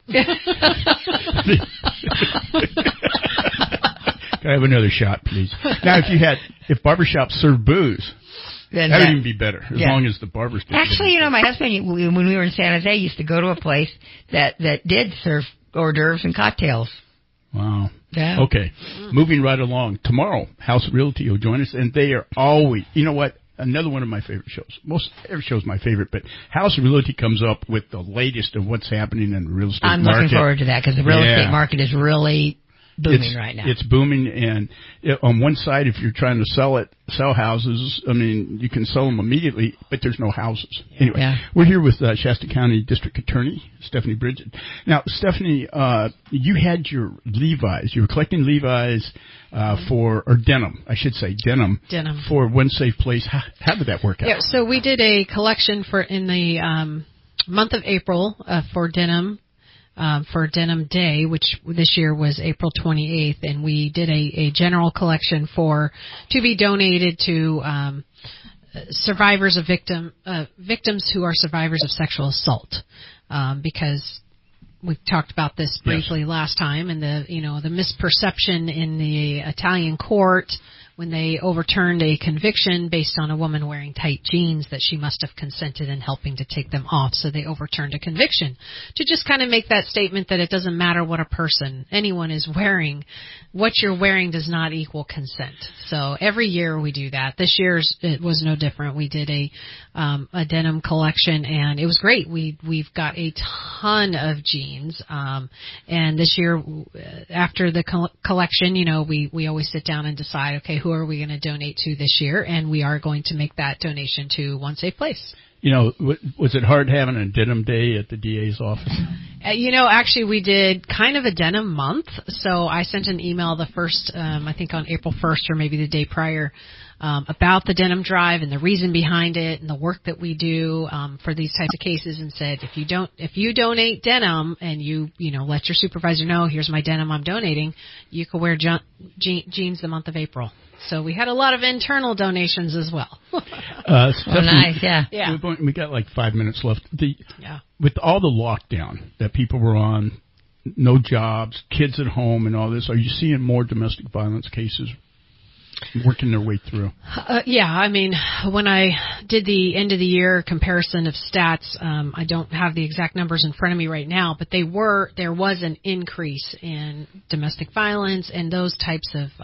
[SPEAKER 2] Can I have another shot, please? Now, if barbershops serve booze, that would even be better, as long as the barbers did.
[SPEAKER 3] Actually, you know, my husband, when we were in San Jose, used to go to a place that did serve hors d'oeuvres and cocktails.
[SPEAKER 2] Wow.
[SPEAKER 3] Yeah.
[SPEAKER 2] Okay. Moving right along. Tomorrow, House Realty will join us, and they are always, you know what, another one of my favorite shows. Every show is my favorite, but House Realty comes up with the latest of what's happening in the real estate market.
[SPEAKER 3] I'm looking forward to that because the real estate market is really booming right now.
[SPEAKER 2] It's booming, and on one side, if you're trying to sell houses, I mean, you can sell them immediately, but there's no houses. Anyway, we're here with Shasta County District Attorney Stephanie Bridget. Now, Stephanie, you had your Levi's. You were collecting Levi's denim, I should say, denim for One Safe Place. How did that work out?
[SPEAKER 5] Yeah, so we did a collection in the month of April for denim. For Denim Day, which this year was April 28th, and we did a general collection to be donated to survivors of victims who are survivors of sexual assault, because we talked about this briefly last time, and the misperception in the Italian court when they overturned a conviction based on a woman wearing tight jeans that she must have consented in helping to take them off. So they overturned a conviction to just kind of make that statement that it doesn't matter what anyone is wearing. What you're wearing does not equal consent. So every year we do that. This year's it was no different. We did a denim collection, and it was great. We've got a ton of jeans, and this year after the collection, we always sit down and decide, okay, who are we going to donate to this year? And we are going to make that donation to One Safe Place.
[SPEAKER 2] Was it hard having a denim day at the DA's office?
[SPEAKER 5] Actually we did kind of a denim month. So I sent an email the first, I think on April 1st or maybe the day prior, about the denim drive and the reason behind it and the work that we do for these types of cases, and said if you donate denim and you let your supervisor know, here's my denim I'm donating, you can wear jeans the month of April. So we had a lot of internal donations as well.
[SPEAKER 2] Stephanie,
[SPEAKER 3] nice,
[SPEAKER 5] yeah.
[SPEAKER 2] We got like 5 minutes left. With all the lockdown that people were on, no jobs, kids at home and all this, are you seeing more domestic violence cases working their way through?
[SPEAKER 5] I mean, when I did the end of the year comparison of stats, I don't have the exact numbers in front of me right now, but there was an increase in domestic violence and those types of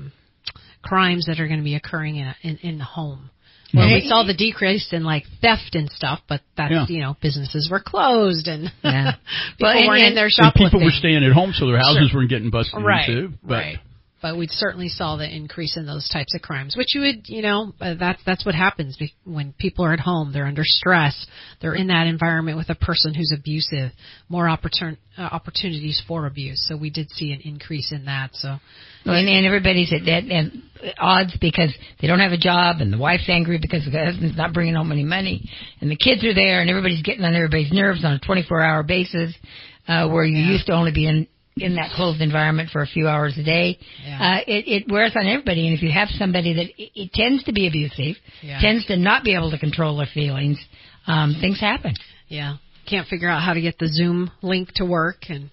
[SPEAKER 5] crimes that are going to be occurring in the home. Well, we saw the decrease in like theft and stuff, but that's businesses were closed and people weren't in their shoplifting.
[SPEAKER 2] And people were staying at home, so their houses weren't getting busted into.
[SPEAKER 5] Right. But we certainly saw the increase in those types of crimes, which you would, that's what happens when people are at home. They're under stress. They're in that environment with a person who's abusive. More opportunities for abuse. So we did see an increase in that. So,
[SPEAKER 3] and everybody's at odds because they don't have a job, and the wife's angry because the husband's not bringing home any money, and the kids are there, and everybody's getting on everybody's nerves on a 24-hour basis, where you used to only be in that closed environment for a few hours a day. It wears on everybody, and if you have somebody that it tends to be abusive, tends to not be able to control their feelings, things happen.
[SPEAKER 5] Yeah. Can't figure out how to get the Zoom link to work, and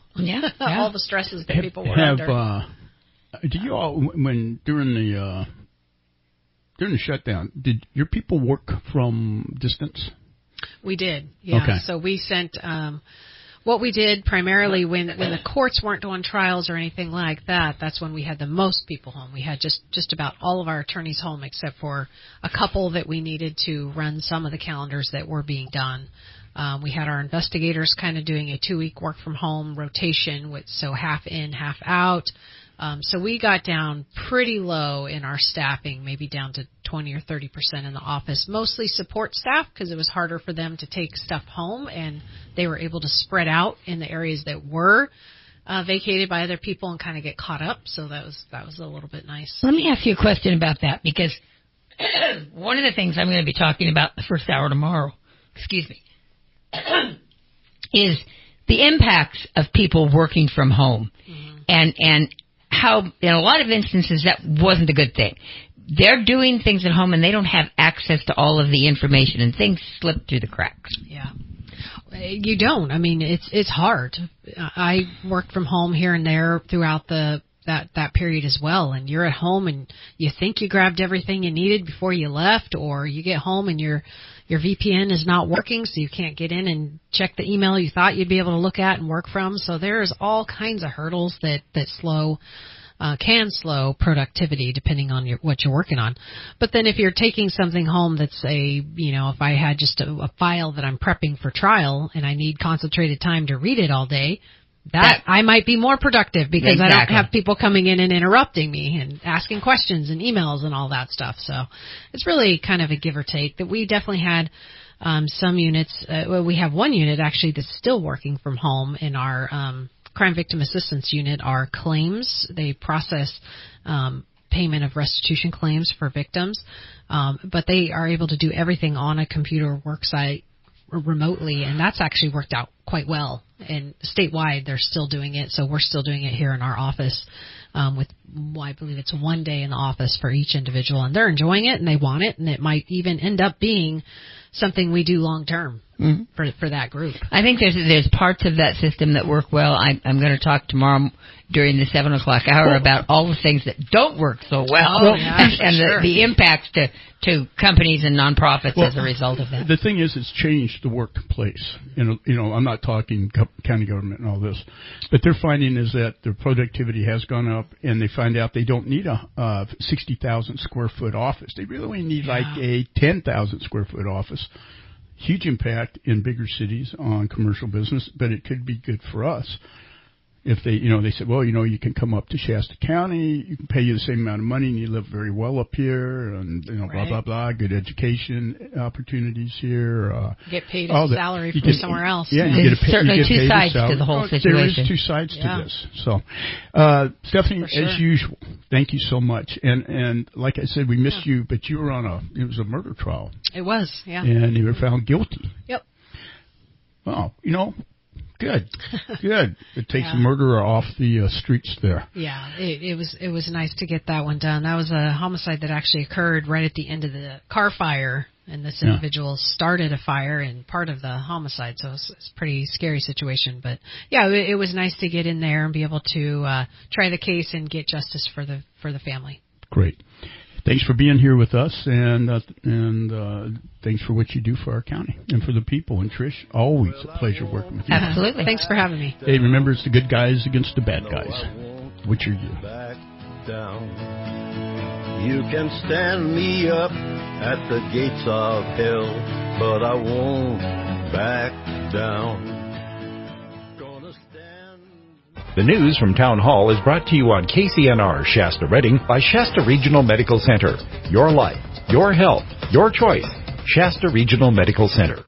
[SPEAKER 5] all the stresses that people were under.
[SPEAKER 2] Did you all, during the shutdown, did your people work from distance?
[SPEAKER 5] We did. Yeah.
[SPEAKER 2] Okay.
[SPEAKER 5] So we sent. What we did primarily when the courts weren't doing trials or anything like that, that's when we had the most people home. We had just about all of our attorneys home except for a couple that we needed to run some of the calendars that were being done. We had our investigators kind of doing a 2-week work from home rotation, so half in, half out. So we got down pretty low in our staffing, maybe down to 20 or 30% in the office, mostly support staff because it was harder for them to take stuff home, and they were able to spread out in the areas that were vacated by other people and kind of get caught up. So that was a little bit nice.
[SPEAKER 3] Let me ask you a question about that, because one of the things I'm going to be talking about the first hour tomorrow, is the impacts of people working from home, and how in a lot of instances that wasn't a good thing. They're doing things at home and they don't have access to all of the information, and things slip through the cracks.
[SPEAKER 5] Yeah. You don't. I mean, it's hard. I worked from home here and there throughout that period as well, and you're at home and you think you grabbed everything you needed before you left, or you get home and your VPN is not working, so you can't get in and check the email you thought you'd be able to look at and work from. So there's all kinds of hurdles that can slow productivity depending on what you're working on. But then if you're taking something home that's if I had just a file that I'm prepping for trial and I need concentrated time to read it all day, that I might be more productive because I don't have people coming in and interrupting me and asking questions and emails and all that stuff. So it's really kind of a give or take. That we definitely had some units. We have one unit actually that's still working from home in our crime victim assistance unit. Our claims, they process payment of restitution claims for victims, but they are able to do everything on a computer work site remotely, and that's actually worked out quite well. And statewide, they're still doing it, so we're still doing it here in our office I believe it's 1 day in the office for each individual, and they're enjoying it and they want it, and it might even end up being something we do long term for that group.
[SPEAKER 3] I think there's parts of that system that work well. I'm going to talk tomorrow during the 7 o'clock hour about all the things that don't work so well, and the impacts to companies and nonprofits as a result of that.
[SPEAKER 2] The thing is, it's changed the workplace. You know, I'm not talking county government and all this, but they're finding is that their productivity has gone up, and they find out they don't need a 60,000 square foot office. They really only need like a 10,000 square foot office. Huge impact in bigger cities on commercial business, but it could be good for us. If they said, well, you can come up to Shasta County, you can pay you the same amount of money, and you live very well up here, and blah blah blah, good education opportunities here.
[SPEAKER 5] Get paid a salary from somewhere else.
[SPEAKER 2] Yeah,
[SPEAKER 3] you get certainly two sides to the whole situation.
[SPEAKER 2] There is two sides to this. So, Stephanie, as usual, thank you so much. And like I said, we missed you, but you were it was a murder trial.
[SPEAKER 5] It was, yeah.
[SPEAKER 2] And you were found guilty.
[SPEAKER 5] Yep.
[SPEAKER 2] Well, Good. It takes the murderer off the streets there.
[SPEAKER 5] Yeah, it was nice to get that one done. That was a homicide that actually occurred right at the end of the car fire, and this individual started a fire and part of the homicide, so it's a pretty scary situation. But yeah, it was nice to get in there and be able to try the case and get justice for the family.
[SPEAKER 2] Great. Thanks for being here with us, and thanks for what you do for our county and for the people. And Trish, always a pleasure working with you.
[SPEAKER 5] Absolutely. Thanks for having me.
[SPEAKER 2] Hey, remember, it's the good guys against the bad guys. Which are you?
[SPEAKER 1] Back down. You can stand me up at the gates of hell, but I won't back down.
[SPEAKER 6] The news from Town Hall is brought to you on KCNR Shasta Redding by Shasta Regional Medical Center. Your life, your health, your choice. Shasta Regional Medical Center.